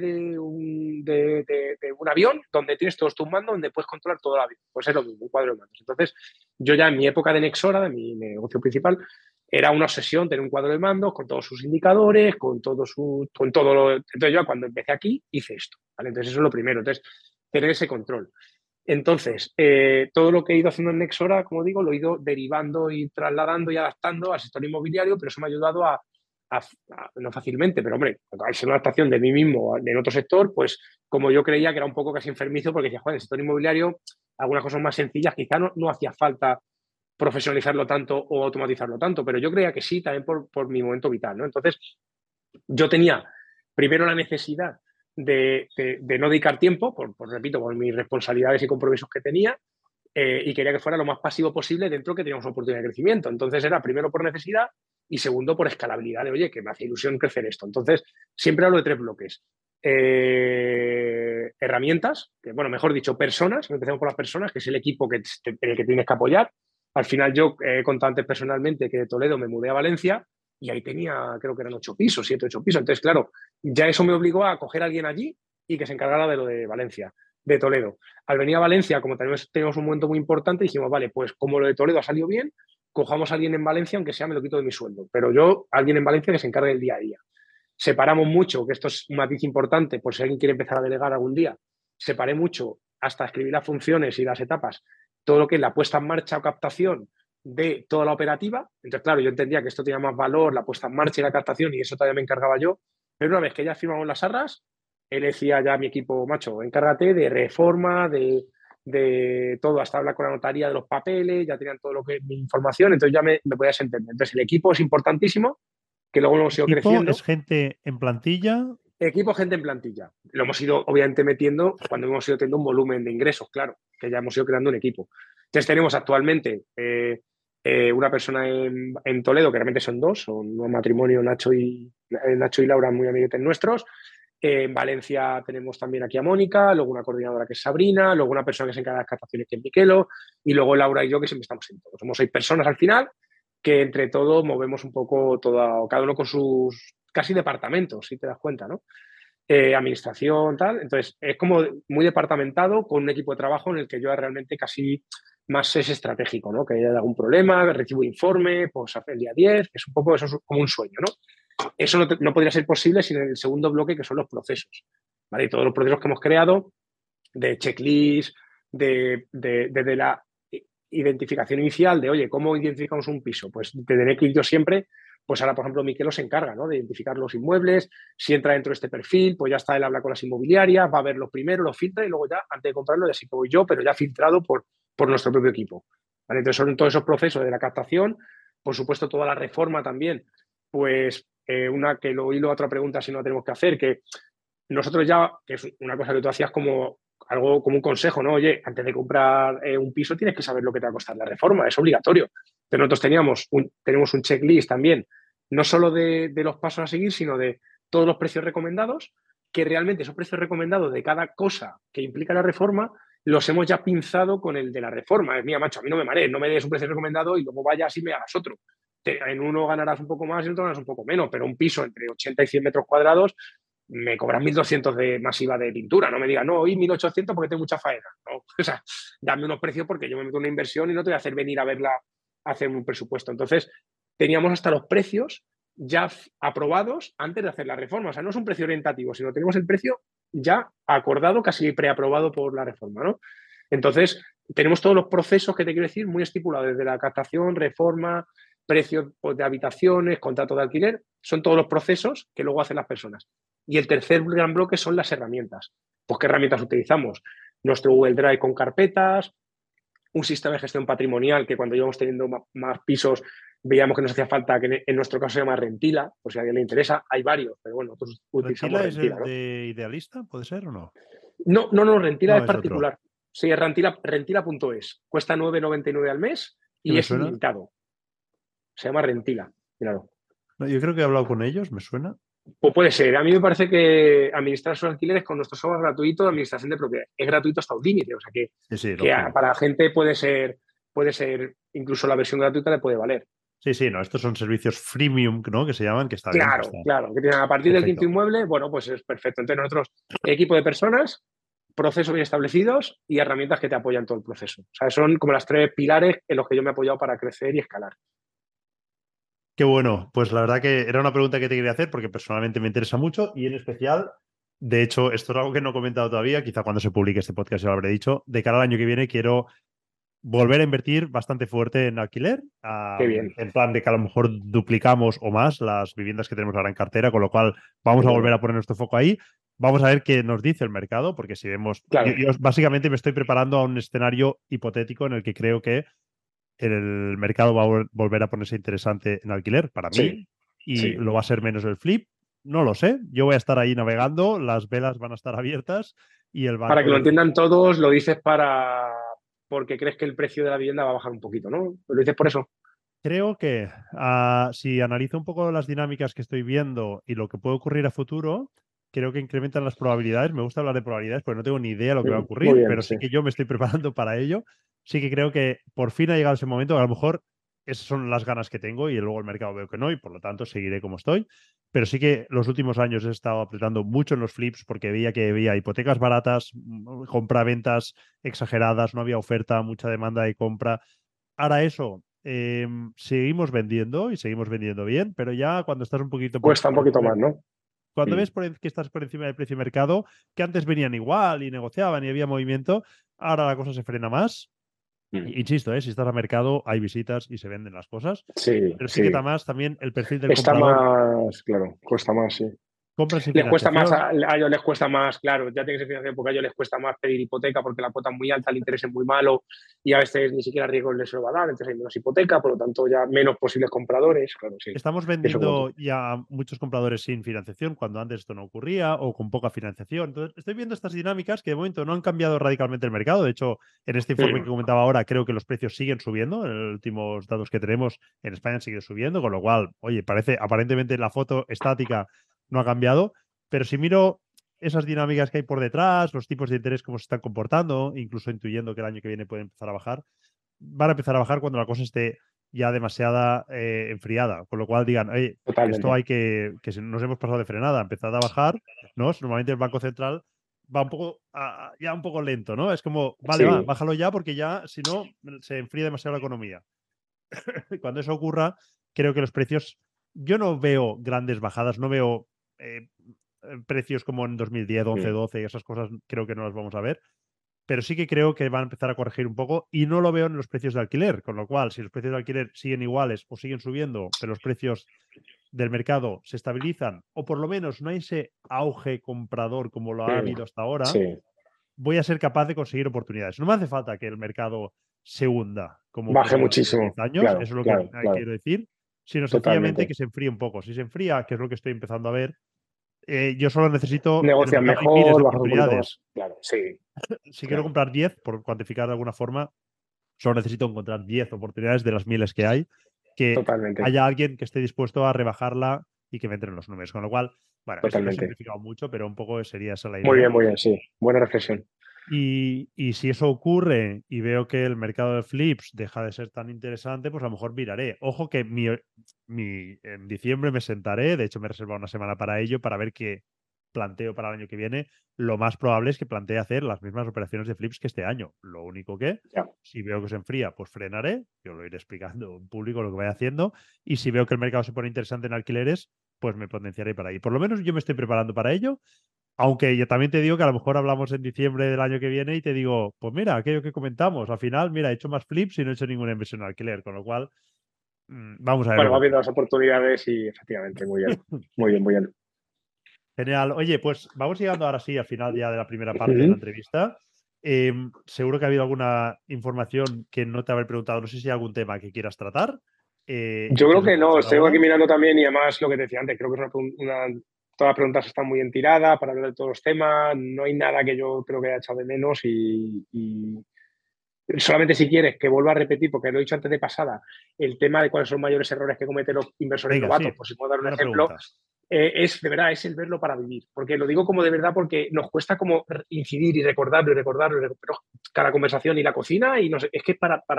de un avión donde tienes todos tus mandos, donde puedes controlar todo el avión. Pues es lo mismo, un cuadro de mandos. Entonces, yo ya en mi época de Nexora, de mi negocio principal, era una obsesión tener un cuadro de mandos con todos sus indicadores, con todo lo... Entonces yo cuando empecé aquí hice esto, ¿vale? Entonces eso es lo primero. Entonces, tener ese control. Entonces, todo lo que he ido haciendo en Nexora, como digo, lo he ido derivando y trasladando y adaptando al sector inmobiliario, pero eso me ha ayudado no fácilmente, pero hombre, al ser una adaptación de mí mismo en otro sector, pues como yo creía que era un poco casi enfermizo, porque decía, joder, en el sector inmobiliario, algunas cosas más sencillas, quizá no hacía falta profesionalizarlo tanto o automatizarlo tanto, pero yo creía que sí, también por mi momento vital, ¿no? Entonces, yo tenía primero la necesidad de no dedicar tiempo, repito, por mis responsabilidades y compromisos que tenía, y quería que fuera lo más pasivo posible dentro que teníamos oportunidad de crecimiento. Entonces era primero por necesidad y segundo por escalabilidad de, oye, que me hace ilusión crecer esto. Entonces, siempre hablo de 3 bloques. Herramientas, que, bueno, mejor dicho, personas, empecemos por las personas, que es el equipo en el que tienes que apoyar. Al final yo he contado antes personalmente que de Toledo me mudé a Valencia y ahí tenía, creo que eran 8 pisos, 7, 8 pisos. Entonces, claro, ya eso me obligó a coger a alguien allí y que se encargara de lo de Valencia, de Toledo. Al venir a Valencia, como tenemos un momento muy importante, dijimos, vale, pues como lo de Toledo ha salido bien, cojamos a alguien en Valencia, aunque sea me lo quito de mi sueldo, pero yo, alguien en Valencia que se encargue del día a día. Separamos mucho, que esto es un matiz importante, por si alguien quiere empezar a delegar algún día, separé mucho hasta escribir las funciones y las etapas, todo lo que es la puesta en marcha o captación de toda la operativa. Entonces, claro, yo entendía que esto tenía más valor, la puesta en marcha y la captación, y eso todavía me encargaba yo. Pero una vez que ya firmamos las arras, él decía ya a mi equipo, macho, encárgate de reforma, de todo, hasta hablar con la notaría de los papeles, ya tenían todo lo que es mi información, entonces ya me podías entender. Entonces, el equipo es importantísimo, que luego lo hemos ido Equipo creciendo. es gente en plantilla. Equipo, gente en plantilla. Lo hemos ido, obviamente, metiendo cuando hemos ido teniendo un volumen de ingresos, claro, que ya hemos ido creando un equipo. Entonces, tenemos actualmente una persona en Toledo, que realmente son 2, son un matrimonio, Nacho y Laura, muy amiguetes nuestros. En Valencia tenemos también aquí a Mónica, luego una coordinadora que es Sabrina, luego una persona que se encarga de las captaciones que es Miquelo, y luego Laura y yo que siempre estamos en todo. Somos 6 personas al final, que entre todos movemos un poco cada uno con sus casi departamentos, si te das cuenta, ¿no? Administración, tal. Entonces, es como muy departamentado con un equipo de trabajo en el que yo realmente casi más es estratégico, ¿no? Que haya algún problema, recibo informe, pues el día 10, es un poco, eso es como un sueño, ¿no? Eso no podría ser posible sin el segundo bloque, que son los procesos, ¿vale? Y todos los procesos que hemos creado de checklist, de la identificación inicial de, oye, ¿cómo identificamos un piso? Pues tendré que ir yo siempre, pues ahora, por ejemplo, Miquel se encarga, ¿no? De identificar los inmuebles, si entra dentro de este perfil, pues ya está, él habla con las inmobiliarias, va a ver los primeros, los filtra y luego ya, antes de comprarlo, ya sí que voy yo, pero ya filtrado por nuestro propio equipo. ¿Vale? Entonces son todos esos procesos de la captación, por supuesto toda la reforma también, pues una que lo hilo a otra pregunta si no la tenemos que hacer, que nosotros ya, que es una cosa que tú hacías como algo como un consejo, ¿no? Oye, antes de comprar un piso tienes que saber lo que te va a costar la reforma, es obligatorio. Pero nosotros tenemos un checklist también, no solo de los pasos a seguir, sino de todos los precios recomendados, que realmente esos precios recomendados de cada cosa que implica la reforma los hemos ya pinzado con el de la reforma. Es mía, macho, a mí no me marees, no me des un precio recomendado y luego vayas y me hagas otro. En uno ganarás un poco más y en otro ganarás un poco menos, pero un piso entre 80 y 100 metros cuadrados me cobran 1.200 de masiva de pintura. No me digan, no, hoy 1.800 porque tengo mucha faena. No, o sea, dame unos precios porque yo me meto en una inversión y no te voy a hacer venir a verla, a hacer un presupuesto. Entonces, teníamos hasta los precios ya aprobados antes de hacer la reforma. O sea, no es un precio orientativo, sino tenemos el precio ya acordado, casi preaprobado por la reforma, ¿no? Entonces, tenemos todos los procesos que te quiero decir muy estipulados, desde la captación, reforma, precios de habitaciones, contrato de alquiler, son todos los procesos que luego hacen las personas. Y el tercer gran bloque son las herramientas. Pues, ¿qué herramientas utilizamos? Nuestro Google Drive con carpetas, un sistema de gestión patrimonial que cuando íbamos teniendo más pisos veíamos que nos hacía falta, que en nuestro caso se llama Rentila, por si a alguien le interesa. Hay varios, pero bueno, nosotros utilizamos ¿Rentila es Rentila, el ¿no? de Idealista? ¿Puede ser o no? No, Rentila No, es es otro. particular. Sí, es rentila.es. Cuesta 9,99 al mes ¿Qué y me es suena? ilimitado. Se llama Rentila, claro. No, yo creo que he hablado con ellos, ¿me suena? Pues puede ser. A mí me parece que administrar sus alquileres con nuestro software gratuito de administración de propiedad es gratuito hasta un límite. O sea Sí, sí, que lógico. para la gente puede ser, incluso la versión gratuita le puede valer. Sí, sí, no, estos son servicios freemium, ¿no? Que se llaman, que está bien. Que está Claro. Que tienen a partir del quinto perfecto. inmueble, bueno, pues es perfecto. Entonces nosotros, equipo de personas, procesos bien establecidos y herramientas que te apoyan todo el proceso. O sea, son como las 3 pilares en los que yo me he apoyado para crecer y escalar. Qué bueno. Pues la verdad que era una pregunta que te quería hacer porque personalmente me interesa mucho y en especial, de hecho, esto es algo que no he comentado todavía, quizá cuando se publique este podcast ya lo habré dicho, de cara al año que viene quiero volver a invertir bastante fuerte en alquiler, Qué bien, en plan de que a lo mejor duplicamos o más las viviendas que tenemos ahora en cartera, con lo cual vamos qué a volver bueno. a poner nuestro foco ahí. Vamos a ver qué nos dice el mercado, porque si vemos, Claro, yo básicamente me estoy preparando a un escenario hipotético en el que creo que el mercado va a volver a ponerse interesante en alquiler para sí, mí y sí. lo va a ser menos el flip. No lo sé, yo voy a estar ahí navegando, las velas van a estar abiertas y el Para que banco lo de flip. entiendan todos, lo dices porque crees que el precio de la vivienda va a bajar un poquito, ¿no? ¿Lo dices por eso? Creo que si analizo un poco las dinámicas que estoy viendo y lo que puede ocurrir a futuro, creo que incrementan las probabilidades. Me gusta hablar de probabilidades porque no tengo ni idea de lo que va a Muy ocurrir, bien, pero sí. sí que yo me estoy preparando para ello. Sí que creo que por fin ha llegado ese momento. A lo mejor esas son las ganas que tengo y luego el mercado veo que no y por lo tanto seguiré como estoy. Pero sí que los últimos años he estado apretando mucho en los flips porque veía que había hipotecas baratas, compra-ventas exageradas, no había oferta, mucha demanda de compra. Ahora eso, seguimos vendiendo y seguimos vendiendo bien, pero ya cuando estás un poquito Cuesta un por poquito encima, más, ¿no? cuando Mm, ves que estás por encima del precio de mercado, que antes venían igual y negociaban y había movimiento, ahora la cosa se frena más. mm. Insisto, si estás a mercado, hay visitas y se venden las cosas, Sí, pero sí que sí. además también el perfil del Está comprador más, claro, cuesta más, sí. compra sin Les cuesta más, financiación. a ellos les cuesta más, claro, ya tiene que ser financiación porque a ellos les cuesta más pedir hipoteca porque la cuota es muy alta, el interés es muy malo y a veces ni siquiera riesgo les lo va a dar, entonces hay menos hipoteca, por lo tanto ya menos posibles compradores, claro, sí, Estamos eso como tú. vendiendo ya muchos compradores sin financiación cuando antes esto no ocurría o con poca financiación. Entonces, estoy viendo estas dinámicas que de momento no han cambiado radicalmente el mercado. De hecho, en este informe que Mm, comentaba ahora, creo que los precios siguen subiendo. En los últimos datos que tenemos en España siguen subiendo, con lo cual, oye, parece aparentemente la foto estática no ha cambiado. Pero si miro esas dinámicas que hay por detrás, los tipos de interés, cómo se están comportando, incluso intuyendo que el año que viene puede empezar a bajar, van a empezar a bajar cuando la cosa esté ya demasiada enfriada, con lo cual digan, oye, esto totalmente. hay nos hemos pasado de frenada, empezado a bajar, ¿no? Normalmente el Banco Central va un poco, ya un poco lento, ¿no? Es como, vale, va, Sí, bájalo ya porque ya, si no, se enfría demasiado la economía. Y cuando eso ocurra, creo que los precios, yo no veo grandes bajadas, no veo precios como en 2010, 11, mm, 12, esas cosas creo que no las vamos a ver, pero sí que creo que van a empezar a corregir un poco y no lo veo en los precios de alquiler, con lo cual, si los precios de alquiler siguen iguales o siguen subiendo, pero los precios del mercado se estabilizan o por lo menos no hay ese auge comprador como lo ha mm, habido hasta ahora, sí, voy a ser capaz de conseguir oportunidades. No me hace falta que el mercado se hunda como baje ocurrió hace 10 muchísimo, años, eso claro, es lo que claro, claro, quiero decir, sino sencillamente que totalmente. se enfríe un poco. Si se enfría, que es lo que estoy empezando a ver, yo solo necesito, en el Negocian mercado hay miles mejor, de bajas un poquito más, oportunidades. claro, sí, Si quiero claro, comprar 10 por cuantificar de alguna forma, solo necesito encontrar 10 oportunidades de las miles que hay, que totalmente, haya alguien que esté dispuesto a rebajarla y que me entren los números. Con lo cual, bueno, esto lo he totalmente. simplificado mucho, pero un poco sería esa la idea. Muy bien, sí, buena reflexión. Y si eso ocurre y veo que el mercado de flips deja de ser tan interesante, pues a lo mejor miraré. Ojo que en diciembre me sentaré, de hecho me he reservado una semana para ello, para ver qué planteo para el año que viene. Lo más probable es que plantee hacer las mismas operaciones de flips que este año. Lo único que, Ya. si veo que se enfría, pues frenaré. Yo lo iré explicando en público lo que vaya haciendo. Y si veo que el mercado se pone interesante en alquileres, pues me potenciaré para ahí. Por lo menos yo me estoy preparando para ello. Aunque yo también te digo que a lo mejor hablamos en diciembre del año que viene y te digo, pues mira, aquello que comentamos, al final, mira, he hecho más flips y no he hecho ninguna inversión en alquiler, con lo cual, vamos a ver lo Bueno, que va viendo ocurre. las oportunidades y efectivamente, muy bien, muy bien, muy bien. Genial. Oye, pues vamos llegando ahora sí al final ya de la primera parte de la Ujú. entrevista. Seguro que ha habido alguna información que no te habré preguntado. No sé si hay algún tema que quieras tratar. Yo creo que no, hasta estoy ahora. aquí mirando también y además lo que te decía antes, creo que es todas las preguntas están muy en tirada para hablar de todos los temas, no hay nada que yo creo que haya echado de menos y solamente si quieres que vuelva a repetir, porque lo he dicho antes de pasada, el tema de cuáles son los mayores errores que cometen los inversores Venga, sí, novatos, por si puedo dar un buena ejemplo, pregunta. es de verdad, es el verlo para vivir. Porque lo digo como de verdad porque nos cuesta como incidir y recordarlo y recordarlo, pero cada conversación y la cocina y no sé, es que es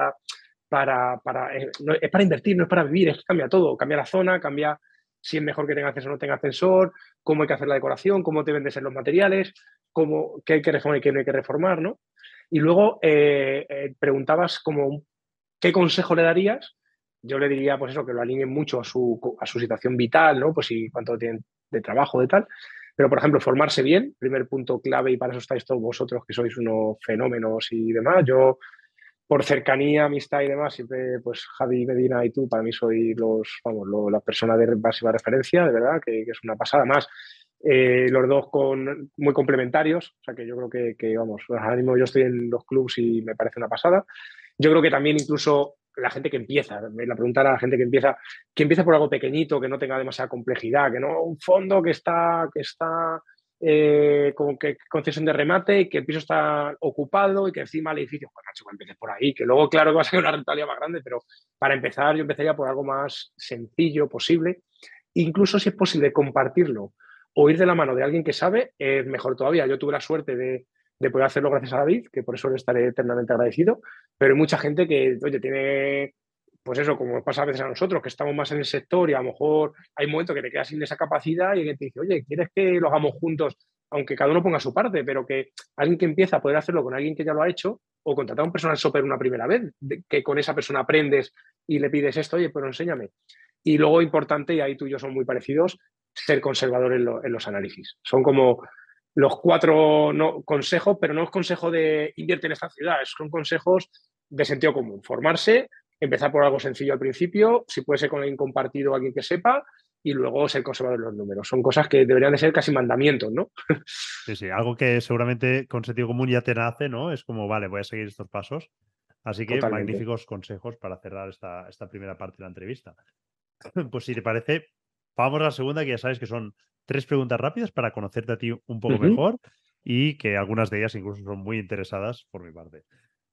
no, es para invertir, no es para vivir, es que cambia todo, cambia la zona, cambia si es mejor que tenga ascensor o no tenga ascensor, cómo hay que hacer la decoración, cómo deben de ser los materiales, qué hay que reformar y qué no hay que reformar, ¿no? Y luego preguntabas como qué consejo le darías. Yo le diría, pues eso, que lo alineen mucho a su situación vital, ¿no? Pues y cuánto tienen de trabajo, de tal. Pero, por ejemplo, formarse bien, primer punto clave, y para eso estáis todos vosotros, que sois unos fenómenos y demás. Yo, por cercanía, amistad y demás, siempre, pues Javi, Medina y tú, para mí sois las personas de máxima referencia, de verdad, que es una pasada más. Los dos muy complementarios, o sea que yo creo vamos, ahora mismo yo estoy en los clubs y me parece una pasada. Yo creo que también incluso la gente que empieza, la pregunta a la gente que empieza por algo pequeñito, que no tenga demasiada complejidad, que no un fondo que está con que concesión de remate y que el piso está ocupado y que encima el edificio, pues macho, empieces por ahí, que luego claro que va a ser una rentabilidad más grande, pero para empezar yo empezaría por algo más sencillo posible, incluso si es posible compartirlo o ir de la mano de alguien que sabe, es mejor todavía. Yo tuve la suerte de poder hacerlo gracias a David, que por eso le estaré eternamente agradecido, pero hay mucha gente que, oye, tiene, pues eso, como pasa a veces a nosotros, que estamos más en el sector y a lo mejor hay momentos que te quedas sin esa capacidad y que te dice, oye, ¿quieres que lo hagamos juntos? Aunque cada uno ponga su parte, pero que alguien que empieza a poder hacerlo con alguien que ya lo ha hecho o contratar a un personal shopper una primera vez, que con esa persona aprendes y le pides esto, oye, pero enséñame. Y luego, importante, y ahí tú y yo son muy parecidos, ser conservador en los análisis. Son como los cuatro consejos, pero no es consejo de invierte en esta ciudad, son consejos de sentido común. Formarse, empezar por algo sencillo al principio, si puede ser con alguien compartido, alguien que sepa, y luego ser conservador en los números. Son cosas que deberían de ser casi mandamientos, ¿no? Sí, sí, algo que seguramente con sentido común ya te nace, ¿no? Es como, vale, voy a seguir estos pasos. Así que Totalmente. magníficos consejos para cerrar esta primera parte de la entrevista. Pues si te parece, vamos a la segunda, que ya sabes que son 3 preguntas rápidas para conocerte a ti un poco mejor y que algunas de ellas incluso son muy interesadas por mi parte.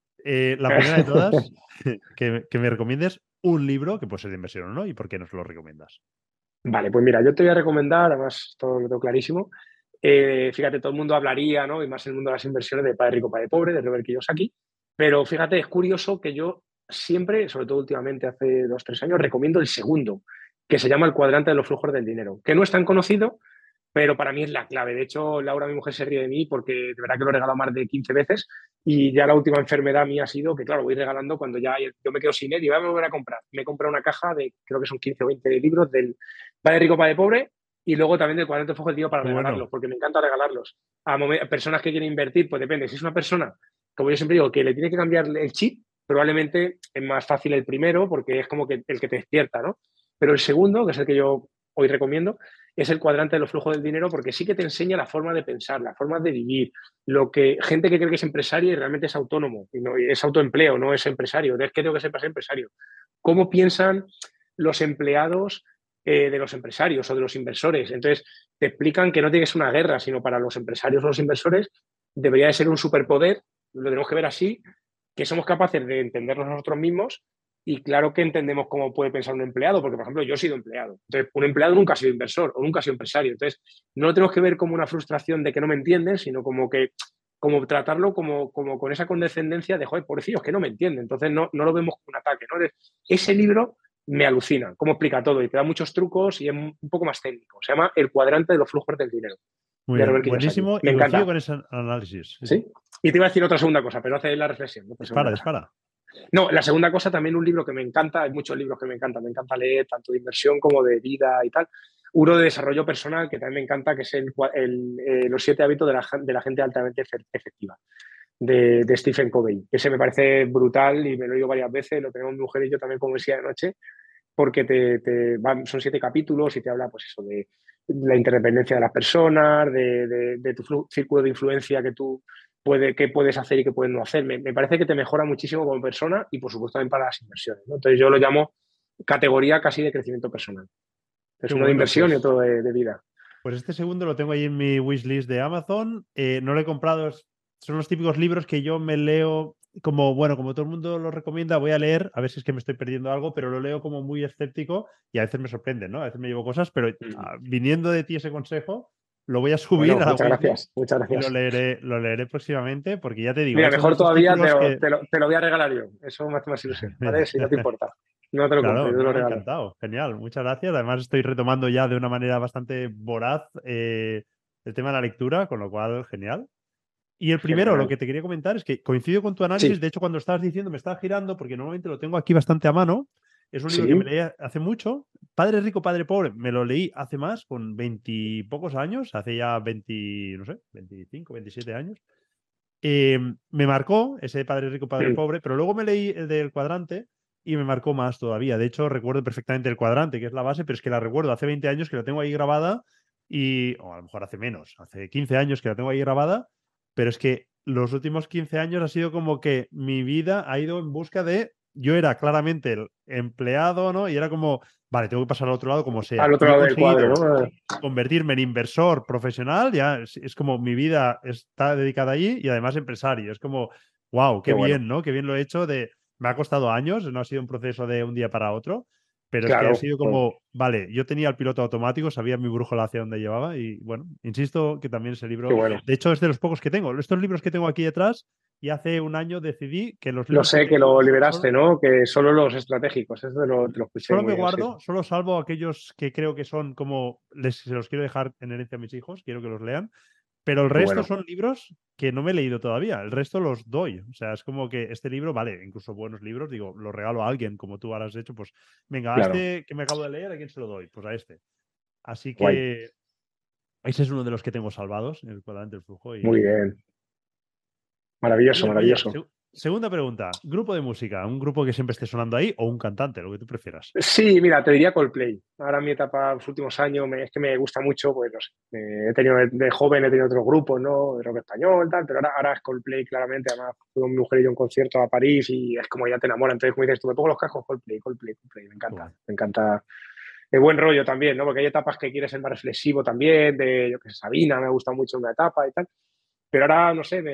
La primera de todas, que me recomiendes un libro, que puede ser de inversión o no, y por qué nos lo recomiendas. Vale, pues mira, yo te voy a recomendar, además, esto lo tengo clarísimo. Fíjate, todo el mundo hablaría, ¿no? Y más en el mundo de las inversiones, de Padre Rico, Padre Pobre, de Robert Kiyosaki. Pero fíjate, es curioso que yo siempre, sobre todo últimamente, hace 2 o 3 años, recomiendo el segundo, que se llama El cuadrante de los flujos del dinero, que no es tan conocido, pero para mí es la clave. De hecho, Laura, mi mujer, se ríe de mí porque de verdad que lo he regalado más de 15 veces y ya la última enfermedad mía ha sido que, claro, voy regalando cuando ya yo me quedo sin él y voy a volver a comprar. Me he comprado una caja de, creo que son 15 o 20 libros del Padre Rico, Padre Pobre y luego también del cuadrante de flujos del dinero para Qué bueno. regalarlos, porque me encanta regalarlos a personas que quieren invertir. Pues depende, si es una persona, como yo siempre digo, que le tiene que cambiar el chip, probablemente es más fácil el primero porque es como que el que te despierta, ¿no? Pero el segundo, que es el que yo hoy recomiendo, es el cuadrante de los flujos del dinero porque sí que te enseña la forma de pensar, la forma de vivir, lo que gente que cree que es empresario y realmente es autónomo, y no, es autoempleo, no es empresario, es que tengo que ser para ser empresario. ¿Cómo piensan los empleados de los empresarios o de los inversores? Entonces, te explican que no tiene que ser una guerra, sino para los empresarios o los inversores debería de ser un superpoder, lo tenemos que ver así, que somos capaces de entendernos nosotros mismos y claro que entendemos cómo puede pensar un empleado, porque por ejemplo yo he sido empleado. Entonces, un empleado nunca ha sido inversor o nunca ha sido empresario. Entonces, no lo tenemos que ver como una frustración de que no me entienden, sino como tratarlo como con esa condescendencia de, joder, pobrecillos, que no me entienden. Entonces, no lo vemos como un ataque, ¿no? Ese libro me alucina, cómo explica todo y te da muchos trucos y es un poco más técnico. Se llama El cuadrante de los flujos del dinero, Muy de bien, Robert Kiyosaki. buenísimo Me y coincido encanta, con ese análisis. Sí, sí. ¿sí? Y te iba a decir otra segunda cosa, pero hace la reflexión, ¿no? Segunda Dispara, cosa. dispara. No, la segunda cosa, también un libro que me encanta, hay muchos libros que me encanta leer, tanto de inversión como de vida y tal. Uno de desarrollo personal que también me encanta, que es Los 7 hábitos de la gente altamente efectiva, de Stephen Covey. Ese me parece brutal y me lo he oído varias veces, lo tenemos mi mujer y yo también como decía de noche, porque son 7 capítulos y te habla pues eso de la interdependencia de las personas, de tu círculo de influencia qué puedes hacer y qué puedes no hacer. Me parece que te mejora muchísimo como persona y por supuesto también para las inversiones, ¿no? Entonces yo lo llamo categoría casi de crecimiento personal. Es Qué uno de bueno, inversión y pues. otro de vida. Pues este segundo lo tengo ahí en mi wishlist de Amazon. No lo he comprado. Son los típicos libros que yo me leo como, bueno, como todo el mundo lo recomienda, voy a leer, a ver si es que me estoy perdiendo algo, pero lo leo como muy escéptico y a veces me sorprende, ¿no? A veces me llevo cosas, pero viniendo de ti ese consejo, lo voy a subir Bueno, a la muchas wishlist gracias, muchas y gracias. lo leeré próximamente, porque ya te digo, Mira, son de mejor estos todavía títulos que. te lo voy a regalar yo. Eso me hace más ilusión, ¿vale? Si no te importa. No te lo compres, Claro, yo te lo no, regalo. encantado, genial, muchas gracias. Además, estoy retomando ya de una manera bastante voraz el tema de la lectura, con lo cual, genial. Y el primero, lo Fenomenal. que te quería comentar es que coincido con tu análisis. Sí, De hecho, cuando estabas diciendo, me estaba girando, porque normalmente lo tengo aquí bastante a mano. Es un libro que me sí. leí hace mucho. Padre rico, padre pobre, me lo leí hace más, con 20 pocos años, hace ya 20, no sé, 25, 27 años. Me marcó ese Padre rico, padre pobre, pero luego me leí el del cuadrante y me marcó más todavía. De hecho, recuerdo perfectamente el cuadrante, que es la base, pero es que la recuerdo hace 20 años que la tengo ahí grabada o a lo mejor hace menos, hace 15 años que la tengo ahí grabada, pero es que los últimos 15 años ha sido como que mi vida ha ido en busca de, yo era claramente el empleado, ¿no? Y era como, vale, tengo que pasar al otro lado como sea. Al otro Y he lado del cuadro, conseguido ¿no? convertirme en inversor profesional, ya es como mi vida está dedicada allí y además empresario. Es como, wow, Qué qué bueno. bien, ¿no? Qué bien lo he hecho. Me ha costado años, no ha sido un proceso de un día para otro, pero es que ha Claro. sido como, vale, yo tenía el piloto automático, sabía mi brújula hacia dónde llevaba y bueno, insisto que también ese Qué libro, bueno. de hecho es de los pocos que tengo. Estos libros que tengo aquí detrás y hace un año decidí que los Lo libros que sé que tengo lo liberaste, ¿no? Que solo los estratégicos. Eso te lo escuché solo me muy bien, sí. guardo, solo salvo aquellos que creo que son como, se los quiero dejar en herencia a mis hijos, quiero que los lean, pero el Qué resto bueno. son libros que no me he leído todavía, el resto los doy. O sea, es como que este libro, vale, incluso buenos libros, digo, lo regalo a alguien, como tú ahora has hecho, pues venga, a Claro. este que me acabo de leer, ¿a quién se lo doy? Pues a este. Así Guay. que ese es uno de los que tengo salvados, el cuadrante del flujo, y Muy genial. bien. Maravilloso, Bien, oye, maravilloso. segunda pregunta. Grupo de música, un grupo que siempre esté sonando ahí o un cantante, lo que tú prefieras. Sí, mira, te diría Coldplay. Ahora en mi etapa, los últimos años, es que me gusta mucho, pues no sé, he tenido de joven, he tenido otros grupos, ¿no? De rock español, tal, pero ahora es Coldplay, claramente. Además, fui con mi mujer y yo a un concierto a París y es como ya te enamora. Entonces, como dices tú, me pongo los cascos, Coldplay, Coldplay, Coldplay. Me encanta, Joder. me encanta. De buen rollo también, ¿no? Porque hay etapas que quieres ser más reflexivo también, de, yo que sé, Sabina me ha gustado mucho una etapa y tal. Pero ahora, no sé,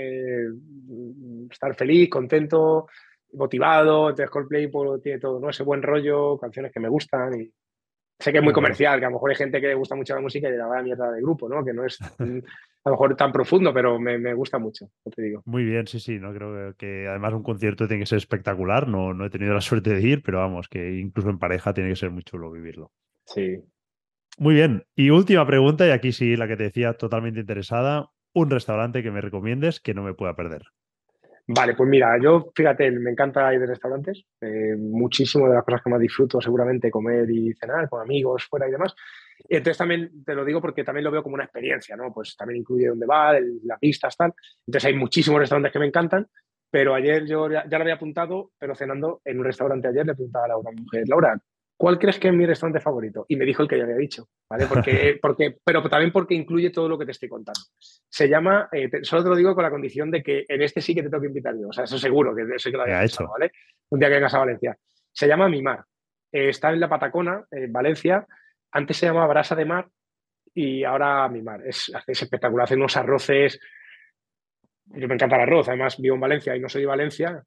estar feliz, contento, motivado. Entonces, Coldplay pues, tiene todo, ¿no? Ese buen rollo, canciones que me gustan. Y sé que es Qué muy bueno. comercial, que a lo mejor hay gente que le gusta mucho la música y le da la mierda de grupo, ¿no? Que no es a lo mejor tan profundo, pero me gusta mucho, no te digo. Muy bien, sí, sí, no creo que además un concierto tiene que ser espectacular. No, no he tenido la suerte de ir, pero vamos, que incluso en pareja tiene que ser muy chulo vivirlo. Sí. Muy bien. Y última pregunta, y aquí sí la que te decía, totalmente interesada. Un restaurante que me recomiendes que no me pueda perder. Vale, pues mira, yo, fíjate, me encanta ir de restaurantes. Muchísimo de las cosas que más disfruto, seguramente, comer y cenar con amigos fuera y demás. Y entonces también te lo digo porque también lo veo como una experiencia, ¿no? Pues también incluye dónde va, las pistas, tal. Entonces hay muchísimos restaurantes que me encantan, pero ayer yo ya lo había apuntado, pero cenando en un restaurante ayer le preguntaba a Laura, mi mujer, Laura, ¿cuál crees que es mi restaurante favorito? Y me dijo el que ya había dicho, ¿vale? Pero también porque incluye todo lo que te estoy contando. Se llama, solo te lo digo con la condición de que en este sí que te tengo que invitar yo, o sea, eso seguro, que eso que lo habías Venga, pensado, hecho. ¿vale? Un día que vengas a Valencia. Se llama Mimar. Está en la Patacona, en Valencia. Antes se llamaba Brasa de Mar y ahora Mimar. Es espectacular, hace unos arroces. Yo me encanta el arroz, además vivo en Valencia y no soy de Valencia.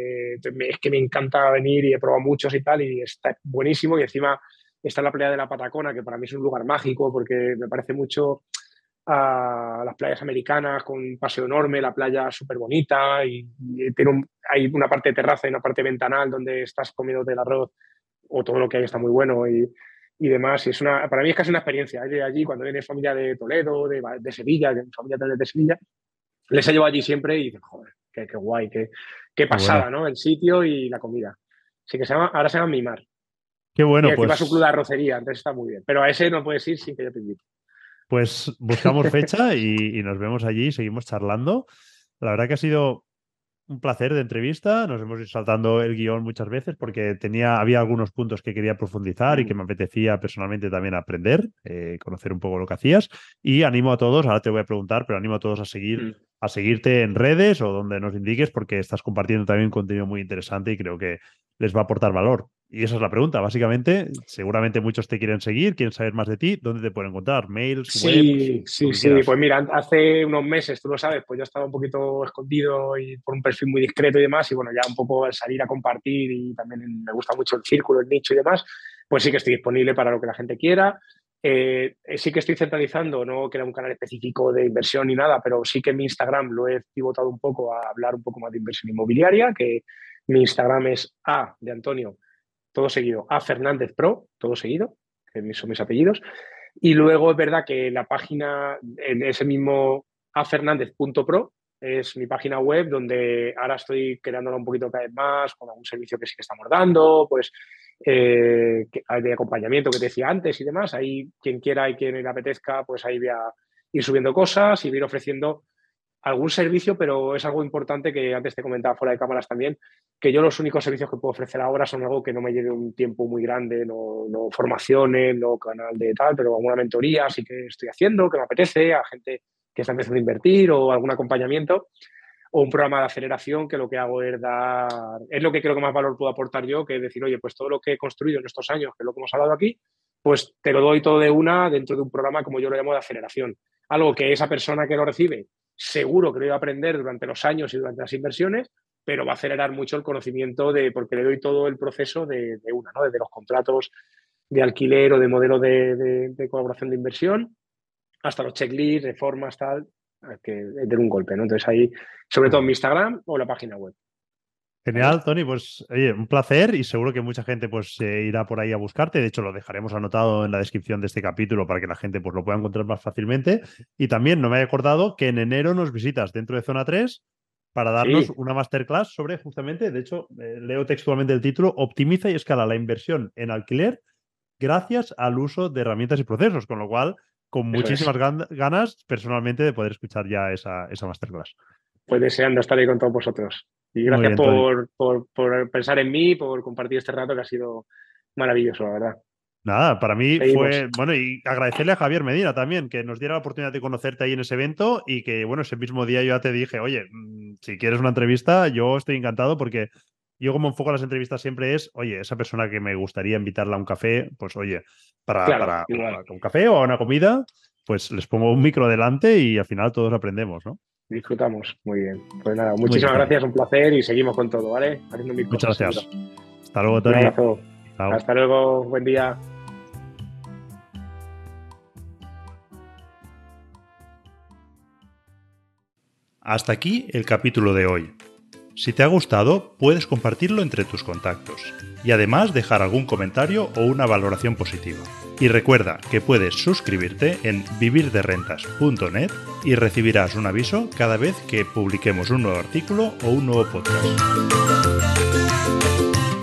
Es que me encanta venir y he probado muchos y tal, y está buenísimo. Y encima está la playa de la Patacona, que para mí es un lugar mágico porque me parece mucho a las playas americanas con un paseo enorme, la playa súper bonita y hay una parte de terraza y una parte ventanal donde estás comiendo el arroz o todo lo que hay está muy bueno y demás. Y para mí es casi una experiencia. De allí, cuando viene familia de Toledo, de Sevilla, que mi familia también es de Sevilla, les he llevado allí siempre y dicen, joder, qué guay, qué Qué bueno. pasada, ¿no? El sitio y la comida. Así que ahora se llama Mimar. Qué Y bueno, encima es un club pues, de arrocería, entonces está muy bien. Pero a ese no puedes ir sin que yo te invite. pues buscamos fecha y nos vemos allí y seguimos charlando. La verdad que ha sido un placer de entrevista. Nos hemos ido saltando el guión muchas veces porque había algunos puntos que quería profundizar y que me apetecía personalmente también aprender, conocer un poco lo que hacías. Y animo a todos, ahora te voy a preguntar, pero animo a todos a seguirte en redes o donde nos indiques porque estás compartiendo también contenido muy interesante y creo que les va a aportar valor. Y esa es la pregunta, básicamente. Seguramente muchos te quieren seguir, quieren saber más de ti. ¿Dónde te pueden encontrar? ¿Mails, Sí, webs? Lo sí, que sí. quieras. Pues mira, hace unos meses, tú lo sabes, pues yo estaba un poquito escondido y por un perfil muy discreto y demás. Y bueno, ya un poco al salir a compartir y también me gusta mucho el círculo, el nicho y demás, pues sí que estoy disponible para lo que la gente quiera. Sí que estoy centralizando, no que era un canal específico de inversión ni nada, pero sí que mi Instagram lo he pivotado un poco a hablar un poco más de inversión inmobiliaria, que mi Instagram es A de Antonio, todo seguido, A Fernández Pro, todo seguido, que son mis apellidos. Y luego es verdad que la página, en ese mismo afernandez.pro, es mi página web donde ahora estoy creándola un poquito cada vez más, con algún servicio que sí que estamos dando, pues de acompañamiento que te decía antes y demás. Ahí quien quiera y quien le apetezca, pues ahí voy a ir subiendo cosas y voy a ir ofreciendo algún servicio, pero es algo importante que antes te comentaba fuera de cámaras también, que yo los únicos servicios que puedo ofrecer ahora son algo que no me lleve un tiempo muy grande, no formaciones, no canal de tal, pero alguna mentoría sí que estoy haciendo, que me apetece, a gente que está empezando a invertir o algún acompañamiento o un programa de aceleración que lo que hago es dar, es lo que creo que más valor puedo aportar yo, que es decir, oye, pues todo lo que he construido en estos años, que es lo que hemos hablado aquí, pues te lo doy todo de una dentro de un programa como yo lo llamo de aceleración. Algo que esa persona que lo recibe seguro que lo iba a aprender durante los años y durante las inversiones, pero va a acelerar mucho el conocimiento de, porque le doy todo el proceso de una, ¿no? Desde los contratos de alquiler o de modelo de colaboración de inversión hasta los checklists, reformas, tal, que den un golpe, ¿no? Entonces ahí, sobre todo en mi Instagram o la página web. Genial, Tony. Pues oye, un placer y seguro que mucha gente pues irá por ahí a buscarte. De hecho, lo dejaremos anotado en la descripción de este capítulo para que la gente pues lo pueda encontrar más fácilmente. Y también no me había acordado que en enero nos visitas dentro de Zona 3 para darnos Sí, una masterclass sobre justamente, de hecho, leo textualmente el título, optimiza y escala la inversión en alquiler gracias al uso de herramientas y procesos, con lo cual, con eso es. muchísimas ganas personalmente de poder escuchar ya esa masterclass. Pues deseando estar ahí con todos vosotros. Y Muy gracias bien, Tony. por pensar en mí, por compartir este rato que ha sido maravilloso, la verdad. Nada, para mí Seguimos. fue, bueno, y agradecerle a Javier Medina también, que nos diera la oportunidad de conocerte ahí en ese evento y que, bueno, ese mismo día yo ya te dije, oye, si quieres una entrevista, yo estoy encantado porque yo como enfoco las entrevistas siempre es, oye, esa persona que me gustaría invitarla a un café, pues oye, Claro, igual. a un café o a una comida, pues les pongo un micro delante y al final todos aprendemos, ¿no? Disfrutamos. Muy bien. Pues nada, Muy bien, muchísimas Tony. gracias, un placer y seguimos con todo, ¿vale? Haciendo mil Muchas cosas, seguro. gracias. Hasta luego, Un Tony. abrazo. Chao. Hasta luego. Buen día. Hasta aquí el capítulo de hoy. Si te ha gustado, puedes compartirlo entre tus contactos y además dejar algún comentario o una valoración positiva. Y recuerda que puedes suscribirte en vivirderrentas.net y recibirás un aviso cada vez que publiquemos un nuevo artículo o un nuevo podcast.